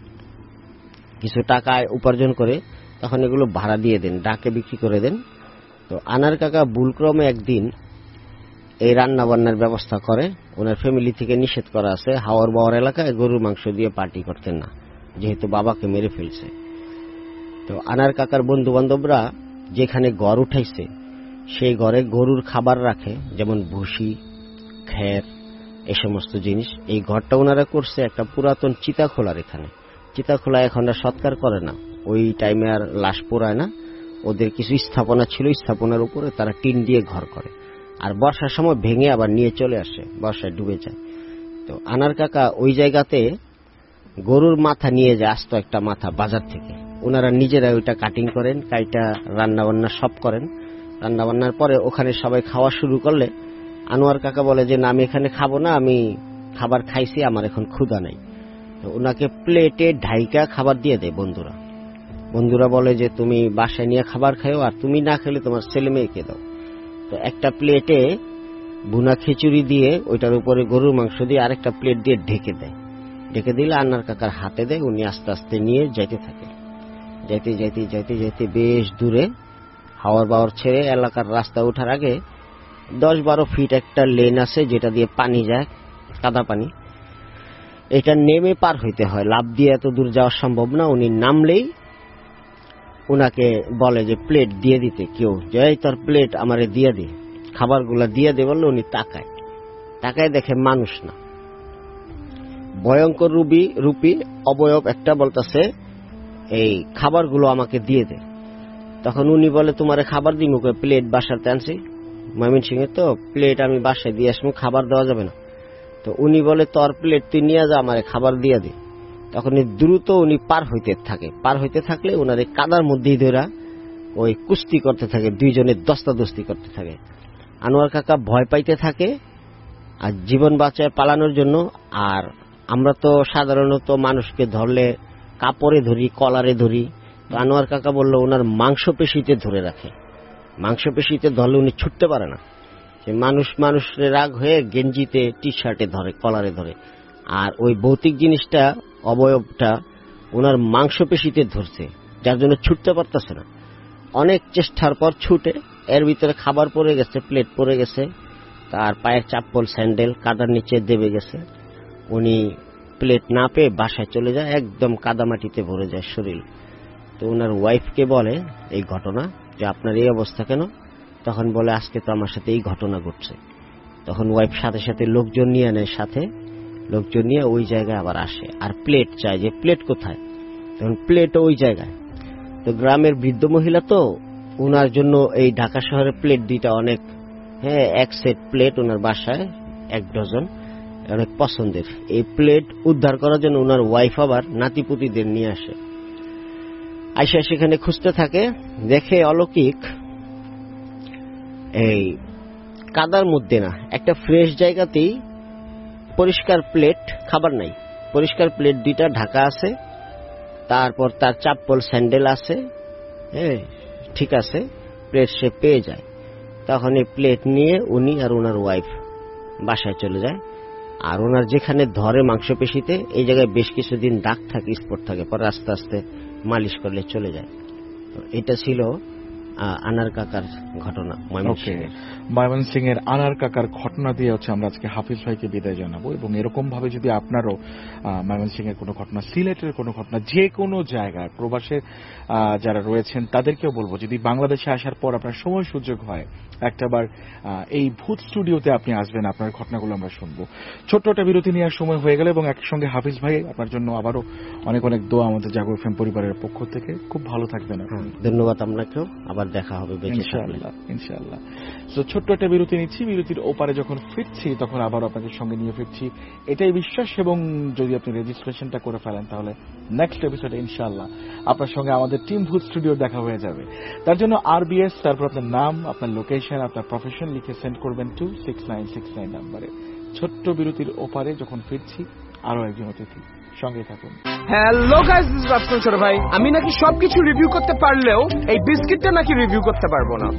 কিছু টাকা উপার্জন করে তখন এগুলো ভাড়া দিয়ে দেন, ডাকে বিক্রি করে দেন। তো আনার কাকা ভুলক্রমে একদিন এই রান্না বান্নার ব্যবস্থা করে। ওনার ফ্যামিলি থেকে নিষেধ করা আছে, হাওর বাওয়ার এলাকায় গরুর মাংস দিয়ে পার্টি করতেন না, যেহেতু বাবাকে মেরে ফেলছে। তো আনার কাকার বন্ধু বান্ধবরা যেখানে ঘর উঠাইছে সেই ঘরে গরুর খাবার রাখে, যেমন ভুসি, খের, এই সমস্ত জিনিস। এই ঘরটা ওনারা করছে একটা পুরাতন চিতাখোলার। এখানে চিতাখোলা এখন আর সৎকার করে না, ওই টাইমে আর লাশ পোড়ায় না। ওদের কিছু স্থাপনা ছিল, স্থাপনার উপরে তারা টিন দিয়ে ঘর করে। আর বর্ষার সময় ভেঙে আবার নিয়ে চলে আসে, বর্ষায় ডুবে যায়। তো আনার কাকা ওই জায়গাতে গরুর মাথা নিয়ে যায়, আস্ত একটা মাথা বাজার থেকে। ওনারা নিজেরা ওইটা কাটিং করেন, কাইটা রান্না বান্না সব করেন। রান্না বান্নার পরে ওখানে সবাই খাওয়া শুরু করলে আনোয়ার কাকা বলে যে না, আমি এখানে খাবো না, আমি খাবার খাইছি, আমার এখন ক্ষুধা নাই। তো ওনাকে প্লেটে ঢাইকা খাবার দিয়ে দেয় বন্ধুরা। বন্ধুরা বলে যে তুমি বাসায় নিয়ে খাবার খাও, আর তুমি না খেলে তোমার ছেলে মেয়েকে দাও। তো একটা প্লেটে ভুনা খিচুড়ি দিয়ে ওইটার উপরে গরুর মাংস দিয়ে আরেকটা প্লেট দিয়ে ঢেকে দেয়। ঢেকে দিলে আন্নার কাকার হাতে দেয়, উনি আস্তে আস্তে নিয়ে যাইতে থাকে। যাইতে যাইতে যাইতে যাইতে বেশ দূরে হাওয়ার বাওয়ার ছেড়ে এলাকার রাস্তা ওঠার আগে 10-12 ফিট একটা লেন আছে, যেটা দিয়ে পানি যায়, কাদা পানি। এটা নেমে পার হইতে হয়, লাফ দিয়ে এত দূর যাওয়া সম্ভব না। উনি নামলেই উনাকে বলে যে প্লেট দিয়ে দিতে, কেউ যে তোর প্লেট আমারে দিয়ে দে, খাবারগুলা দিয়ে দে বললে উনি তাকায় দেখে মানুষ না, ভয়ঙ্কর রূপী অবয়ব একটা, বলতেছে এই খাবারগুলো আমাকে দিয়ে দে। তখন উনি বলে তোমারে খাবার দিমু, প্লেট বাসাতে আনছি ময়মনসিংহে, তো প্লেট আমি বাসায় দিয়ে আসবো, খাবার দেওয়া যাবে না। তো উনি বলে তোর প্লেট তুই নিয়ে যা, আমারে খাবার দিয়ে দে। তখন দ্রুত উনি পার হইতে থাকলে ওনারে কাদার মধ্যেই ধরা ওই কুস্তি করতে থাকে, দুইজনের দস্তাদস্তি করতে থাকে। আনোয়ার কাকা ভয় পাইতে থাকে আর জীবন বাঁচায় পালানোর জন্য। আর আমরা তো সাধারণত মানুষকে ধরলে কাপড়ে ধরি, কলারে ধরি, তো আনোয়ার কাকা বলল ওনার মাংসপেশিতে ধরে রাখে, মাংসপেশিতে ধরলে উনি ছুটতে পারে না। যে মানুষের রাগ হয়ে গেঞ্জিতে, টি শার্টে ধরে, কলারে ধরে, আর ওই ভৌতিক জিনিসটা, অবয়বটা ওনার মাংসপেশিতে ধরছে, যার জন্য ছুটতে পারতেছে না। অনেক চেষ্টার পর ছুটে, এর ভিতরে খাবার পড়ে গেছে, প্লেট পড়ে গেছে, তার পায়ের চাপ্পল, স্যান্ডেল কাদার নিচে দেবে গেছে। উনি প্লেট না পেয়ে বাসায় চলে যায়, একদম কাদামাটিতে ভরে যায় শরীর। তো ওনার ওয়াইফকে বলে এই ঘটনা, যে আপনার এই অবস্থা কেন? তখন বলে আজকে তো আমার সাথে এই ঘটনা ঘটছে। তখন ওয়াইফ সাথে সাথে লোকজন নিয়ে নেয়, লোকজন নিয়ে ওই জায়গায় আবার আসে, আর প্লেট চায়, যে প্লেট কোথায়? তখন প্লেটও ওই জায়গায়। তো গ্রামের বৃদ্ধ মহিলা তো, ওনার জন্য এই ঢাকা শহরের প্লেট দুইটা অনেক, এক সেট প্লেট ওনার বাসায় 1 ডজন, অনেক পছন্দের। এই প্লেট উদ্ধার করার জন্য ওনার ওয়াইফ আবার নাতিপুতিদের নিয়ে আসে, আইসা সেখানে খুঁজতে থাকে, দেখে অলৌকিক এই কাদার মধ্যে না, একটা ফ্রেশ জায়গাতেই পরিষ্কার প্লেট, খাবার নাই, পরিষ্কার প্লেট দুইটা ঢাকা আছে, তারপর তার চাপ্পল স্যান্ডেল আছে, ঠিক আছে, প্লেট সে পেয়ে যায়। তখন এই প্লেট নিয়ে উনি আর ওনার ওয়াইফ বাসায় চলে যায়। আর ওনার যেখানে ধরে মাংসপেশিতে, এই জায়গায় বেশ কিছুদিন দাগ থাকে, স্পট থাকে, পরে আস্তে আস্তে মালিশ করলে চলে যায়। তো এটা ছিল আনার কাকার ঘটনা, ময়মনসিংহের আনার কাকার ঘটনা দিয়ে হচ্ছে আমরা আজকে হাফিজ ভাইকে বিদায় জানাবো। এবং এরকম ভাবে যদি আপনারও ময়মনসিংহের কোনো ঘটনা, সিলেটের কোনো ঘটনা, যে কোনো জায়গায় প্রবাসে যারা রয়েছেন তাদেরকেও বলবো, যদি বাংলাদেশে আসার পর আপনার সময় সুযোগ হয়, একটাবার এই ভূত স্টুডিওতে আপনি আসবেন, আপনার ঘটনাগুলো আমরা শুনবো। ছোট্ট একটা বিরতি নেওয়ার সময় হয়ে গেল, এবং একসঙ্গে হাফিজ ভাই আপনার জন্য আবারও অনেক অনেক দোয়া আমাদের জাগো এফএম পরিবারের পক্ষ থেকে। খুব ভালো থাকবেন। ধন্যবাদ আপনাকেও, আবার দেখা হবে ইনশাআল্লাহ। তো ছোট্ট একটা বিরতি নিচ্ছি, বিরতির ওপারে যখন ফিরছি তখন আবার আপনাদের সঙ্গে নিয়ে ফিরছি, এটাই বিশ্বাস। এবং যদি আপনি রেজিস্ট্রেশনটা করে ফেলেন তাহলে নেক্সট এপিসোডে ইনশাআল্লাহ আপনার সঙ্গে আমাদের টিম ভূত স্টুডিও দেখা হয়ে যাবে। তার জন্য RBS, তারপর আপনার নাম, আপনার লোকেশন, আপনার প্রফেশন লিখে সেন্ড করবেন 26969 নাম্বারে। ছোট্ট বিরতির ওপারে যখন ফিরছি আরো একজন অতিথি, সঙ্গে থাকুন। Hello guys, this is Rafsan ছোট ভাই। আমি নাকি সবকিছু রিভিউ করতে পারলেও এই বিস্কিটটা নাকি রিভিউ করতে পারবো না।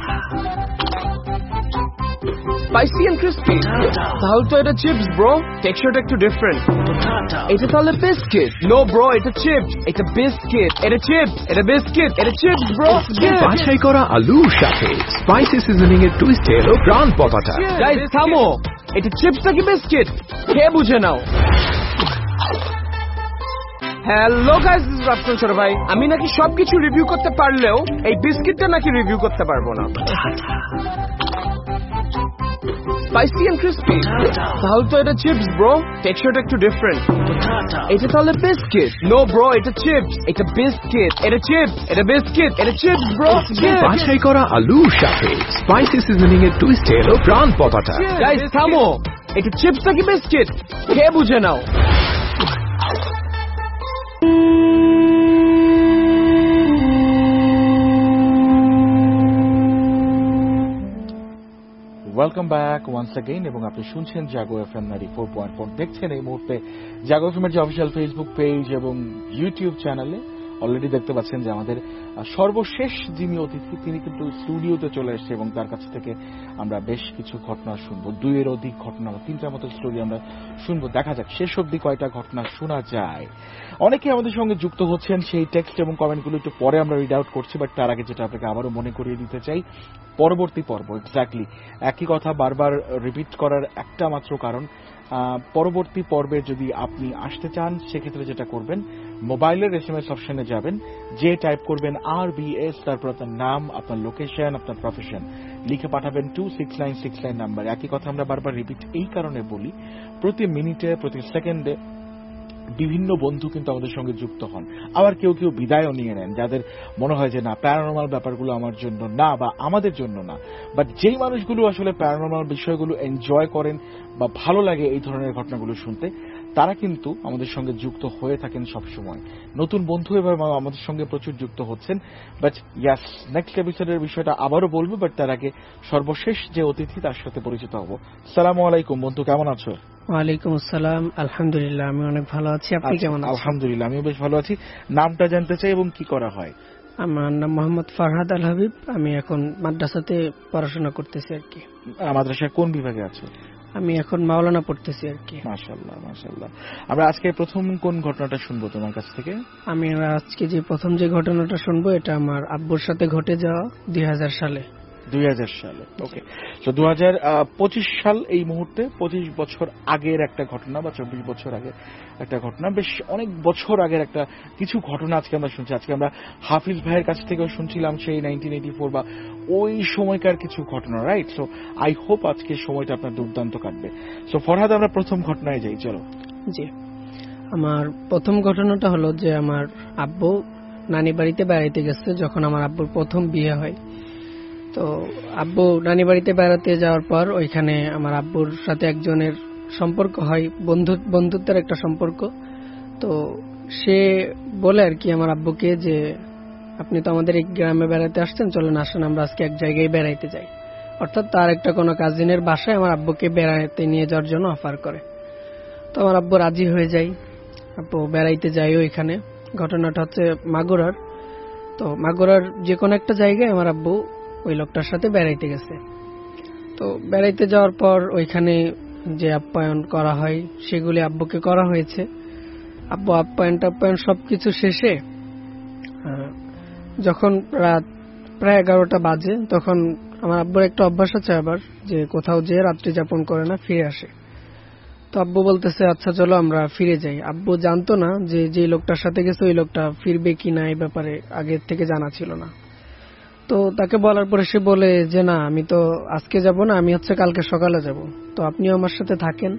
স্পাইসি এন্ড ক্রিস্পি, তাহলে তো এটা চিপস ব্রো, টেক্সচারটা একটু ডিফারেন্ট। এটা তাহলে বিস্কিট? নো ব্রো, এটা চিপস, এটা বিস্কিট, এটা চিপস, এটা বিস্কিট, এটা চিপস ব্রো। বাছাই করা আলুর সাথে স্পাইসি সিজনিং এর টুইস্টে এলো প্রাণ পপাটা। গাইস থামো, এটা চিপস নাকি বিস্কিট খেয়ে বুঝে নাও। Hello guys, this is Rafsan ছোট ভাই। আমি নাকি সবকিছু রিভিউ করতে পারলেও এই বিস্কিটটা নাকি রিভিউ করতে পারবো না। স্পাইসি এন্ড ক্রিস্পি, তাহলে তো এটা চিপস ব্রো, টেক্সচারটা একটু ডিফারেন্ট। এটা তাহলে বিস্কিট? নো ব্রো, এটা চিপস, এটা বিস্কিট, এটা চিপস, এটা বিস্কিট, এটা চিপস ব্রো। বাছাই করা আলুর সাথে স্পাইসি সিজনিং এর টুইস্টে এলো প্রাণ পপাটা। গাইস থামো, এটা চিপস নাকি বিস্কিট খেয়ে বুঝে নাও। ওয়েলকাম ব্যাক ওয়ান্স অ্যাগেইন, এবং আপনি শুনছেন জাগো এফএম 94.4। দেখছেন এই মুহূর্তে জাগো এফএম এর যে অফিসিয়াল ফেসবুক পেজ এবং ইউটিউব চ্যানেলে অলরেডি দেখতে পাচ্ছেন যে আমাদের সর্বশেষ যিনি অতিথি তিনি কিন্তু স্টুডিওতে চলে এসেছে এবং তার কাছ থেকে আমরা বেশ কিছু ঘটনা শুনবো, 2-এর অধিক ঘটনা, 3টার মতো স্টোরি আমরা শুনবো। দেখা যাক শেষ অবধি কয়টা ঘটনা শোনা যায়। অনেকে আমাদের সঙ্গে যুক্ত হচ্ছেন, সেই টেক্সট এবং কমেন্টগুলো একটু পরে আমরা রিড আউট করছি, বাট তার আগে যেটা আপনাকে আবারও মনে করিয়ে দিতে চাই, পরবর্তী পর্ব এক্স্যাক্টলি একই কথা বারবার রিপিট করার একটা মাত্র কারণ, পরবর্তী পর্বে যদি আপনি আসতে চান সেক্ষেত্রে যেটা করবেন, মোবাইলের SMS অপশনে যাবেন, যে টাইপ করবেন RBS, তারপর আপনার নাম, আপনার লোকেশন, আপনার প্রফেশন লিখে পাঠাবেন 26969 নাম্বার। একই কথা আমরা বারবার রিপিট এই কারণে বলি, প্রতি মিনিটে প্রতি সেকেন্ডে বিভিন্ন বন্ধু কিন্তু আমাদের সঙ্গে যুক্ত হন, আবার কেউ কেউ বিদায়ও নিয়ে নেন, যাদের মনে হয় যে না প্যারানর্মাল ব্যাপারগুলো আমার জন্য না বা আমাদের জন্য না। বাট যেই মানুষগুলো আসলে প্যারানর্মাল বিষয়গুলো এনজয় করেন বা ভালো লাগে এই ধরনের ঘটনাগুলো শুনতে, তারা কিন্তু আমাদের সঙ্গে যুক্ত হয়ে থাকেন সবসময়। নতুন বন্ধু এবার আমাদের সঙ্গে প্রচুর যুক্ত হচ্ছেন। বাট ইয়াস, নেক্সট এপিসোডের বিষয়টা আবারও বলবো, বাট তার আগে সর্বশেষ যে অতিথি তার সাথে পরিচিত হব। আসসালামু আলাইকুম বন্ধু, কেমন আছো? ওয়ালাইকুম আসসালাম, আলহামদুলিল্লাহ আমি অনেক ভালো আছি। আপনি কেমন আছেন? আলহামদুলিল্লাহ আমিও বেশ ভালো আছি। নামটা জানতে চাই এবং কি করা হয়? আমার নাম মোহাম্মদ ফারহাদ আল হাবিব। আমি এখন মাদ্রাসাতে পড়াশোনা করতেছি আর কি। মাদ্রাসায় কোন বিভাগে আছো? আমি এখন মাওলানা পড়তেছি আর কি। মাশাআল্লাহ মাশাআল্লাহ। আমরা আজকে প্রথম কোন ঘটনাটা শুনবো তোমার কাছ থেকে? আমি আজকে যে প্রথম যে ঘটনাটা শুনবো এটা আমার আব্বুর সাথে ঘটে যাওয়া 2000 সালে। 2000 সালে, ওকে। তো 2025 সাল এই মুহূর্তে 25 বছর আগের একটা ঘটনা বা 24 বছর আগের একটা ঘটনা, বেশ অনেক বছর আগের একটা কিছু ঘটনা আজকে আমরা শুনছি। আজকে আমরা হাফিজ ভাইয়ের কাছ থেকেও শুনছিলাম সেই 1984 বা ওই সময়কার কিছু ঘটনা, রাইট? সো আই হোপ আজকে সময়টা আপনার দুর্দান্ত কাটবে। সো ফরহাদ, আমরা প্রথম ঘটনায় যাই, চলো। জি, আমার প্রথম ঘটনাটা হলো যে আমার আব্বু নানি বাড়িতে বেড়াইতে গেছে যখন আমার আব্বুর প্রথম বিয়ে হয়। তো আব্বু নানি বাড়িতে বেড়াতে যাওয়ার পর ওইখানে আমার আব্বুর সাথে একজনের সম্পর্ক হয়, বন্ধুত্বের একটা সম্পর্ক। তো সে বলে আর কি আমার আব্বুকে যে আপনি তো আমাদের এই গ্রামে বেড়াতে আসছেন, চলেন আসেন আমরা আজকে এক জায়গায় বেড়াইতে যাই। অর্থাৎ তার একটা কোনো কাজিনের বাসায় আমার আব্বুকে বেড়াইতে নিয়ে যাওয়ার জন্য অফার করে। তো আমার আব্বু রাজি হয়ে যায়, আব্বু বেড়াইতে যাই ওইখানে। ঘটনাটা হচ্ছে মাগুরার। তো মাগুরার যে কোনো একটা জায়গায় আমার আব্বু ওই লোকটার সাথে বেড়াইতে গেছে। তো বেড়াইতে যাওয়ার পর ওইখানে যে আপ্যায়ন করা হয় সেগুলি আব্বুকে করা হয়েছে। আব্বু আপ্যায়ন সবকিছু শেষে যখন রাত প্রায় 11টা বাজে, তখন আমার আব্বুর একটা অভ্যাস আছে আবার যে কোথাও যেয়ে রাত্রি যাপন করে না, ফিরে আসে। তো আব্বু বলতেছে আচ্ছা চলো আমরা ফিরে যাই। আব্বু জানতো না যে লোকটার সাথে গেছে ওই লোকটা ফিরবে কিনা, এই ব্যাপারে আগের থেকে জানা ছিল না। তো তাকে বলার পরে সে বলে যে না আমি তো আজকে যাব না, আমি হচ্ছে কালকে সকালে যাব, তো আপনিও আমার সাথে থাকেন।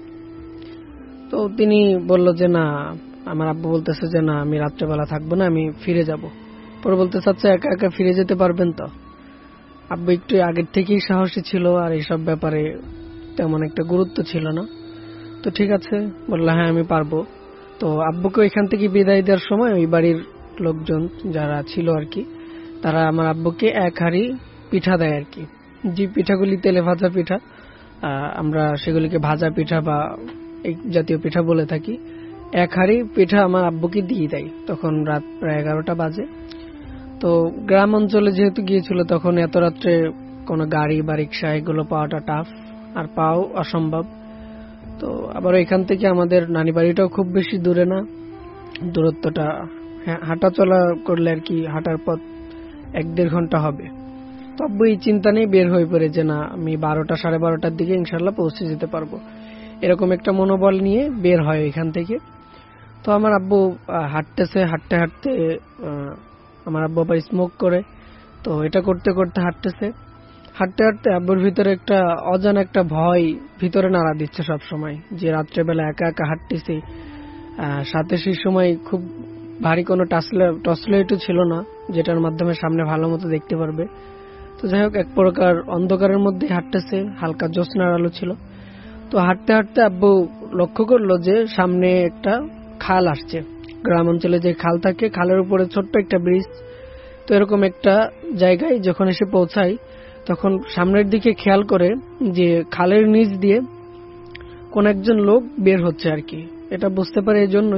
তো তিনি বলল যে না, আমার আব্বু বলতেছে যে না আমি রাত্রেবেলা থাকবো না, আমি ফিরে যাব। পরে বলতেছে আচ্ছা একা একা ফিরে যেতে পারবেন তো? আব্বু একটু আগের থেকেই সাহসী ছিল আর এইসব ব্যাপারে তেমন একটা গুরুত্ব ছিল না। তো ঠিক আছে বললো হ্যাঁ আমি পারবো। তো আব্বুকে ওইখান থেকে বিদায় দেওয়ার সময় ওই বাড়ির লোকজন যারা ছিল আর কি, তারা আমার আব্বুকে এক হাঁড়ি পিঠা দেয় আর কি। যে পিঠাগুলি তেলে ভাজা পিঠা, আমরা সেগুলিকে ভাজা পিঠা বা এই জাতীয় পিঠা বলে থাকি। এক হাঁড়ি পিঠা আমার আব্বুকে দিয়ে দেয়। তখন রাত প্রায় 11টা বাজে। তো গ্রাম অঞ্চলে যেহেতু গিয়েছিল তখন এত রাত্রে কোনো গাড়ি বা রিক্সা এগুলো পাওয়াটা টাফ, আর পাও অসম্ভব। তো আবার এখান থেকে আমাদের নানি বাড়িটাও খুব বেশি দূরে না, দূরত্বটা হাঁটা চলা করলে আর কি হাঁটার পথ 1-1.5 ঘন্টা হবে। তো আব্বু এই চিন্তা নিয়ে বের হয়ে পড়ে যে না আমি 12টা সাড়ে 12টার দিকে ইনশাল্লাহ পৌঁছে যেতে পারবো, এরকম একটা মনোবল নিয়ে বের হয় এখান থেকে। তো আমার আব্বু হাঁটতেছে, হাঁটতে হাঁটতে আমার আব্বু আবার স্মোক করে, তো এটা করতে করতে হাঁটতেছে। হাঁটতে হাঁটতে আব্বুর ভিতরে একটা অজানা একটা ভয় ভিতরে নাড়া দিচ্ছে সব সময়, যে রাত্রেবেলা একা একা হাঁটতেছি, সাথে সেই সময় খুব ভারী কোনো টর্চলাইটও ছিল না যেটার মাধ্যমে সামনে ভালো মতো দেখতে পারবে। তো যাই হোক এক প্রকার অন্ধকারের মধ্যে হাঁটতেছে, হালকা জ্যোৎস্নার আলো ছিল। তো হাঁটতে হাঁটতে আব্বু লক্ষ্য করলো যে সামনে একটা খাল আসছে। গ্রাম অঞ্চলে যে খাল থাকে, খালের উপরে ছোট্ট একটা ব্রিজ। তো এরকম একটা জায়গায় যখন এসে পৌঁছায় তখন সামনের দিকে খেয়াল করে যে খালের নিচ দিয়ে কোন একজন লোক বের হচ্ছে আর কি। এটা বুঝতে পারে এই জন্যই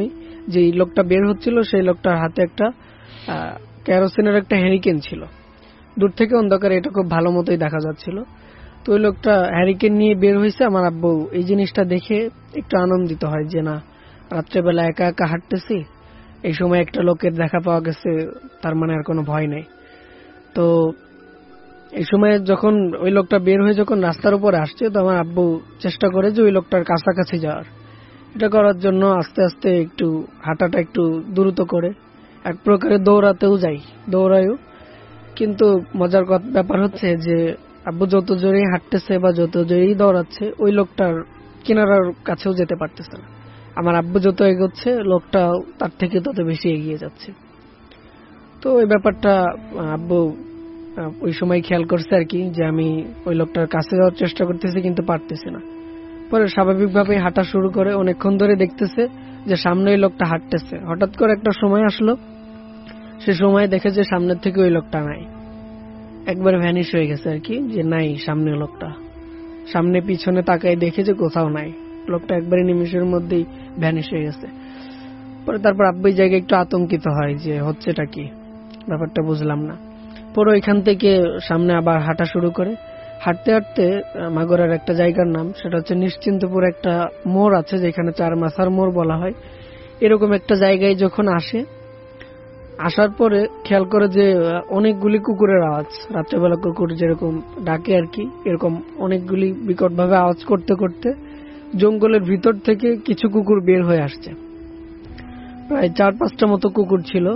যে লোকটা বের হচ্ছিল সেই লোকটার হাতে একটা কেরোসিনের একটা হ্যারিকেন ছিল। দূর থেকে অন্ধকারে এটা খুব ভালো মতোই দেখা যাচ্ছিল। তো ওই লোকটা হ্যারিকেন নিয়ে বের হয়েছে। আমার আব্বু এই জিনিসটা দেখে একটু আনন্দিত হয় যে না, রাত্রেবেলা একা একা হাঁটতেছি, এই সময় একটা লোকের দেখা পাওয়া গেছে, তার মানে আর কোনো ভয় নেই। তো এই সময় যখন ওই লোকটা বের হয়ে যখন রাস্তার উপরে আসছে, তো আমার আব্বু চেষ্টা করে যে ওই লোকটার কাছাকাছি যাওয়ার। এটা করার জন্য আস্তে আস্তে একটু হাঁটাটা একটু দ্রুত করে, এক প্রকারে দৌড়াতেও যাই, দৌড়াইও। কিন্তু মজার ব্যাপার হচ্ছে যে আব্বু যত জোরেই হাঁটতেছে বা যত জোরেই দৌড়াচ্ছে, ওই লোকটার কিনারার কাছেও যেতে পারতেছে না। আমার আব্বু যত এগোচ্ছে, লোকটা তার থেকে তত বেশি এগিয়ে যাচ্ছে। তো ওই ব্যাপারটা আব্বু ওই সময় খেয়াল করছে আর কি, যে আমি ওই লোকটার কাছে যাওয়ার চেষ্টা করতেছি কিন্তু পারতেছি না। পরে স্বাভাবিকভাবে হাঁটা শুরু করে, অনেকক্ষণ ধরে দেখতেছে যে সামনে ওই লোকটা হাঁটতেছে। হঠাৎ করে একটা সময় আসলো, সে সময় দেখে যে সামনের থেকে ওই লোকটা নাই, একবার ভ্যানিশ হয়ে গেছে আর কি, যে নাই সামনে লোকটা। সামনে পিছনে তাকায় দেখে যে কোথাও নাই, লোকটা একবারে নিমিষের মধ্যেই ভ্যানিশ হয়ে গেছে। পরে তারপর আব্বু এই জায়গায় একটু আতঙ্কিত হয় যে হচ্ছেটা কি, ব্যাপারটা বুঝলাম না। পরে ওইখান থেকে সামনে আবার হাঁটা শুরু করে। হাঁটতে হাঁটতে মাগুরার একটা জায়গার নাম, সেটা হচ্ছে নিশ্চিন্তপুর একটা মোড় আছে, যেখানে 4 মাথার মোড় বলা হয়। এরকম একটা জায়গায় যখন আসে, আসার পরে খেয়াল করে যে অনেকগুলি কুকুরের আওয়াজ, রাত্রেবেলা কুকুর যেরকম ডাকে আর কি, এরকম অনেকগুলি বিকটভাবে আওয়াজ করতে করতে জঙ্গলের ভিতর থেকে কিছু কুকুর বের হয়ে আসছে। প্রায় 4-5টা মতো কুকুর ছিল,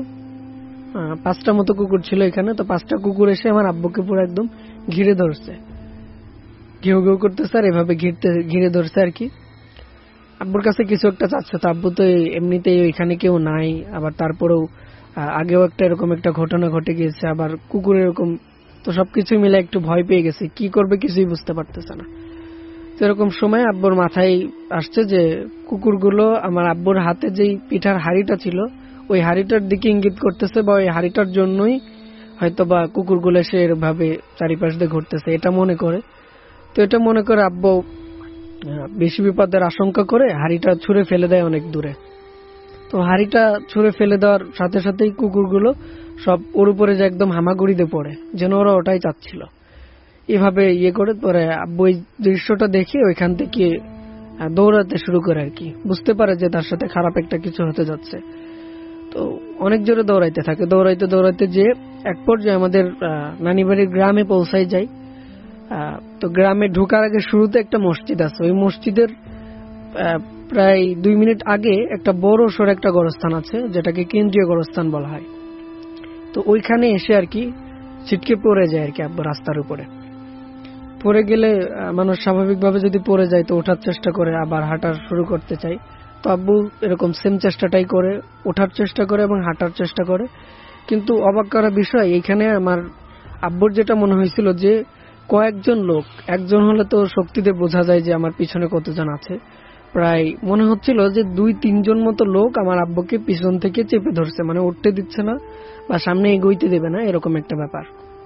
5টা মতো কুকুর ছিল এখানে। তো 5টা কুকুর এসে আমার আব্বুকে পুরো একদম ঘিরে ধরছে, ঘেউ ঘেউ করতেছে আর এভাবে ঘিরে ধরছে আর কি। আব্বুর কাছে কিছু একটা চাচ্ছে। তো আব্বু তো এমনিতেই ওইখানে কেউ নাই, আবার তারপরেও আগেও একটা এরকম একটা ঘটনা ঘটে গিয়েছে, আবার কুকুর এরকম, তো সবকিছু মিলে একটু ভয় পেয়ে গেছে, কি করবে কিছুই বুঝতে পারতেছে না। তো এরকম সময় আব্বুর মাথায় আসছে যে কুকুরগুলো আমার আব্বুর হাতে যেই পিঠার হাড়িটা ছিল, ওই হাড়িটার দিকে ইঙ্গিত করতেছে, বা ওই হাড়িটার জন্যই হয়তো বা কুকুরগুলো এসে এভাবে চারিপাশ দিয়ে ঘুরতেছে, এটা মনে করে। তো এটা মনে করে আব্বু বেশি বিপদের আশঙ্কা করে হাড়িটা ছুঁড়ে ফেলে দেয় অনেক দূরে। তো হাড়িটা ছুঁড়ে ফেলে দেওয়ার সাথে সাথেই কুকুরগুলো সব ওর উপরে যে একদম হামাগুড়িতে পড়ে, যেন ওরা ওটাই চাচ্ছিল। এভাবে করে পরে আব্বু এই দৃশ্যটা দেখে ওইখান থেকে দৌড়াতে শুরু করে আর কি, বুঝতে পারে যে তার সাথে খারাপ একটা কিছু হতে যাচ্ছে। তো অনেক জোরে দৌড়াইতে থাকে, দৌড়াইতে দৌড়াইতে যে এক পর্যায়ে আমাদের নানিবাড়ির গ্রামে পৌঁছাই যায়। তো গ্রামে ঢোকার আগে শুরুতে একটা মসজিদ আছে, ওই মসজিদের প্রায় 2 মিনিট আগে একটা বড় সড় একটা গোরস্থান আছে, যেটাকে কেন্দ্রীয় গোরস্থান বলা হয়। তো ওইখানে এসে আর কি ছিটকে পড়ে যায় আর কি আব্বু রাস্তার উপরে। পড়ে গেলে মানুষ স্বাভাবিকভাবে যদি পড়ে যায় তো ওঠার চেষ্টা করে, আবার হাঁটা শুরু করতে চাই। তো আব্বু এরকম সেম চেষ্টাটাই করে, ওঠার চেষ্টা করে এবং হাঁটার চেষ্টা করে। কিন্তু অবাক করা বিষয়, এইখানে আমার আব্বুর যেটা মনে হয়েছিল যে কয়েকজন লোক, একজন হলে তো শক্তিতে বোঝা যায় যে আমার পিছনে কতজন আছে, প্রায় মনে হচ্ছিল যে 2-3 জন মতো লোক আমার আব্বুকে পিছন থেকে চেপে ধরছে, মানে উঠতে দিচ্ছে না বা সামনে এগোইতে দেবে না, এরকম একটা ব্যাপার।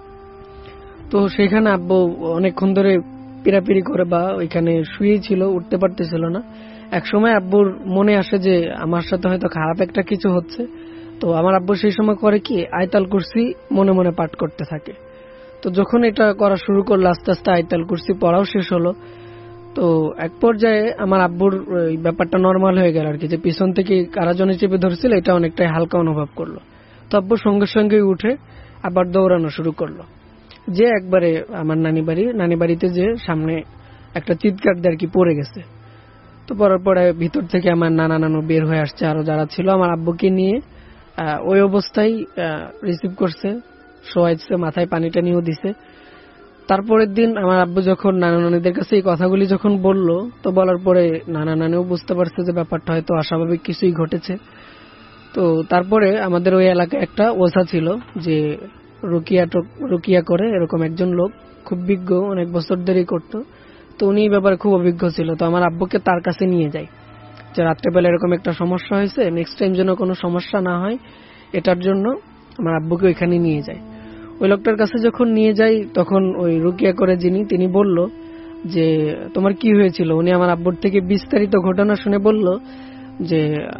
তো সেখানে আব্বু অনেকক্ষণ ধরে পিড়াপিড়ি করে বা ওইখানে শুয়েই ছিল, উঠতে পারতেছিল না। এক সময় আব্বুর মনে আসে যে আমার সাথে হয়তো খারাপ একটা কিছু হচ্ছে। তো আমার আব্বু সেই সময় করে কি, আয়তাল কুরসি মনে মনে পাঠ করতে থাকে। তো যখন এটা করা শুরু করলো, আস্তে আস্তে আয়তাল কুরসি পড়াও শেষ হলো। তো এক পর্যায়ে আমার আব্বুর ব্যাপারটা নর্মাল হয়ে গেল আর কি, যে পিছন থেকে কারা জনে চেপে ধরছিল এটা অনেকটাই হালকা অনুভব করলো। তো আব্বু সঙ্গে সঙ্গে উঠে আবার দৌড়ানো শুরু করলো, যে একবারে আমার নানি বাড়িতে যে সামনে একটা চিৎকার দিয়ে আর কি পড়ে গেছে। তো পড়ার পরে ভিতর থেকে আমার নানা নানু বের হয়ে আসছে, আরো যারা ছিল আমার আব্বুকে নিয়ে ওই অবস্থায় রিসিভ করছে, শোয়াইছে, মাথায় পানিটা নিয়েও দিছে। তারপরের দিন আমার আব্বু যখন নানা নানিদের কাছে এই কথাগুলি যখন বললো, তো বলার পরে নানা নানিও বুঝতে পারছে যে ব্যাপারটা হয়তো অস্বাভাবিক কিছুই ঘটেছে। তো তারপরে আমাদের ওই এলাকায় একটা ওঝা ছিল, যে রুকিয়া করে এরকম একজন লোক, খুব বিজ্ঞ, অনেক বছর ধরেই করতো। তো উনি এই ব্যাপারে খুব অভিজ্ঞ ছিল। তো আমার আব্বুকে তার কাছে নিয়ে যায়, যে রাত্রেবেলা এরকম একটা সমস্যা হয়েছে, নেক্সট টাইম যেন কোনো সমস্যা না হয়, এটার জন্য আমার আব্বুকে ওইখানে নিয়ে যায়। ওই লোকটার কাছে যখন নিয়ে যাই, তখন ওই রুকিয়া করে তিনি বলল যে তোমার কি হয়েছিল। উনি আমার আব্বুর থেকে বিস্তারিত ঘটনা শুনে বলল যে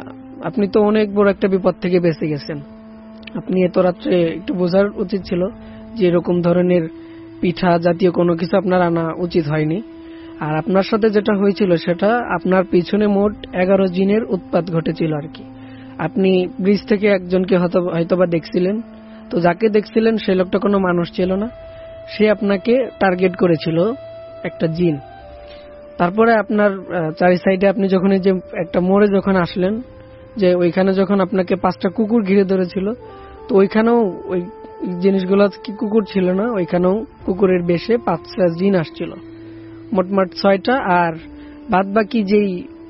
আপনি তো অনেক বড় একটা বিপদ থেকে বেঁচে গেছেন। আপনি এত রাত্রে একটু বোঝার উচিত ছিল যে এরকম ধরনের পিঠা জাতীয় কোনো কিছু আপনার আনা উচিত হয়নি। আর আপনার সাথে যেটা হয়েছিল সেটা আপনার পিছনে মোট 11 জিনের উৎপাত ঘটেছিল আর কি। আপনি ব্রিজ থেকে একজনকে হয়তোবা দেখছিলেন, তো যাকে দেখছিলেন সেই লোকটা কোনো মানুষ ছিল না, সে আপনাকে টার্গেট করেছিল একটা জিন। তারপরে আপনার চারি সাইডে আপনি যখন এই যে একটা মোড়ে যখন আসলেন, যে ওইখানে যখন আপনাকে 5টা কুকুর ঘিরে ধরেছিল, তো ওইখানেও ওই জিনিসগুলো কি কুকুর ছিল না, ওইখানেও কুকুরের বেশে 5টা জিন আসছিল, মোটমাট 6টা। আর বাদ বাকি যেই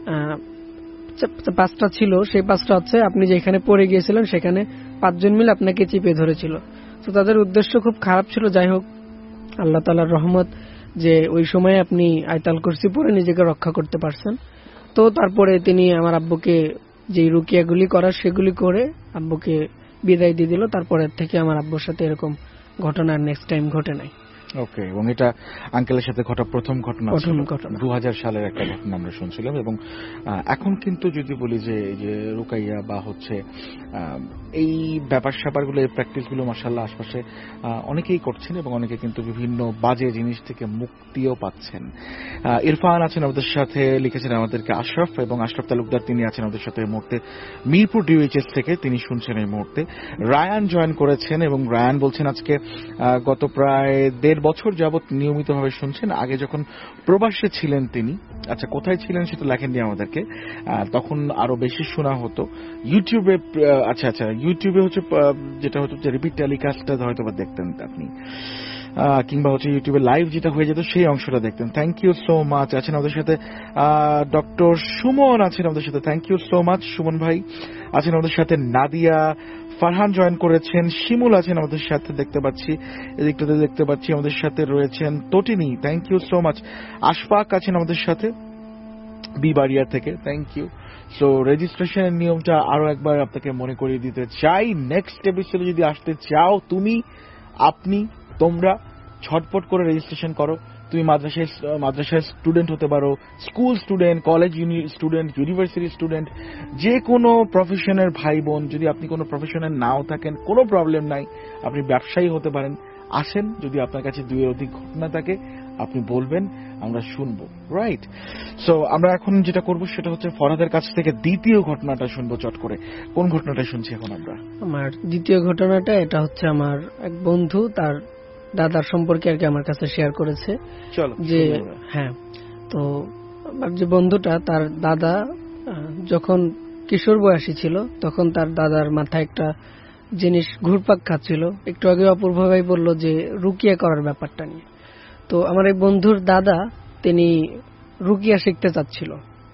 5টা ছিল সেই 5টা হচ্ছে আপনি যেখানে পড়ে গিয়েছিলেন সেখানে 5 জন মিলে আপনাকে চিপে ধরেছিল। তো তাদের উদ্দেশ্য খুব খারাপ ছিল। যাই হোক, আল্লাহ তাআলার রহমত যে ওই সময় আপনি আয়াতুল কুরসি পড়ে নিজেকে রক্ষা করতে পারছেন। তো তারপরে তিনি আমার আব্বুকে যে রুকিয়াগুলি করার সেগুলি করে আব্বুকে বিদায় দিয়ে দিল। তারপরে থেকে আমার আব্বুর সাথে এরকম ঘটনা নেক্সট টাইম ঘটে নাই। ওকে, এবং এটা আঙ্কেলের সাথে ঘটা প্রথম ঘটনা, 2000 সালের একটা ঘটনা আমরা শুনছিলাম। এবং এখন কিন্তু যদি বলি যে রুকাইয়া বা হচ্ছে এই ব্যাপার স্যাপারগুলো, এই প্র্যাকটিসগুলো মাশাআল্লাহ আশপাশে অনেকেই করছেন এবং অনেকে কিন্তু বিভিন্ন বাজে জিনিস থেকে মুক্তিও পাচ্ছেন। ইরফান আছেন আমাদের সাথে, লিখেছেন আমাদেরকে আশরাফ, এবং আশরাফ তালুকদার তিনি আছেন আমাদের সাথে এই মুহূর্তে মিরপুর ডিউএইচএস থেকে, তিনি শুনছেন এই মুহূর্তে। রায়ান জয়েন করেছেন এবং রায়ান বলছেন আজকে গত প্রায় 1.5 বছর যাবৎ নিয়মিতভাবে শুনছেন। আগে যখন প্রবাসে ছিলেন তিনি, আচ্ছা কোথায় ছিলেন সেটা লেখেননি আমাদেরকে, তখন আরো বেশি শোনা হতো ইউটিউবে। আচ্ছা ইউটিউবে হচ্ছে যেটা হতো যে রিপিট টেলিকাস্টটা হয়তো বা দেখতেন আপনি, কিংবা হচ্ছে ইউটিউবে লাইভ যেটা হয়ে যেত সেই অংশটা দেখতেন। Thank you so much. আছেন আমাদের সাথে ডক্টর সুমন আছেন আমাদের সাথে, thank you so much Suman ভাই। আছেন আমাদের সাথে নাদিয়া, ফারহান জয়েন করেছেন, শিমুল আছেন আমাদের সাথে দেখতে পাচ্ছি, এদিকটাতে দেখতে পাচ্ছি আমাদের সাথে রয়েছেন Tatini, thank you so much. Ashfaq আছেন আমাদের সাথে বিবাড়িয়া থেকে, থ্যাংক ইউ। সো রেজিস্ট্রেশনের নিয়মটা আরো একবার আপনাকে মনে করিয়ে দিতে চাই। নেক্সট এপিসোডে যদি আসতে চাও তুমি, আপনি, তোমরা ঝটপট করে রেজিস্ট্রেশন করো। তুমি মাদ্রাসায় স্টুডেন্ট হতে পারো, school student, college student, university student, যে কোনো প্রফেশনের ভাই বোন। যদি আপনি কোনো প্রফেশনের নাও থাকেন কোনো প্রবলেম নাই, আপনি ব্যবসায়ী হতে পারেন। আসেন, যদি আপনার কাছে 2 এর অধিক ঘটনা থাকে আপনি বলবেন, আমরা শুনবো, রাইট? সো আমরা এখন যেটা করবো সেটা হচ্ছে ফরহাদের কাছ থেকে দ্বিতীয় ঘটনাটা শুনবো চট করে। কোন ঘটনাটা শুনছি এখন আমরা? আমার দ্বিতীয় ঘটনাটা এটা হচ্ছে আমার এক বন্ধু তার দাদার সম্পর্কে আর কি আমার কাছে শেয়ার করেছে। চলো, যে হ্যাঁ, তো আমার যে বন্ধুটা, তার দাদা যখন কিশোর বয়সী ছিল তখন তার দাদার মাথায় একটা জিনিস ঘুরপাক খাচ্ছিল। একটু আগে অপূর্ব ভাই বলল যে রুকিয়া করার ব্যাপারটা নিয়ে। তো আমার এই বন্ধুর দাদা তিনি রুকিয়া শিখতে চাচ্ছিল।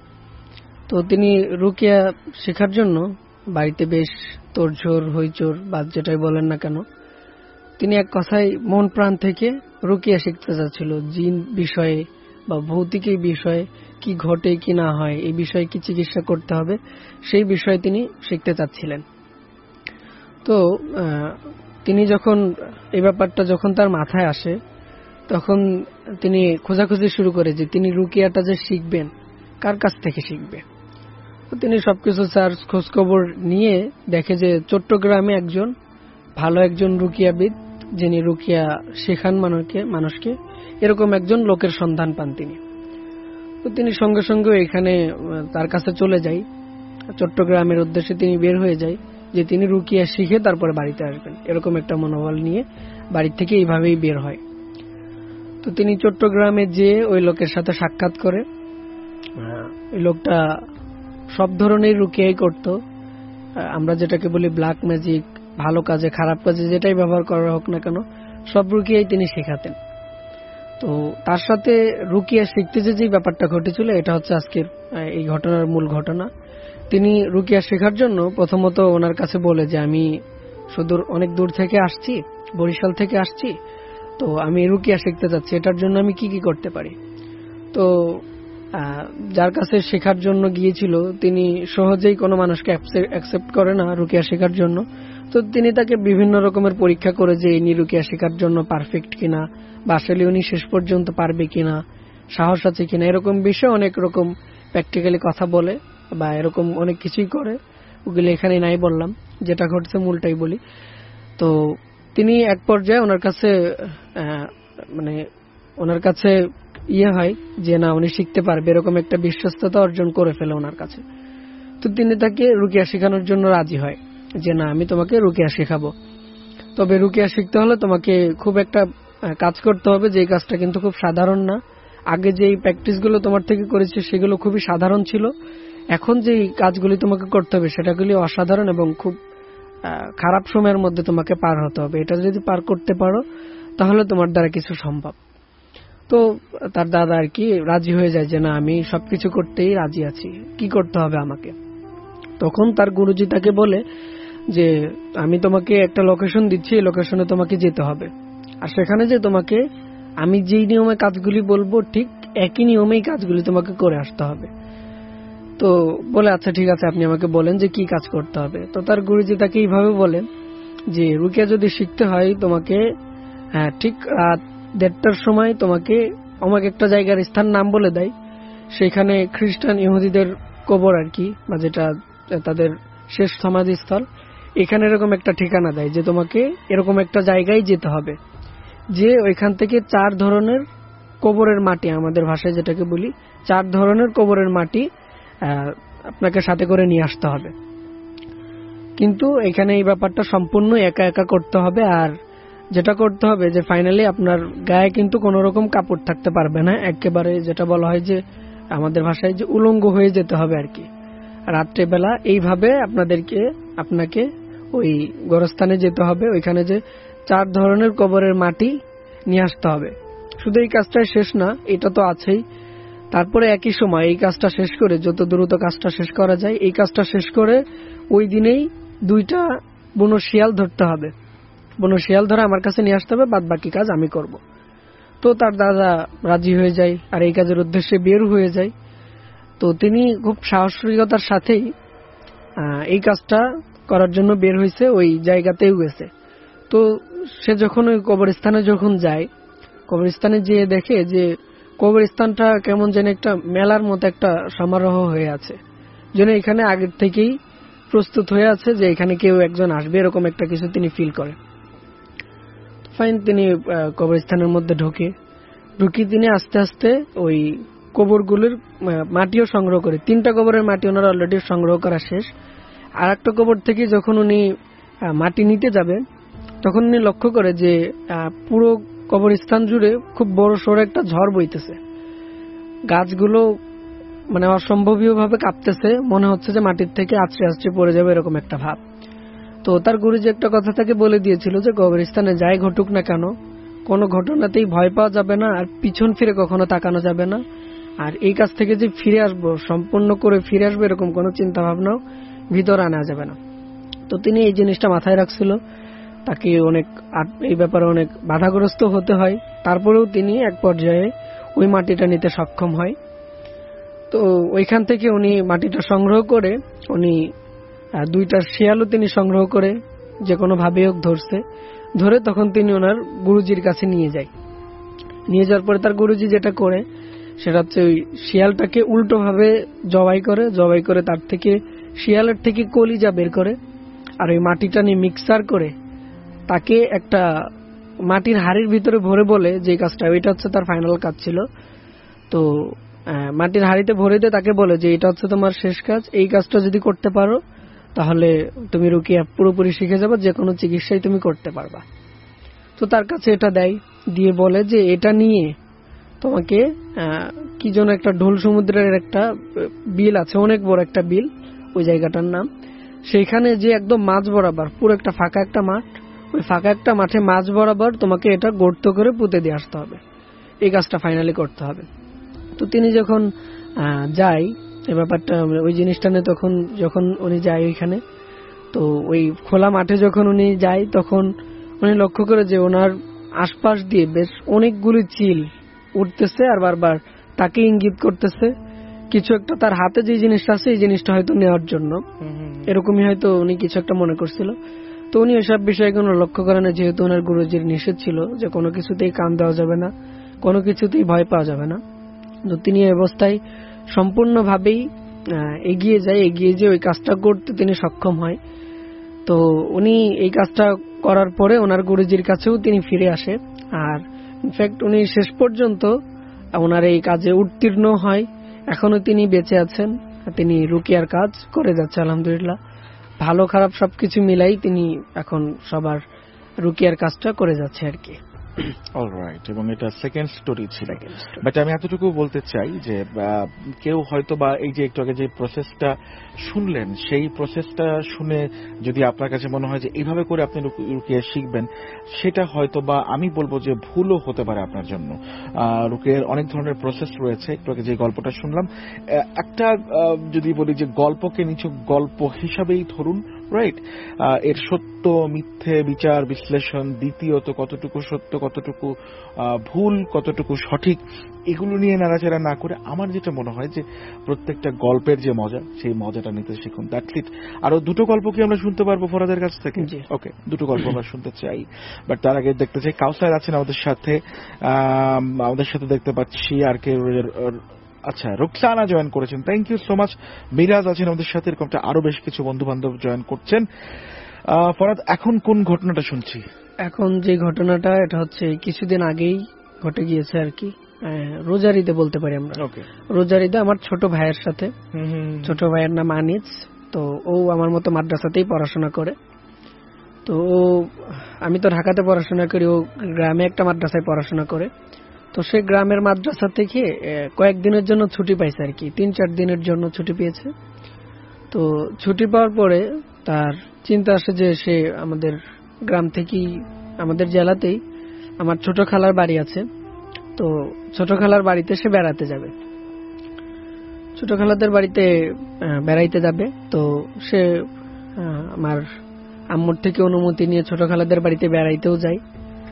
তো তিনি রুকিয়া শেখার জন্য বাড়িতে বেশ তোড়জোড় হইচোড় বা যেটাই বলেন না কেন, তিনি এক কথায় মন প্রাণ থেকে রুকিয়া শিখতে চাচ্ছিল। জিন বিষয়ে বা ভৌতিক এই বিষয়ে কি ঘটে কি না হয়, এই বিষয়ে কি চিকিৎসা করতে হবে, সেই বিষয়ে তিনি শিখতে চাচ্ছিলেন। তো তিনি যখন এই ব্যাপারটা যখন তার মাথায় আসে তখন তিনি খোঁজাখুঁজি শুরু করে যে তিনি রুকিয়াটা যে শিখবেন কার কাছ থেকে শিখবে। তো তিনি সবকিছু সার্চ খোঁজখবর নিয়ে দেখে যে চট্টগ্রামে ভালো একজন রুকিয়াবিদ, যিনি রুকিয়া শেখান মানুষকে, এরকম একজন লোকের সন্ধান পান তিনি। তো তিনি সঙ্গে সঙ্গে এখানে তার কাছে চলে যায়, চট্টগ্রামের উদ্দেশ্যে তিনি বের হয়ে যায় যে তিনি রুকিয়া শিখে তারপরে বাড়িতে আসবেন, এরকম একটা মনোবল নিয়ে বাড়ি থেকে এইভাবেই বের হয়। তো তিনি চট্টগ্রামে যেয়ে ওই লোকের সাথে সাক্ষাৎ করে। ওই লোকটা সব ধরনের রুকিয়াই করত, আমরা যেটাকে বলি ব্ল্যাক ম্যাজিক, ভালো কাজে খারাপ কাজে যেটাই ব্যবহার করা হোক না কেন সব রুকিয়াই তিনি শেখাতেন। তো তার সাথে রুকিয়া শিখতে যে ব্যাপারটা ঘটেছিল এটা হচ্ছে আজকের এই ঘটনার মূল ঘটনা। তিনি রুকিয়া শেখার জন্য প্রথমত ওনার কাছে বলে যে আমি অনেক দূর থেকে আসছি, বরিশাল থেকে আসছি, তো আমি রুকিয়া শিখতে চাচ্ছি, এটার জন্য আমি কি কি করতে পারি। তো যার কাছে শেখার জন্য গিয়েছিল তিনি সহজেই কোনো মানুষকে অ্যাকসেপ্ট করে না রুকিয়া শেখার জন্য। তো তিনি তাকে বিভিন্ন রকমের পরীক্ষা করে যে ইনি রুকিয়া শেখার জন্য পারফেক্ট কিনা, বা আসলে উনি শেষ পর্যন্ত পারবে কিনা, সাহস আছে কিনা, এরকম বিষয়ে অনেক রকম প্র্যাকটিক্যালি কথা বলে বা এরকম অনেক কিছুই করে। ওগুলি এখানে নাই বললাম, যেটা ঘটছে মূলটাই বলি। তো তিনি এক পর্যায়ে ওনার কাছে মানে ওনার কাছে হয় যে না উনি শিখতে পারবে, এরকম একটা বিশ্বস্ততা অর্জন করে ফেলে ওনার কাছে। তো তিনি তাকে রুকিয়া শেখানোর জন্য রাজি হয় যে না আমি তোমাকে রুকিয়া শেখাবো। তবে রুকিয়া শিখতে হলে তোমাকে খুব একটা কাজ করতে হবে, যে কাজটা কিন্তু খুব সাধারণ না। আগে যে প্র্যাকটিসগুলো তোমার থেকে করেছে সেগুলো খুবই সাধারণ ছিল, এখন যে কাজগুলি তোমাকে করতে হবে সেটাগুলি অসাধারণ এবং খুব খারাপ সময়ের মধ্যে তোমাকে পার হতে হবে। এটা যদি পার করতে পারো তাহলে তোমার দ্বারা কিছু সম্ভব। তো তার দাদা আর কি রাজি হয়ে যায় যে না আমি সবকিছু করতেই রাজি আছি, কি করতে হবে আমাকে। তখন তার গুরুজি তাকে বলে যে আমি তোমাকে একটা লোকেশন দিচ্ছি, এই লোকেশনে তোমাকে যেতে হবে, আর সেখানে যে তোমাকে আমি যেই নিয়মে কাজগুলি বলবো ঠিক একই নিয়মেই কাজগুলি তোমাকে করে আসতে হবে। তো বলে আচ্ছা ঠিক আছে, আপনি আমাকে বলেন যে কি কাজ করতে হবে। তো তার গুরুজি তাকে এইভাবে বলেন যে রুকিয়া যদি শিখতে হয় তোমাকে ঠিক রাত 1:30টার সময় তোমাকে আমাকে একটা জায়গার স্থান নাম বলে দেয়, সেখানে খ্রিস্টান ইহুদিদের কবর আর কি, বা যেটা তাদের শেষ সমাধিস্থল, এখানে এরকম একটা ঠিকানা দেয় যে তোমাকে এরকম একটা জায়গায় যেতে হবে, যে ওইখান থেকে 4 ধরনের কবরের মাটি, আমাদের ভাষায় যেটাকে বলি 4 ধরনের কবরের মাটি আপনাকে সাথে করে নিয়ে আসতে হবে। কিন্তু এখানে এই ব্যাপারটা সম্পূর্ণ একা একা করতে হবে, আর যেটা করতে হবে যে ফাইনালি আপনার গায়ে কিন্তু কোন রকম কাপড় থাকতে পারবে না, একেবারে যেটা বলা হয় যে আমাদের ভাষায় যে উলঙ্গ হয়ে যেতে হবে আর কি। রাত্রেবেলা এইভাবে আপনাকে ওই গোরস্থানে যেতে হবে, ওইখানে যে 4 ধরনের কবরের মাটি নিয়ে আসতে হবে। শুধু এই কাজটাই শেষ না, এটা তো আছেই, তারপরে একই সময় এই কাজটা শেষ করে, যত দ্রুত কাজটা শেষ করা যায় এই কাজটা শেষ করে ওই দিনেই 2টা বুনো শিয়াল ধরতে হবে, বুনো শিয়াল ধরে আমার কাছে নিয়ে আসতে হবে, বাদ বাকি কাজ আমি করব। তো তার দাদা রাজি হয়ে যায় আর এই কাজের উদ্দেশ্যে বের হয়ে যায়। তো তিনি খুব সাহসিকতার সাথেই এই কাজটা করার জন্য বের হয়েছে, ওই জায়গাতেও গেছে। তো সে যখন ওই কবরস্থানে যায়, কবরস্থানে যেয়ে দেখে যে কবরস্থানটা কেমন যেন একটা মেলার মতো একটা সমারোহ হয়ে আছে, যেন এখানে আগের থেকেই প্রস্তুত হয়ে আছে যে এখানে কেউ একজন আসবে, এরকম একটা কিছু তিনি ফিল করে। ফাইন, তিনি কবরস্থানের মধ্যে ঢুকি তিনি আস্তে আস্তে ওই কবরগুলোর মাটিও সংগ্রহ করে, 3টা কবরের মাটি ওনারা অলরেডি সংগ্রহ করা শেষ। আর একটা কবর থেকে যখন উনি মাটি নিতে যাবেন তখন উনি লক্ষ্য করে যে পুরো কবরস্থান জুড়ে খুব বড় সড়ো একটা ঝড় বইতেছে, গাছগুলো মানে অসম্ভবীয় ভাবে কাঁপতেছে, মনে হচ্ছে যে মাটির থেকে আছড়ে আছড়ে পড়ে যাবে, এরকম একটা ভাব। তো তার গুরুজি একটা কথা তাকে বলে দিয়েছিল যে কবরস্থানে যাই ঘটুক না কেন, কোনো ঘটনাতেই ভয় পাওয়া যাবে না, আর পিছন ফিরে কখনো তাকানো যাবে না, আর এই কাজ থেকে যে ফিরে আসবো, সম্পূর্ণ করে ফিরে আসবো, এরকম কোনো চিন্তা ভাবনাও ভিতরে আনা যাবে না। তো তিনি এই জিনিসটা মাথায় রাখছিল, তাকে এই ব্যাপারে অনেক বাধাগ্রস্ত হতে হয়, তারপরেও তিনি এক পর্যায়ে ওই মাটিটা নিতে সক্ষম হয়। তো ওইখান থেকে উনি মাটিটা সংগ্রহ করে উনি 2টা শিয়ালও তিনি সংগ্রহ করে যে কোনো ভাবে হোক ধরে তখন তিনি ওনার গুরুজির কাছে নিয়ে যাওয়ার পরে তার গুরুজি যেটা করে সেটা হচ্ছে ওই শিয়ালটাকে উল্টো ভাবে জবাই করে তার থেকে শিয়ালের থেকে কলিজা বের করে, আর ওই মাটিটা নিয়ে মিক্সার করে তাকে একটা মাটির হাড়ির ভিতরে ভরে বলে যে কাজটা, ওইটা হচ্ছে তার ফাইনাল কাজ ছিল। তো মাটির হাড়িতে ভরে দিয়ে তাকে বলে যে এটা হচ্ছে তোমার শেষ কাজ, এই কাজটা যদি করতে পারো তাহলে তুমি রুকিয়া পুরোপুরি শিখে যাবে, যে কোনো চিকিৎসাই তুমি করতে পারবা। তো তার কাছে এটা দিয়ে বলে যে এটা নিয়ে তোমাকে কি যেন একটা ঢোল সমুদ্রের একটা বিল আছে, অনেক বড় একটা বিল, ওই জায়গাটার নাম, সেইখানে যে একদম মাঝ বরাবর পুরো একটা ফাঁকা একটা মাঠ, ওই ফাঁকা একটা মাঠে মাঝ বরাবর তোমাকে এটা গর্ত করে পুঁতে দিয়ে আসতে হবে, এই কাজটা ফাইনালি করতে হবে। তো তিনি যখন যায় এই ব্যাপারটা, ওই জিনিসটা নিয়ে তখন যখন উনি যায় ওইখানে, তো ওই খোলা মাঠে যখন উনি যায় তখন উনি লক্ষ্য করে যে ওনার আশপাশ দিয়ে বেশ অনেকগুলি চিল উঠতেছে আর বারবার তাকে ইঙ্গিত করতেছে কিছু একটা, তার হাতে যে জিনিসটা আছে এই জিনিসটা হয়তো নেওয়ার জন্য, এরকমই হয়তো উনি কিছু একটা মনে করছিল। তো উনি এসব বিষয়ে কোনো লক্ষ্য করে না, যেহেতু ওনার গুরুজির নিষেধ ছিল যে কোনো কিছুতেই কান দেওয়া যাবে না, কোনো কিছুতেই ভয় পাওয়া যাবে না। তো তিনি এই অবস্থায় সম্পূর্ণভাবেই এগিয়ে যায়, এগিয়ে যে ওই কাজটা করতে তিনি সক্ষম হয়। তো উনি এই কাজটা করার পরে ওনার গুরুজির কাছেও তিনি ফিরে আসে, আর ইনফ্যাক্ট উনি শেষ পর্যন্ত ওনার এই কাজে উত্তীর্ণ হয়। এখনো তিনি বেঁচে আছেন, তিনি রুকিয়ার কাজ করে যাচ্ছে আলহামদুলিল্লাহ। ভালো খারাপ সবকিছু মিলাই তিনি এখন সবার রুকিয়ার কাজটা করে যাচ্ছে আর কি। অলরাইট, এবং এটা সেকেন্ড স্টোরি ছিল। বাট আমি এতটুকু বলতে চাই যে কেউ হয়তো বা এই যে একটু আগে যে প্রসেসটা শুনলেন, সেই প্রসেসটা শুনে যদি আপনার কাছে মনে হয় যে এইভাবে করে আপনি রুকিয়া শিখবেন, সেটা হয়তো বা আমি বলবো যে ভুলও হতে পারে আপনার জন্য। রুকিয়ার অনেক ধরনের প্রসেস রয়েছে। একটু আগে যে গল্পটা শুনলাম, একটা যদি বলি যে গল্পকে নিছক গল্প হিসাবেই ধরুন, রাইট, এর সত্য মিথ্যে বিচার বিশ্লেষণ, দ্বিতীয়ত কতটুকু সত্য কতটুকু ভুল কতটুকু সঠিক, এগুলো নিয়ে নাড়াচাড়া না করে আমার যেটা মনে হয় যে প্রত্যেকটা গল্পের যে মজা, সেই মজাটা নিতে শিখুন। That's it. আরো দুটো গল্প কি আমরা শুনতে পারবো ফরাদের কাছ থেকে? ওকে, দুটো গল্প আমরা শুনতে চাই, বাট তার আগে দেখতে চাই কাউসার আছেন আমাদের সাথে। দেখতে পাচ্ছি আর কে, আচ্ছা, রুকসানা জয়েন করেছেন, thank you so much. Miraj আছেন আমাদের সাথে, এরকমটা আরো বেশ কিছু বন্ধু বান্ধব জয়েন করছেন। ফরাদ, এখন কোন ঘটনাটা শুনছি? এখন যে ঘটনাটা, এটা হচ্ছে কিছুদিন আগেই ঘটে গিয়েছে আর কি, রোজারিদে বলতে পারি আমরা। রোজারিদে আমার ছোট ভাইয়ের সাথে, ছোট ভাইয়ের নাম আনিস। তো ও আমার মতো মাদ্রাসাতেই পড়াশোনা করে। তো আমি তো ঢাকাতে পড়াশোনা করি, ও গ্রামে একটা মাদ্রাসায় পড়াশোনা করে। তো সে গ্রামের মাদ্রাসা থেকে কয়েকদিনের জন্য ছুটি পাইছে আর কি, 3-4 দিনের জন্য ছুটি পেয়েছে। তো ছুটি পাওয়ার পরে তার চিন্তা আসে যে সে আমাদের গ্রাম থেকেই, আমাদের জেলাতেই আমার ছোট খালার বাড়ি আছে, তো ছোট খালার বাড়িতে সে বেড়াতে যাবে, ছোট খালাদের বাড়িতে বেড়াইতে যাবে। তো সে আমার আম্মুর থেকে অনুমতি নিয়ে ছোট খালাদের বাড়িতে বেড়াইতেও যায়।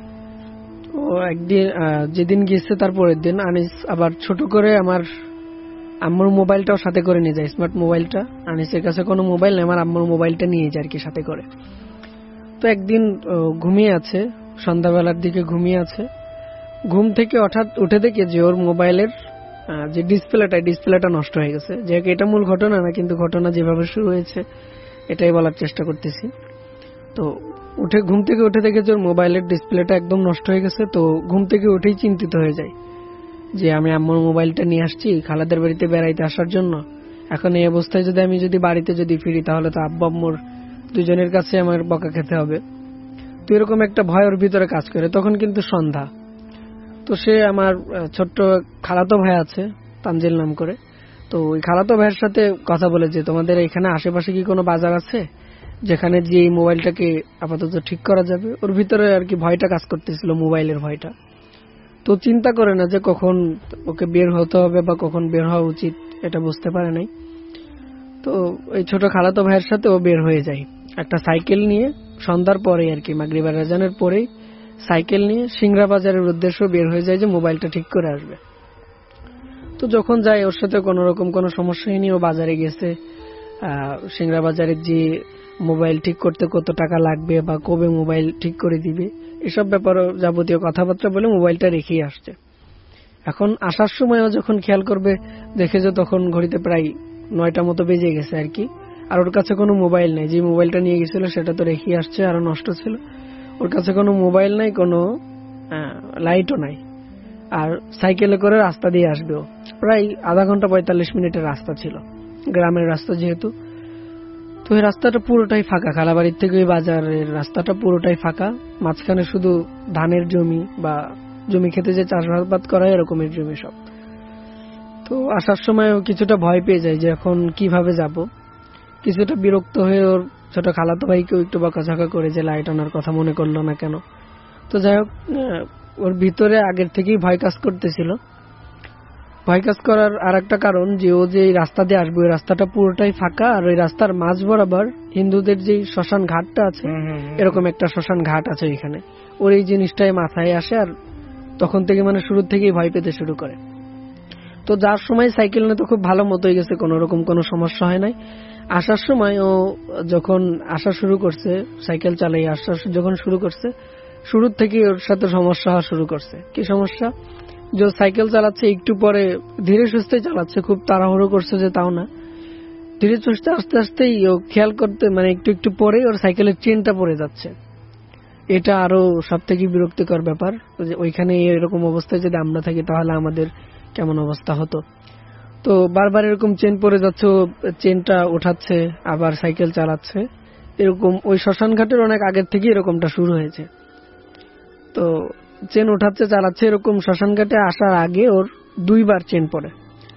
ও একদিন যেদিন গিয়েছে তার পরের দিন আনিস আবার ছোট করে আমার আম্মুর মোবাইলটাও সাথে করে নিয়ে যায়, স্মার্ট মোবাইলটা। আনিসের কাছে কোনো মোবাইল নেই, আমার আম্মুর মোবাইলটা নিয়ে যায় আর কি সাথে করে। তো একদিন ঘুমিয়ে আছে, সন্ধ্যাবেলার দিকে ঘুমিয়ে আছে, ঘুম থেকে হঠাৎ উঠে দেখে যে ওর মোবাইলের যে ডিসপ্লেটা নষ্ট হয়ে গেছে। যে এটা মূল ঘটনা না, কিন্তু ঘটনা যেভাবে শুরু হয়েছে এটাই বলার চেষ্টা করতেছি। তো ঘুম থেকে উঠে দেখে যে ওর মোবাইলের ডিসপ্লেটা একদম নষ্ট হয়ে গেছে। তো ঘুম থেকে উঠেই চিন্তিত হয়ে যায় যে আমি আম্মুর মোবাইলটা নিয়ে আসছি খালাদের বাড়িতে বেড়াইতে আসার জন্য, এখন এই অবস্থায় আমি যদি বাড়িতে ফিরি তাহলে তো আব্বু আম্মুর দুজনের কাছে আমার বকা খেতে হবে। তো এরকম একটা ভয় ওর ভিতরে কাজ করে। তখন কিন্তু সন্ধ্যা। তো সে আমার ছোট্ট খালাতো ভাই আছে, তানজিল নাম করে। তো ওই খালাতো ভাইয়ের সাথে কথা বলে যে তোমাদের এখানে আশেপাশে কি কোনো বাজার আছে যেখানে যে এই মোবাইলটাকে আপাতত ঠিক করা যাবে। ওর ভিতরে আর কি ভয়টা কাজ করতেছিল, মোবাইলের ভয়টা। তো চিন্তা করে না যে কখন ওকে বের হতে হবে বা কখন বের হওয়া উচিত, এটা বুঝতে পারে নাই। তো এই ছোট খালাতো ভাইয়ের সাথে ও বের হয়ে যায় একটা সাইকেল নিয়ে, সন্ধ্যার পরে আর কি, মাগরিবের আজানের পরেই সাইকেল নিয়ে সিংড়া বাজারের উদ্দেশ্যে বের হয়ে যায় যে মোবাইলটা ঠিক করে আসবে। তো যখন যায় ওর সাথে কোনো রকম কোনো সমস্যা হয়নি। ও বাজারে গেছে, সিংড়া বাজারের যে মোবাইল ঠিক করতে কত টাকা লাগবে বা কবে মোবাইল ঠিক করে দিবে, এসব ব্যাপারে যাবতীয় কথাবার্তা বলে মোবাইলটা রেখেই আসছে। এখন আসার সময়ও যখন খেয়াল করবে দেখে যে তখন ঘড়িতে প্রায় 9টা মতো বেজে গেছে আর কি। আর ওর কাছে কোনো মোবাইল নেই, যে মোবাইলটা নিয়ে গেছিল সেটা তো রেখেই আসছে, আরো নষ্ট ছিল। ওর কাছে কোনো মোবাইল নাই, কোনো লাইটও নাই, আর সাইকেলে করে রাস্তা দিয়ে আসবেও। প্রায় আধা ঘন্টা 45 মিনিটের রাস্তা ছিল, গ্রামের রাস্তা যেহেতু। তো এই রাস্তাটা পুরোটাই ফাঁকা, খালাবাড়ির থেকে ওই বাজারের রাস্তাটা পুরোটাই ফাঁকা। মাঝখানে শুধু ধানের জমি বা জমি খেতে যে চাষাবাদ করা হয় এরকমের জমি সব। তো আসার সময় কিছুটা ভয় পেয়ে যায় যে এখন কিভাবে যাব। কিছুটা বিরক্ত হয়ে ওর ছোট খালাতো ভাইকেও একটু বকাঝকা করে যে লাইট আনার কথা মনে করলো না কেন। তো যাই হোক, ওর ভিতরে আগের থেকেই ভয় কাজ করতেছিল। ভয় কাজ করার আর একটা কারণ যে ও যে রাস্তা দিয়ে আসবে, ওই রাস্তাটা পুরোটাই ফাঁকা, আর ওই রাস্তার মাঝ বরাবর হিন্দুদের যে শ্মশান ঘাটটা আছে, এরকম একটা শ্মশান ঘাট আছে এখানে। ওর এই জিনিসটাই মাথায় আসে, আর তখন থেকে শুরু থেকেই ভয় পেতে শুরু করে। তো যার সময় সাইকেল নিয়ে তো খুব ভালো মতোই গেছে, কোন রকম কোনো সমস্যা হয় নাই। আসার সময় ও যখন আসা শুরু করছে, সাইকেল চালাই আসা যখন শুরু করছে, শুরুর থেকে ওর সাথে সমস্যা হওয়া শুরু করছে। কি সমস্যা? যে সাইকেল চালাচ্ছে একটু পরে ধীরে সুস্থে চালাচ্ছে, খুব তাড়াহুড়ো করছে যে তাও না, ধীরে সুস্থে আস্তে আস্তেই ও খেয়াল করতে মানে একটু একটু পরে ওর সাইকেলের চেনটা পড়ে যাচ্ছে। এটা আরো সব থেকে বিরক্তিকর ব্যাপার, যে ওইখানে এরকম অবস্থায় যদি আমরা থাকি তাহলে আমাদের কেমন অবস্থা হতো। তো বারবার এরকম চেন পড়ে যাচ্ছে, ও চেনটা ওঠাচ্ছে আবার সাইকেল চালাচ্ছে। এরকম ওই শ্মশান ঘাটের অনেক আগের থেকে এরকমটা শুরু হয়েছে। তো চেন ওঠাচ্ছে চালাচ্ছে, এরকম শ্মশান ঘাটে আসার আগে ওর 2 বার চেন পড়ে।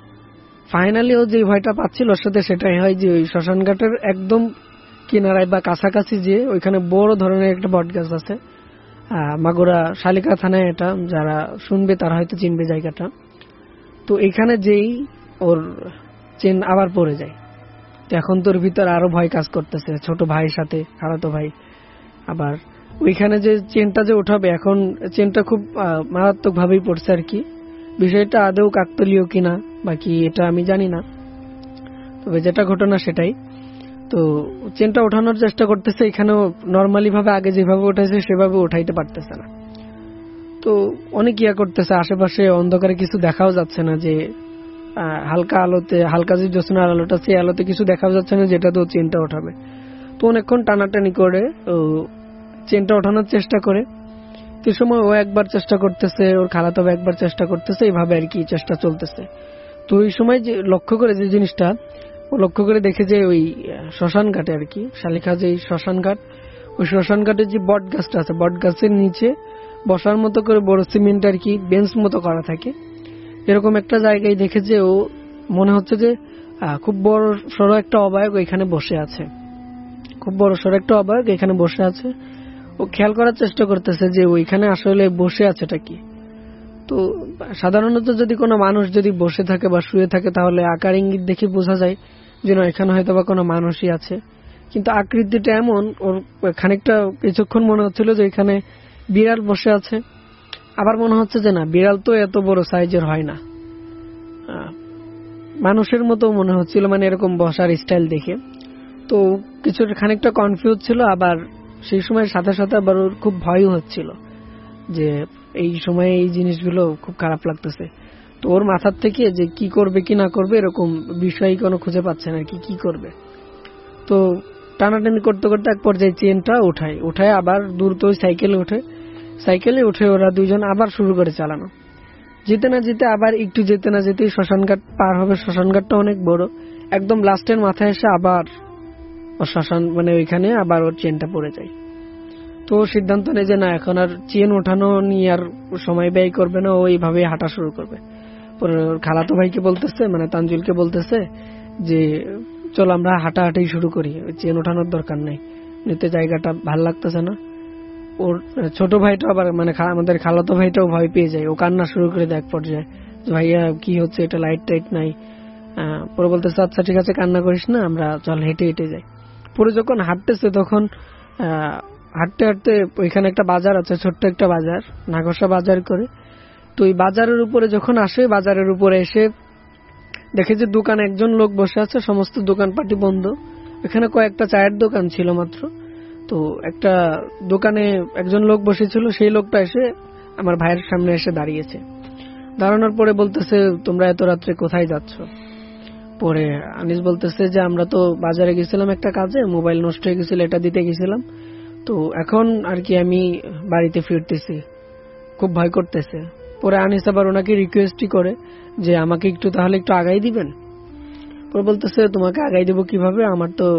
ফাইনালি ও যে ভয়টা পাচ্ছিল ওর সাথে সেটাই হয় যে ওই শ্মশান ঘাটের একদম কিনারায় বা কাছাকাছি যে ওইখানে বড় ধরনের একটা বট গাছ আছে, মাগুরা শালিকা থানায়, এটা যারা শুনবে তারা হয়তো চিনবে জায়গাটা। তো এখানে যেই ওর চেন আবার পড়ে যায়। তো এখন তোর ভিতর আরো ভয় কাজ করতেছে, ছোট ভাইয়ের সাথে খালাতো ভাই। আবার ওইখানে যে চেনটা যে উঠাবে, এখন চেনটা খুব মারাত্মক ভাবেই পড়ছে আর কি। বিষয়টা আদৌ কাকতালীয় কিনা বাকি এটা আমি জানি না, তবে যেটা ঘটনা সেটাই। তো চেনটা ওঠানোর চেষ্টা করতেছে, এখানেও নর্মালি ভাবে আগে যেভাবে উঠাইছে সেভাবে উঠাইতে পারতেছে না। তো অনেক ইয়া করতেছে, আশেপাশে অন্ধকারে কিছু দেখাও যাচ্ছে না, যে হালকা আলোতে, হালকা যে জ্যোৎস্নার আলোটা সেই আলোতে কিছু দেখাও যাচ্ছে না যেটা তো চেনটা ওঠাবে। তো অনেকক্ষণ টানাটানি করে চেনটা ওঠানোর চেষ্টা করে। সে সময় ও একবার চেষ্টা করতেছে, ওর খালাতো ভাই একবার চেষ্টা করতেছে, এইভাবে আর কি চেষ্টা চলতেছে। তো ওই সময় যে লক্ষ্য করে যে জিনিসটা ও লক্ষ্য করে দেখে যে ওই শ্মশান ঘাটে আর কি, শালিখা যে শ্মশান ঘাট, ওই শ্মশান ঘাটের যে বট গাছটা আছে, বট গাছের নিচে বসার মতো করে বড় সিমেন্ট আর কি বেঞ্চ মতো করা থাকে, এরকম একটা জায়গায় দেখে যে ও মনে হচ্ছে যে খুব বড় সড়ো একটা অবায়ক এখানে বসে আছে, খুব বড় সড়ো একটা অবায়ক এখানে বসে আছে। ও খেয়াল করার চেষ্টা করতেছে যে ওইখানে আসলে বসে আছেটা কি। তো সাধারণত যদি কোনো মানুষ যদি বসে থাকে বা শুয়ে থাকে তাহলে আকার ইঙ্গিত দেখে বোঝা যায় যে না, এখানে হয়তো বা কোনো মানুষই আছে। কিন্তু আকৃতিটা এমন, ওর খানিকটা কিছুক্ষণ মনে হচ্ছিল যে এখানে বিড়াল বসে আছে, আবার মনে হচ্ছে যে না, বিড়াল তো এত বড় সাইজের হয় না, মানুষের মতো মনে হচ্ছিল, মানে এরকম বসার স্টাইল দেখে। তো কিছু খানিকটা কনফিউজ ছিল, আবার সেই সময়ের সাথে সাথে আবার ওর খুব ভয়ও হচ্ছিল যে এই সময়ে এই জিনিসগুলো খুব খারাপ লাগতেছে। তো ওর মাথার থেকে যে কি করবে কি না করবে এরকম বিষয় কোনো খুঁজে পাচ্ছে না কি কি করবে। তো টানাটানি করতে করতে এক পর্যায়ে চেনটা উঠায় আবার দ্রুত সাইকেলে উঠে ওরা দুইজন আবার শুরু করে চালানো। যেতে না যেতে আবার একটু যেতে না যেতেই শ্মশানঘাট পার হবে। শ্মশানঘাটটা অনেক বড়, একদম লাস্টের মাথায় এসে আবার শ্মশান মানে ওইখানে আবার ওর চেনটা পড়ে যায়। তো সিদ্ধান্ত নেই যে না, এখন আর চেন ওঠানো নিয়ে আর সময় ব্যয় করবে না, ও এইভাবে হাঁটা শুরু করবে। পরে ওর খালাতো ভাইকে বলতেছে, মানে তানজুলকে বলতেছে যে চলো আমরা হাঁটাহাঁটি শুরু করি, চেন ওঠানোর দরকার নেই, নিতে জায়গাটা ভাল লাগতেছে না। ওর ছোট ভাইটা আবার মানে আমাদের খালাতো ভাইটাও ভয় পেয়ে যায়, ও কান্না শুরু করে দেয় এক পর্যায়ে, ভাইয়া কি হচ্ছে, এটা লাইট টাইট নাই। পরে বলতেছে আচ্ছা ঠিক আছে কান্না করিস না, আমরা চল হেঁটে হেঁটে যাই। পরে যখন হাঁটতেছে তখন হাঁটতে হাঁটতে ওইখানে একটা বাজার আছে, ছোট্ট একটা বাজার, নাগসা বাজার করে। তো ওই বাজারের উপরে যখন আসে, বাজারের উপরে এসে দেখে যে দোকানে একজন লোক বসে আছে, সমস্ত দোকানপাটি বন্ধ। এখানে কয়েকটা চায়ের দোকান ছিল মাত্র। তো একটা দোকানে একজন লোক বসেছিল, সেই লোকটা এসে আমার ভাইয়ের সামনে এসে দাঁড়িয়েছে। দাঁড়ানোর পরে বলতেছে তোমরা এত রাত্রে কোথায় যাচ্ছ? পরে আনিস বলতেছে যে আমরা তো বাজারে গেছিলাম একটা কাজে, মোবাইল নষ্ট হয়ে গেছিল, এটা দিতে গেছিলাম, তো এখন আর কি আমি বাড়িতে ফিরতেছি, খুব ভয় করতেছে। পরে আনিস আবার ওনাকে রিকোয়েস্টই করে যে আমাকে একটু তাহলে একটু আগাই দিবেন। পরে বলতেছে তোমাকে আগাই দেবো কিভাবে, আমার তো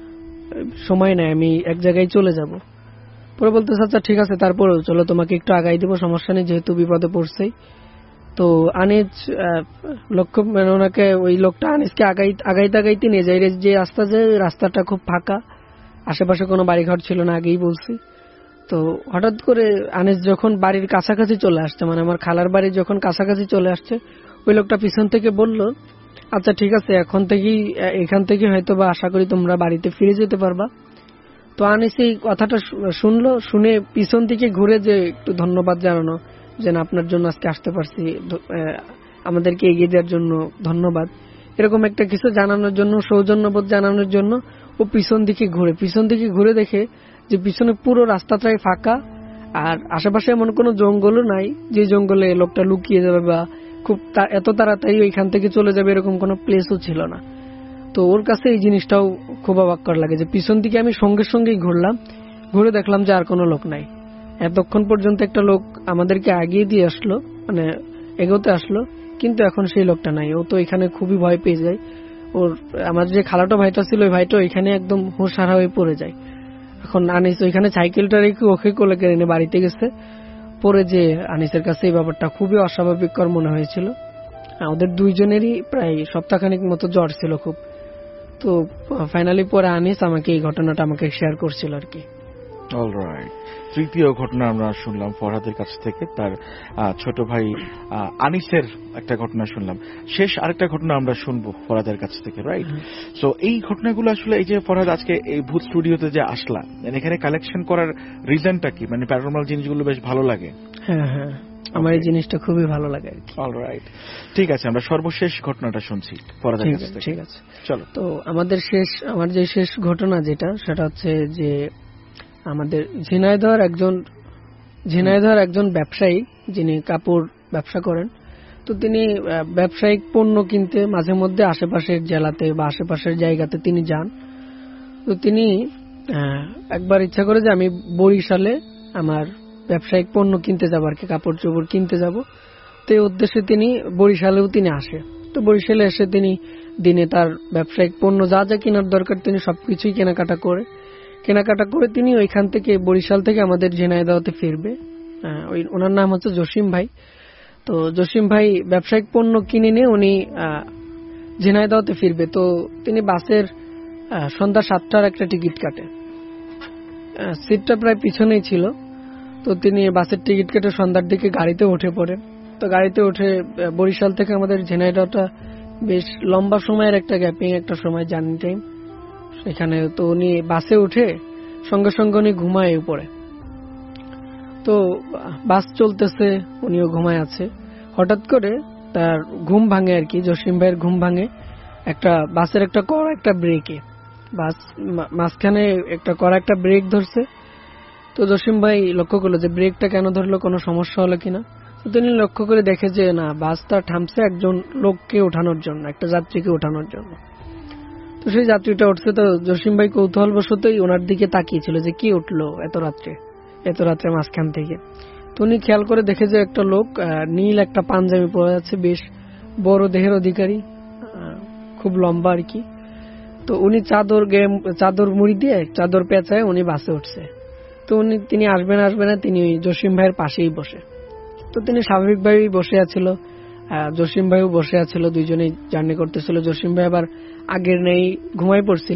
সময় নাই, আমি এক জায়গায় চলে যাব। পরে বলতেছে আচ্ছা ঠিক আছে, তারপরেও চলো তোমাকে একটু আগাই দেবো, সমস্যা নেই, যেহেতু বিপদে পড়ছেই। তো আনিস লক্ষ্য মানে ওনাকে, ওই লোকটা আনিসকে আগাইতে নিয়ে যায়। যে রাস্তা, যে রাস্তাটা খুব ফাঁকা, আশেপাশে কোনো বাড়িঘর ছিল না, আগেই বলছি। তো হঠাৎ করে আনিস যখন বাড়ির কাছাকাছি চলে আসছে, মানে আমার খালার বাড়ি যখন কাছাকাছি চলে আসছে, ওই লোকটা পিছন থেকে বলল আচ্ছা ঠিক আছে, এখান থেকে হয়তো বা আশা করি তোমরা বাড়িতে ফিরে যেতে পারবা। তো আনিস এই কথাটা শুনলো, শুনে পিছন থেকে ঘুরে যে একটু ধন্যবাদ জানানো, যে আপনার জন্য আজকে আসতে পারছি, আমাদেরকে এগিয়ে দেওয়ার জন্য ধন্যবাদ, এরকম একটা কিছু জানানোর জন্য, সৌজন্যবোধ জানানোর জন্য ও পিছন দিকে ঘুরে দেখে যে পিছনে পুরো রাস্তাটাই ফাঁকা, আর আশেপাশে এমন কোনো জঙ্গলও নাই যে জঙ্গলে লোকটা লুকিয়ে যাবে বা খুব এত তাড়াতাড়ি ওইখান থেকে চলে যাবে, এরকম কোনো প্লেসও ছিল না। তো ওর কাছে এই জিনিসটাও খুব অবাক কর লাগে যে পিছন দিকে আমি সঙ্গে সঙ্গেই ঘুরলাম, ঘুরে দেখলাম যে আর কোনো লোক নাই। এতক্ষণ পর্যন্ত একটা লোক আমাদেরকে আগিয়ে দিয়ে আসলো, মানে এগোতে আসলো, কিন্তু এখন সেই লোকটা নাই। ও তো এখানে খুবই ভয় পেয়ে যায়। ওর আমার যে খালাটো ভাইটা ছিল, ওই ভাইটা এখানে একদম হুঁশহারা হয়ে পড়ে যায়। এখন আনিস ওইখানে সাইকেলটা রেখে ওকে কোলে করে এনে বাড়িতে গেছে। পরে যে আনিসের কাছে এই ব্যাপারটা খুবই অস্বাভাবিককর মনে হয়েছিল। ওদের দুইজনেরই প্রায় সপ্তাহখানিক মতো জ্বর ছিল খুব। তো ফাইনালি পরে আনিস আমাকে এই ঘটনাটা আমাকে শেয়ার করছিল আর কি। অলরাইট, তৃতীয় ঘটনা আমরা শুনলাম ফরহাদের কাছ থেকে, তার ছোট ভাই আনিসের একটা ঘটনা শুনলাম। শেষ আরেকটা ঘটনা আমরা শুনবো ফরহাদের কাছ থেকে, রাইট? সো এই ঘটনাগুলো আসলে এই যে ফরহাদ আজকে এই ভূত স্টুডিওতে যে আসলা, এখানে কালেকশন করার রিজনটা কি? মানে প্যারানর্মাল জিনিসগুলো বেশ ভালো লাগে? হ্যাঁ হ্যাঁ, আমার এই জিনিসটা খুবই ভালো লাগে আর কি। অলরাইট, ঠিক আছে, আমরা সর্বশেষ ঘটনাটা শুনছি ফরহাদের কাছ থেকে। ঠিক আছে, চলো। তো আমার যে শেষ ঘটনা যেটা, সেটা হচ্ছে যে আমাদের ঝিনাইদহের একজন ব্যবসায়ী, যিনি কাপড় ব্যবসা করেন। তো তিনি ব্যবসায়িক পণ্য কিনতে মাঝে মধ্যে আশেপাশের জেলাতে বা আশেপাশের জায়গাতে তিনি যান। তো তিনি একবার ইচ্ছা করে যে আমি বরিশালে আমার ব্যবসায়িক পণ্য কিনতে যাবো আর কি, কাপড় চোপড় কিনতে যাব। তো এই উদ্দেশ্যে তিনি বরিশালেও তিনি আসে। তো বরিশালে এসে তিনি দিনে তার ব্যবসায়িক পণ্য যা যা কেনার দরকার তিনি সবকিছুই কেনাকাটা করে তিনি ওইখান থেকে বরিশাল থেকে আমাদের ঝিনাইদহতে ফিরবে। ওনার নাম হচ্ছে জসিম ভাই। তো জসিম ভাই ব্যবসায়িক পণ্য কিনে নিয়ে উনি ঝিনাইদহতে ফিরবে। তো তিনি বাসের সন্ধ্যা 7টার একটা টিকিট কাটে। সিটটা প্রায় পিছনেই ছিল। তো তিনি বাসের টিকিট কেটে সন্ধ্যার দিকে গাড়িতে উঠে পড়ে। তো গাড়িতে উঠে বরিশাল থেকে আমাদের ঝিনাইদহটা বেশ লম্বা সময়ের একটা গ্যাপিং একটা সময়, জার্নি টাইম সেখানে। তো উনি বাসে উঠে সঙ্গে সঙ্গে উনি ঘুমায় পড়ে। তো বাস চলতেছে, উনিও ঘুমায় আছে। হঠাৎ করে তার ঘুম ভাঙে আর কি, জসিম ভাইয়ের ঘুম ভাঙে একটা বাসের একটা কড়া একটা ব্রেকে। বাস মাঝখানে একটা কড়া একটা ব্রেক ধরছে। তো জসিম ভাই লক্ষ্য করলো যে ব্রেকটা কেন ধরলো, কোনো সমস্যা হলো কিনা। তো তিনি লক্ষ্য করে দেখে যে না, বাসটা থামছে একজন লোককে ওঠানোর জন্য, একটা যাত্রীকে ওঠানোর জন্য। তো সেই যাত্রীটা উঠছে। তো জসিম ভাই কৌতূহলবশতই ওনার দিকে তাকিয়েছিল যে কি উঠলো এত রাত্রে মাঝখান থেকে। তো উনি খেয়াল করে দেখে যে একটা লোক নীল একটা পাঞ্জাবি পরে আছে, বেশ বড় দেহের অধিকারী, খুব লম্বা আর কি। তো উনি চাদর মুড়ি দিয়ে চাদর পেঁচায় উনি বাসে উঠছে। তো তিনি আসবেন না, তিনি জসিম ভাইয়ের পাশেই বসে। তো তিনি স্বাভাবিকভাবেই বসে আছিল, জসিম ভাইও বসে আছিল, দুইজনেই জার্নি করতেছিল। জসিম ভাই আবার আগের নেই ঘুমাই পড়ছিল।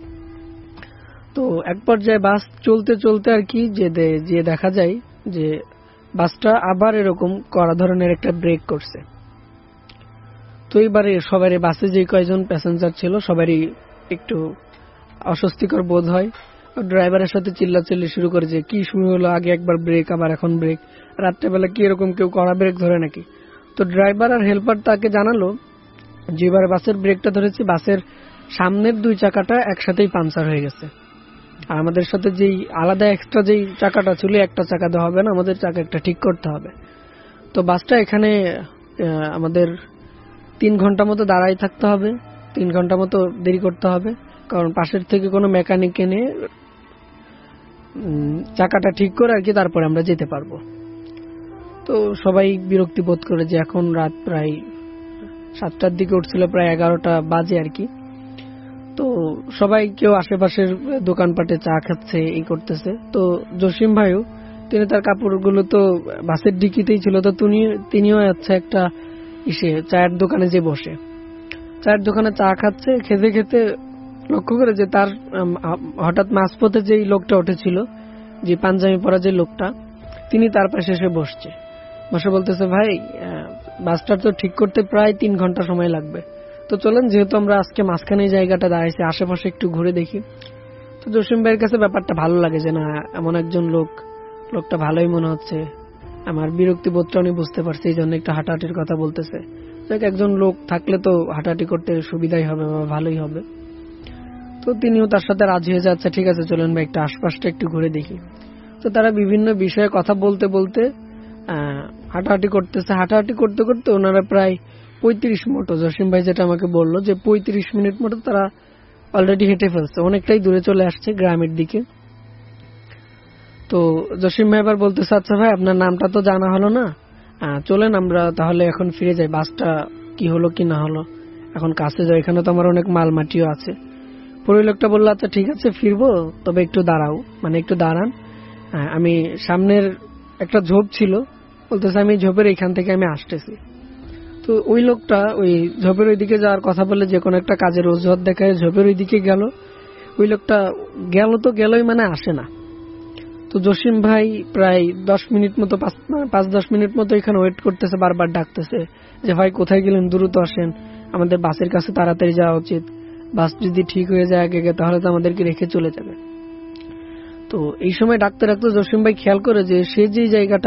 তো এক পর্যায়ে বাস চলতে আর কি যে দেখা যায় যে বাসটা আবার এরকম কড়া ধরনের একটা ব্রেক করছে। তো এইবারে সবারই বাসে যে কয়জন প্যাসেঞ্জার ছিল সবারই একটু অস্বস্তিকর বোধ হয়। ড্রাইভারের সাথে চিল্লাচিল্লি শুরু করে যে কি শুরু হলো, আগে একবার ব্রেক আবার এখন ব্রেক, রাত্রেবেলা কি এরকম কেউ কড়া ব্রেক ধরে নাকি? তো ড্রাইভার আর হেল্পার তাকে জানালো যে এবার বাসের ব্রেকটা ধরেছি, বাসের সামনের দুই চাকাটা একসাথেই পাঞ্চার হয়ে গেছে। আর আমাদের সাথে যেই আলাদা এক্সট্রা যেই চাকাটা ছিল, একটা চাকা দেওয়া হবে না, আমাদের চাকা একটা ঠিক করতে হবে। তো বাসটা এখানে আমাদের 3 ঘন্টা মতো দাঁড়াই থাকতে হবে, 3 ঘন্টা মতো দেরি করতে হবে, কারণ পাশের থেকে কোনো মেকানিক এনে চাকাটা ঠিক করে আর কি তারপরে আমরা যেতে পারবো। তো সবাই বিরক্তি বোধ করে যে এখন রাত প্রায় 7টার দিকে উঠছিল, প্রায় 11টা বাজে আর কি। তো সবাই কেউ আশেপাশের দোকানপাটে চা খাচ্ছে, এই করতেছে। তো জসিম ভাইও তিনি তার কাপড়গুলো তো বাসের ডিকিতেই ছিল। তো তিনিও আচ্ছা একটা চায়ের দোকানে যে বসে চায়ের দোকানে চা খাচ্ছে, খেতে খেতে লক্ষ্য করে যে তার হঠাৎ মাঝপথে যেই লোকটা উঠেছিল, যে পাঞ্জাবি পরা যে লোকটা, তিনি তার পাশে এসে বসে বলতেছে ভাই, বাসটা তো ঠিক করতে প্রায় 3 ঘন্টা সময় লাগবে। তো চলেন, যেহেতু আমরা আজকে মাঝখানে জায়গাটা দাঁড়াইছি, আশেপাশে একটু ঘুরে দেখি। তো জসিম ভাইয়ের কাছে ব্যাপারটা ভালো লাগে যে না, এমন একজন লোকটা ভালোই মনে হচ্ছে। আমার বিরক্তি বোধটা উনি বুঝতে পারছে, এই জন্য একটু হাঁটাহাঁটির কথা বলতেছে। একজন লোক থাকলে তো হাঁটাহাঁটি করতে সুবিধাই হবে বা ভালোই হবে। তো তিনিও তার সাথে রাজি হয়ে যাচ্ছে, ঠিক আছে চলেন ভাই একটু আশপাশটা একটু ঘুরে দেখি। তো তারা বিভিন্ন বিষয়ে কথা বলতে হাঁটাহাঁটি করতেছে। হাঁটাহাঁটি করতে করতে ওনারা প্রায় 35 মতো, জসিম ভাই যেটা আমাকে বললো যে 35 মিনিট মতো তারা অলরেডি হেঁটে ফেলছে, অনেকটাই দূরে চলে আসছে গ্রামের দিকে। তো জসিম ভাই আবার বলতেছে, আচ্ছা ভাই আপনার নামটা তো জানা হলো না, চলেন আমরা তাহলে এখন ফিরে যাই, বাসটা কি হলো কি না হলো, এখন কাছে যাই, এখানে তো আমার অনেক মাল মাটিও আছে। পরে লোকটা বললো আচ্ছা ঠিক আছে ফিরবো, তবে একটু দাঁড়াও, মানে একটু দাঁড়ান, আমি সামনের একটা ঝোপ ছিল, বলতেছে আমি ঝোপের এইখান থেকে আমি আসতেছি। তো ওই লোকটা ওই ঝোপের ওই দিকে যাওয়ার কথা বলে যে কোনো একটা কাজের অজুহাত দেখায় ঝোপের ওই দিকে গেল। ওই লোকটা গেল তো গেলই, মানে আসে না। তো জসিম ভাই প্রায় 10 মিনিট মতো 5-10 মিনিট মতো এখানে ওয়েট করতেছে, বারবার ডাকতেছে যে ভাই কোথায় গেলেন, দ্রুত আসেন, আমাদের বাসের কাছে তাড়াতাড়ি যাওয়া উচিত, বাস যদি ঠিক হয়ে যায় আগে তাহলে তো আমাদেরকে রেখে চলে যাবে। তো এই সময় ডাকতে ডাকতে জসিম ভাই খেয়াল করে যে সে যে জায়গাটা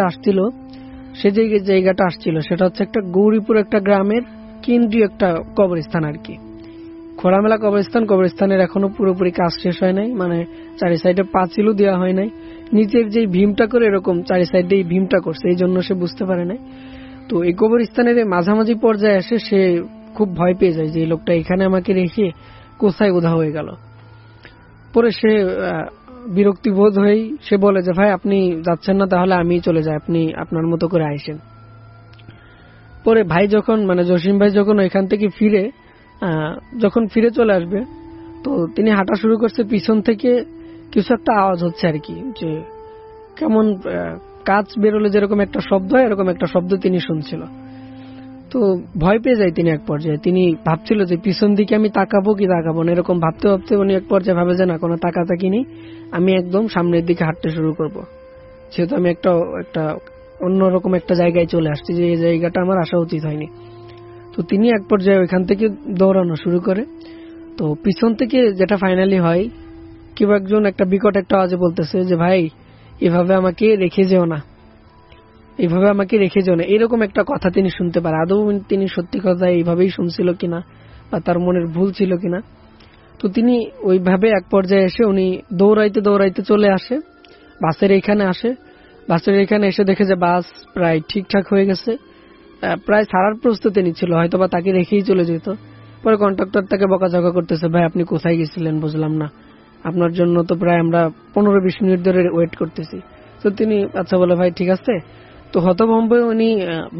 আসছিল সেটা হচ্ছে একটা গৌরীপুর একটা গ্রামের কেন্দ্রীয় একটা কবরস্থান আর কি, খোলামেলা কবরস্থানের এখনো পুরোপুরি কাজ শেষ হয় নাই, মানে চারি সাইডে পাঁচিলও দেওয়া হয় নাই, নিচের যে ভীমটা করে এরকম চারি সাইডে এই ভীমটা করছে, এই জন্য সে বুঝতে পারে নাই। তো এই কবরস্থানের মাঝামাঝি পর্যায়ে এসে সে খুব ভয় পেয়ে যায় যে এই লোকটা এখানে আমাকে রেখে কোথায় উধাও হয়ে গেল। পরে সে বিরক্তি বোধ হয়েই সে বলে যে ভাই আপনি যাচ্ছেন না, তাহলে আমি চলে যাই, আপনি আপনার মতো করে আইসেন। পরে ভাই যখন মানে জসিম ভাই যখন ওইখান থেকে যখন ফিরে চলে আসবে, তো তিনি হাঁটা শুরু করছে, পিছন থেকে কিছু একটা আওয়াজ হচ্ছে আর কি, যে কেমন কাঁচ বেরোলে যেরকম একটা শব্দ হয় এরকম একটা শব্দ তিনি শুনছিল। তো ভয় পেয়ে যায় তিনি এক পর্যায়ে, তিনি ভাবছিল যে পিছন দিকে আমি তাকাবো কি তাকাবো না, এরকম ভাবতে ভাবতে উনি এক পর্যায়ে ভাবে যে না, কোনো তাকাতাকি নেই, আমি একদম সামনের দিকে হাঁটতে শুরু করব, যেহেতু আমি একটা অন্যরকম একটা জায়গায় চলে আসছি, যে এই জায়গাটা আমার আসা উচিত হয়নি। তো তিনি এক পর্যায়ে ওইখান থেকে দৌড়ানো শুরু করে। তো পিছন থেকে যেটা ফাইনালি হয়, কেউ একজন একটা বিকট একটা আওয়াজে বলতেছে যে ভাই এভাবে আমাকে রেখে যেও না, এরকম একটা কথা তিনি শুনতে পারে। আদৌ তিনি সত্যি কথা এইভাবেই শুনছিল কিনা বা তার মনের ভুল ছিল কিনা। তো তিনি ওইভাবে এক পর্যায়ে এসে উনি দৌড়াইতে চলে আসে, বাসের এখানে এসে দেখে যে বাস প্রায় ঠিকঠাক হয়ে গেছে, প্রায় ছাড়ার প্রস্তুতি নিচ্ছিল, হয়তো বা তাকে রেখেই চলে যেত। পরে কন্ট্রাক্টর তাকে বকাঝকা করতেছে, ভাই আপনি কোথায় গেছিলেন বুঝলাম না, আপনার জন্য তো প্রায় আমরা 15-20 মিনিট ধরে ওয়েট করতেছি। তো তিনি আচ্ছা বলে ভাই ঠিক আছে। তো হতভম্ব উনি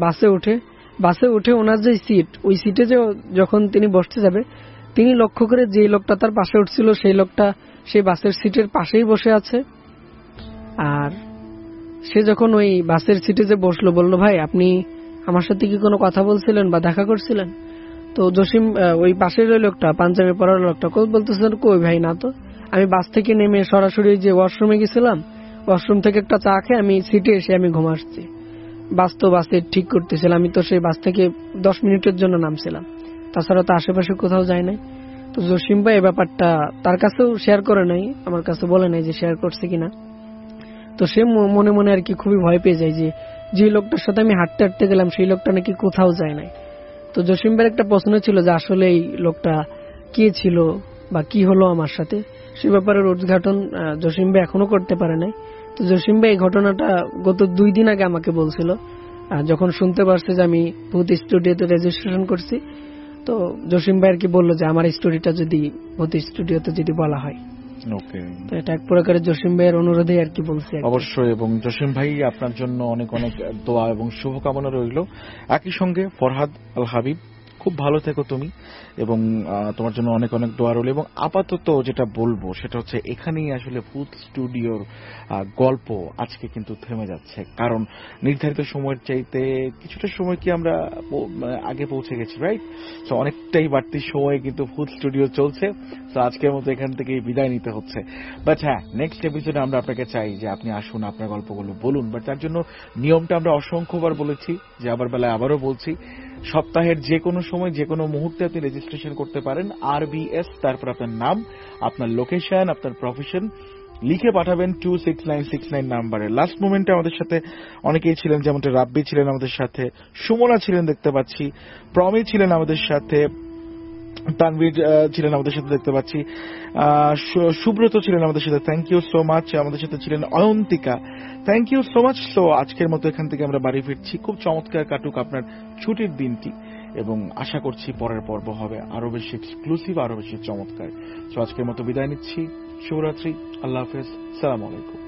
বাসে উঠে ওনার যে সিট, ওই সিটে যখন তিনি বসতে যাবে, তিনি লক্ষ্য করে যে লোকটা তার পাশে উঠছিল সেই লোকটা সেই বাসের সিটের পাশেই বসে আছে। আর সে যখন ওই বাসের সিটে যে বসলো, বলল ভাই আপনি আমার সাথে কি কোনো কথা বলছিলেন বা দেখা করছিলেন? তো জসিম ওই পাশের ওই লোকটা, পাঞ্জাবি পরার লোকটা বলতেছেন কই ভাই না তো, আমি বাস থেকে নেমে সরাসরি যে ওয়াশরুমে গেছিলাম, ওয়াশরুম থেকে একটা চা খেয়ে আমি সিটে এসে আমি ঘুমাচ্ছি, বাসে ঠিক করতেছিলাম, আমি তো সেই বাস থেকে 10 মিনিটের জন্য নামছিলাম, তাছাড়া তো আশেপাশে কোথাও যায় নাই। তো জসিম ভাই এই ব্যাপারটা তার কাছেও শেয়ার করে নাই, আমার কাছে বলে নাই যে শেয়ার করছে কিনা। তো সে মনে মনে আর কি খুবই ভয় পেয়ে যায় যে লোকটার সাথে আমি হাঁটতে হাঁটতে গেলাম সেই লোকটা নাকি কোথাও যায় নাই। তো জসিম ভাইয়ের একটা প্রশ্ন ছিল যে আসলে এই লোকটা কে ছিল বা কি হলো আমার সাথে, সে ব্যাপারের উদ্ঘাটন জসিম ভাই এখনো করতে পারে নাই। তো জসিম ভাই এই ঘটনাটা গত 2 দিন আগে আমাকে বলছিল, যখন শুনতে পারছে যে আমি ভূত স্টুডিওতে রেজিস্ট্রেশন করছি। তো জসিম ভাই আর কি বললো যে আমার স্টোরিটা যদি ভূত স্টুডিওতে যদি বলা হয়। ওকে, তো এটা এক প্রকারের জসিম ভাইয়ের অনুরোধে আর কি বলছি। অবশ্যই, এবং জসিম ভাই আপনার জন্য অনেক অনেক দোয়া এবং শুভকামনা রইল। একই সঙ্গে ফরহাদ আল হাবিব, খুব ভালো থেকো তুমি, এবং তোমার জন্য অনেক অনেক দোয়া রইল। এবং আপাতত যেটা বলবো সেটা হচ্ছে এখানেই আসলে ভূত স্টুডিওর গল্প আজকে কিন্তু থেমে যাচ্ছে, কারণ নির্ধারিত সময়ের চাইতে কিছুটা সময় কি আমরা আগে পৌঁছে গেছি, রাইট? তো অনেকটাই বাড়তি সময় কিন্তু ভূত স্টুডিও চলছে। তো আজকের মতো এখান থেকে বিদায় নিতে হচ্ছে। বাট হ্যাঁ, নেক্সট এপিসোডে আমরা আপনাকে চাই যে আপনি আসুন, আপনার গল্পগুলো বলুন। বাট তার জন্য নিয়মটা আমরা অসংখ্যবার বলেছি, যে আবার বেলায় আবারও বলছি, সপ্তাহের যে কোনো সময় যে কোনো মুহূর্তে আপনি রেজিস্ট্রেশন করতে পারেন RBS, তারপর আপনার নাম, আপনার লোকেশন, আপনার প্রফেশন লিখে পাঠাবেন 26969 নাম্বারে। লাস্ট মোমেন্টে আমাদের সাথে অনেকেই ছিলেন, যেমনটা রাব্বি ছিলেন আমাদের সাথে, সুমনা ছিলেন দেখতে পাচ্ছি, প্রমি ছিলেন আমাদের সাথে, তানভীর ছিলেন আমাদের সাথে দেখতে পাচ্ছি, সুব্রত ছিলেন আমাদের সাথে, থ্যাংক ইউ সো মাচ। আমাদের সাথে ছিলেন Ayantika, thank you so much. So আজকের মতো এখান থেকে আমরা বাড়ি ফিরছি। খুব চমৎকার কাটুক আপনার ছুটির দিনটি, এবং আশা করছি পরের পর্ব হবে আরো বেশি এক্সক্লুসিভ, আরো বেশি চমৎকার। তো আজকের মতো বিদায় নিচ্ছি। শুভরাত্রি, আল্লাহ হাফেজ, সালাম আলাইকুম।